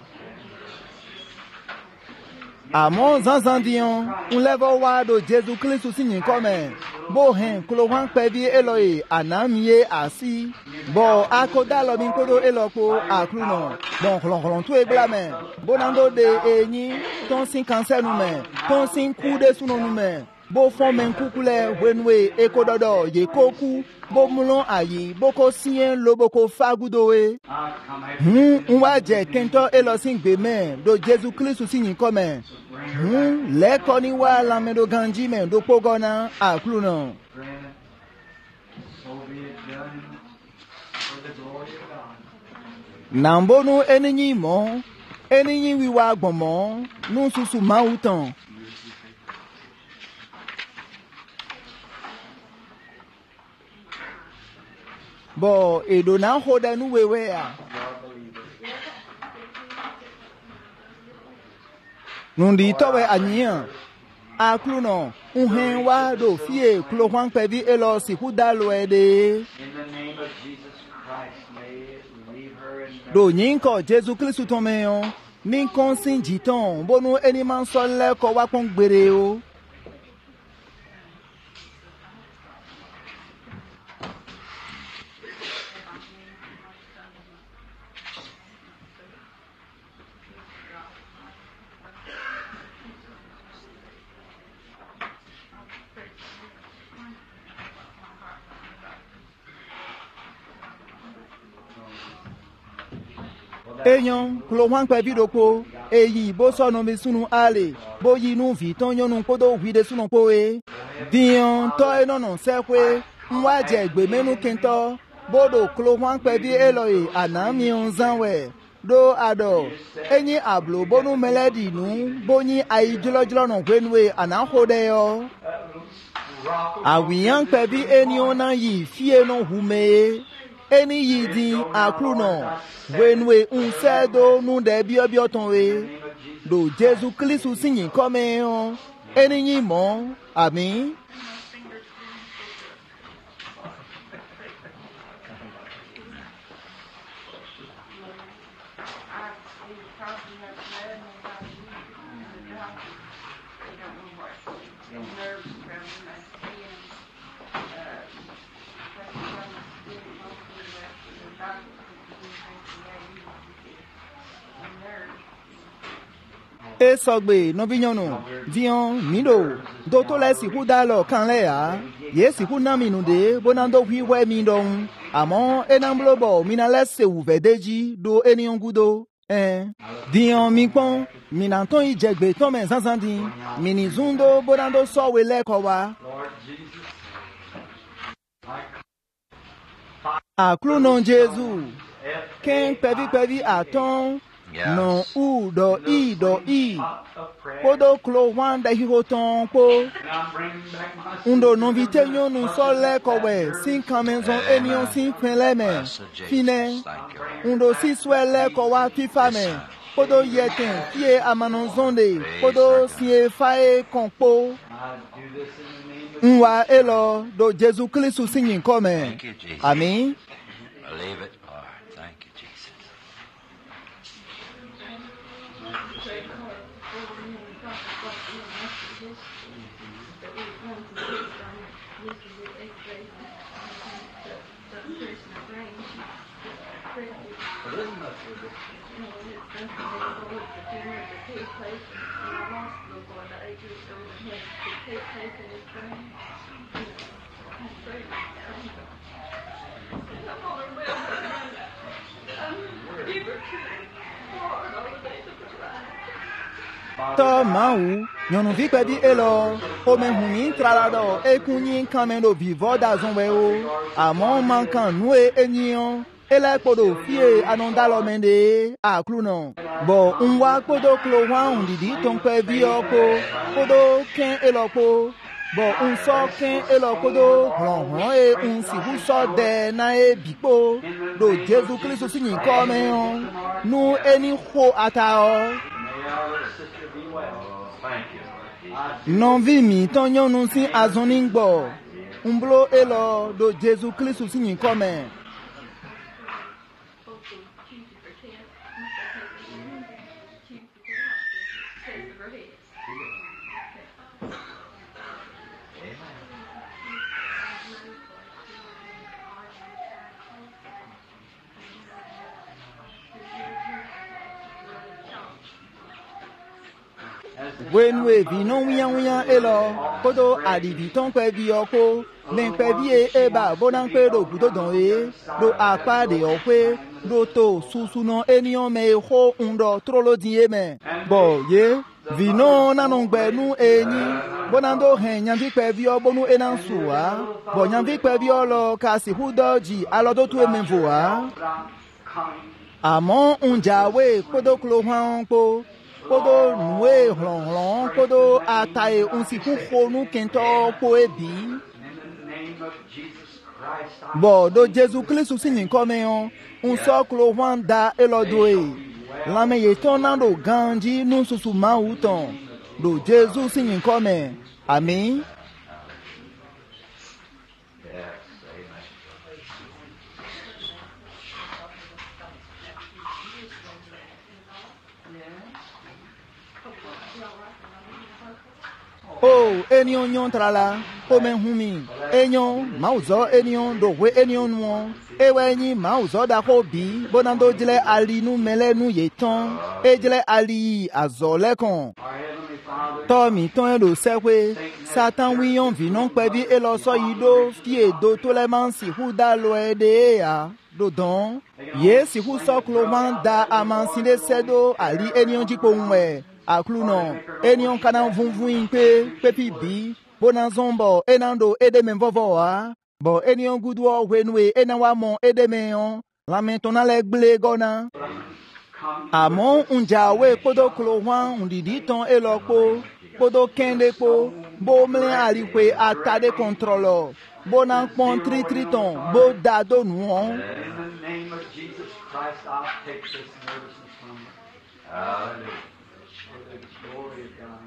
[SPEAKER 1] Amon zanzan dion, un level wa do Jésus Christ si yin come. Bo hen kulo wan pebi elo e anamie asi. Bo akoda lo min kodo elo ko aklu non. Bon klon klon tu e blame. Bonando de eni ton sin cancer nou men. Ton sin kou de sou nou men. Bo fon men kukule wenwe ekododo ye koku. Bo moulon ayi, boko sien lo boko fagudo e.
[SPEAKER 4] I come after
[SPEAKER 1] Hmm, unwaje kento elo sin gbe men do Jésus Christ si yin come. Hmm, le koni wa la men do ganji men do pogona aklu non.
[SPEAKER 4] Brandon. So be it done for the glory of God.
[SPEAKER 1] Nambo nu enyi mo, enyi wiwa gbomo, nu susu mautan. Bo edo na hoda nu wewe ya. Nundi towe anyian. Aklu no, unhen wa do fie klo hwan pevi elo si hudalo ede.
[SPEAKER 4] In the name of Jesus Christ, may it leave her in
[SPEAKER 1] Do nyinko Jésus Christ tome yo. Min konsin jiton, bonu eni man sole ko wa kon gbere o. Eyan, klo wan pe bidoko, eyi bo so no mi sunu ale, bo yi nu vi ton yon nu kodo wi de sunu po e. Dion to e no no se kwe, nwa je gbe menu kento, bodo klo wan pe bi eloy anami on zanwe. Do ado, enyi ablo bonu melody nu, boni ayi jolo jolo no gwenwe anan hode yo. Awiyan pe bi eni ona yi fie no hume. Eni yi di aklu no, wenwe unsedo nu de bio bio tonwe. Do Jésus Christ si yin come yo. Eni yi mo, amin. E sogbe no binyonu dion mido do to le si hu da lo kan le ya ye si hu na minu de bonando wi we mi don amo enamblo bo mina le se wu vedeji do enion gudo eh dion mi pon minanton ijegbe to men zanzandin mini zundo bonando so we le ko wa
[SPEAKER 4] Lord Jesus.
[SPEAKER 1] aklu non Jésus ken pevi pevi aton non u do i do i podo klo wanda hi hoton po undo non vite nyonu so le kowe sin kamenzon enion sin penleme fine undo si swele ko wa fifame podo yeten fie amanonzonde podo sie fae konpo nwa elo do Jésus Christ singing come amen.
[SPEAKER 3] Believe it, Lord. Thank you, Jesus.
[SPEAKER 1] To mau, nyɔnu vi kpe bi elo, ome humi trala do, ekunyi kame do vivo da zonwe o, amo mankan nue enyion, ele kpodo fie anondalo mende, a kluno. Bo, unwa kpodo klo wan undidi ton kpe vi oko, kpodo ken eloko, bo, un so ken eloko do, ron ron e un si hu so de na e bikpo, do Jesu Kristo sinyi kome yon, nu eni ho ata o. Non vi mi ton yon nun si azoning bo. Umblo elo do Jesu Kristo sinyi kome. When we be no we and we and elo, kodo adibi ton kwe bi oko, len kwe bi e eba bonan kwe do budo don e, do akpa de okwe, do to susu no enion me ho undo trolo di eme. Bo ye, vi no nanon gbe nu eni, bonan do hen nyanvi kwe bi o bonu enan suwa, bo nyanvi kwe bi o lo kasi hudo ji alo do tu emen voa. Amon unjawe kodo klo hwan po, kodo nwe hlon hlon kodo atae unsi kukhonu kento ko ebi bo do Jesu Kristo sinyi kome yon un so klo wanda elodoe lame yetonando ganji nun susu mauton do Jesu sinyi kome amen. Oh, enion nyon trala, omen humi, enion, mauzo enion, do we enion won, ewe ni mauzo da hobi, bonando jile ali nu mele nu yeton, e jile ali azole kon. Tomi ton do sewe, Satan wiyon vinon kwebi elo so yido, fie do toleman si huda loe de ea, do don, ye si hu so kloman da amansinde sedo, ali enion jiko mwe. Akluno, enion kanan vun vun pe, pepi bi, bonan zombo, enando edeme vovoa, bo enion gudwo wenwe, enawa mon edeme yon, lamen tonale gle gona. Amon unjawe kodo klowan, undidi ton eloko, kodo kende po, bo mlen alikwe atade kontrolo, bonan pon tri tri ton, bo dado nuon.
[SPEAKER 2] In the name of Jesus Christ, I'll take this nervousness from you.
[SPEAKER 3] Hallelujah.
[SPEAKER 2] For the glory of God.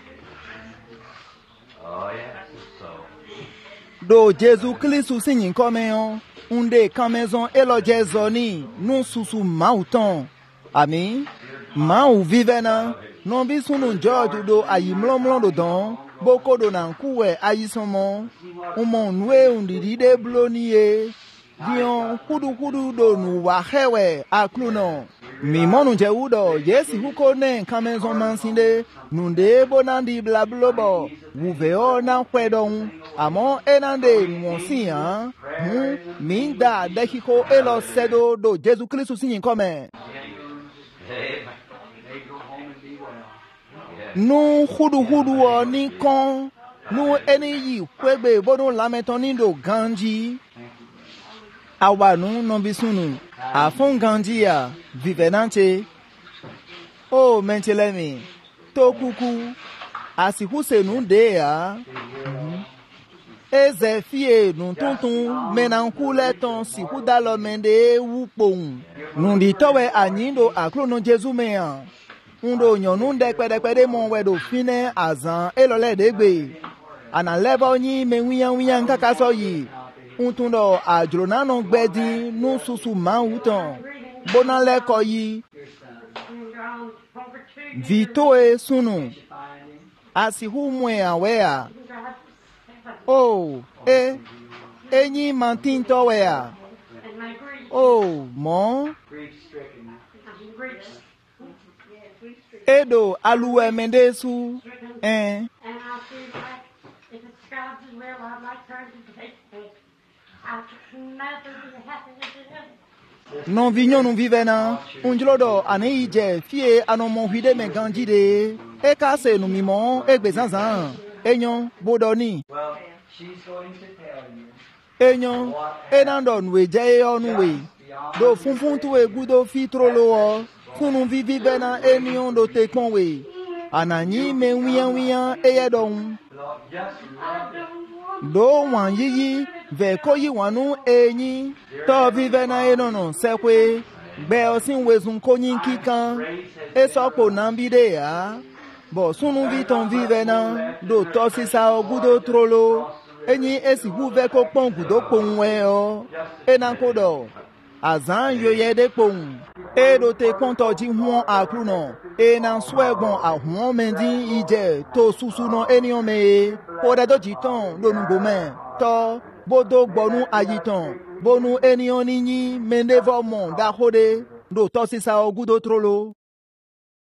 [SPEAKER 3] Oh, yes, so.
[SPEAKER 1] Do Jesu Kristo sinyi kome yon, unde kamezon elo jezoni, nun susu mauton. Amen. Mau vivena, non bisunu George do ayi mlon mlon do don, boko do nan kuwe ayi somon, umon nwe undidi de bloniye, dion kudu kudu do nu wahewe akluno. Mi monu je udo, yesi huko nen kamezon mansinde, nunde bonandi blablobo, wuveo nan kwedon, amon enande monsi an, hmm, minda dehiko elo sedo do Jesu Kristo sinyi kome. Nu hudu hudu o ni kon, nu eni yi kwebe bono lametoni do ganji. Awa nu nombisunu, afon ganji ya, vivenante. O menchelemi, to kuku, asihuse nu de ya. Eze fie nu tuntun, menankule ton si hudalo mende wupon. Nundi towe anyindo aklono Jesu meyan. Undo nyonu dekpe dekpe de mon wedo fine azan elole degbe. Ana levo nyi me wiyan wiyan kakaso yi. Untundo ajrona non gbedi nu susu man uton. Bona leko yi. vito e sunu asihu mwe awea oh e enyi mantinto wea oh mo edo aluwe mendesu eh
[SPEAKER 5] And I'll see like, if it's God's will, I'd like her to take me. I'd never be happy with it.
[SPEAKER 1] non vignon non vivena unjlodo anije fie anomo hide me ganjide e kase no mimo egbezanzan enyon bodoni
[SPEAKER 4] Well, she's going to tell you.
[SPEAKER 1] enyon enando nwe je onwe do funfun tu egudo fi trolo funu vivi bena enion do te konwe ananyi me wian wian eyedon
[SPEAKER 4] Lord, just love it.
[SPEAKER 1] do wan yiyi ve koyi wanu enyi to vive na enono sekwe gbe osin wezun koyin kikan esopo na bide ya bo sunu viton vive na do to sisa ogudo trolo enyi esigu ve ko pon gudo ponwe o enankodo azan yoye de pon e do te konto ji huon akruno e nan swegbon ahun mendi ije to susu no enion me o de do jiton lonu gomen to bodo gbonu ayiton bonu enion ni mendevo mon da hode do to sisa ogudo trolo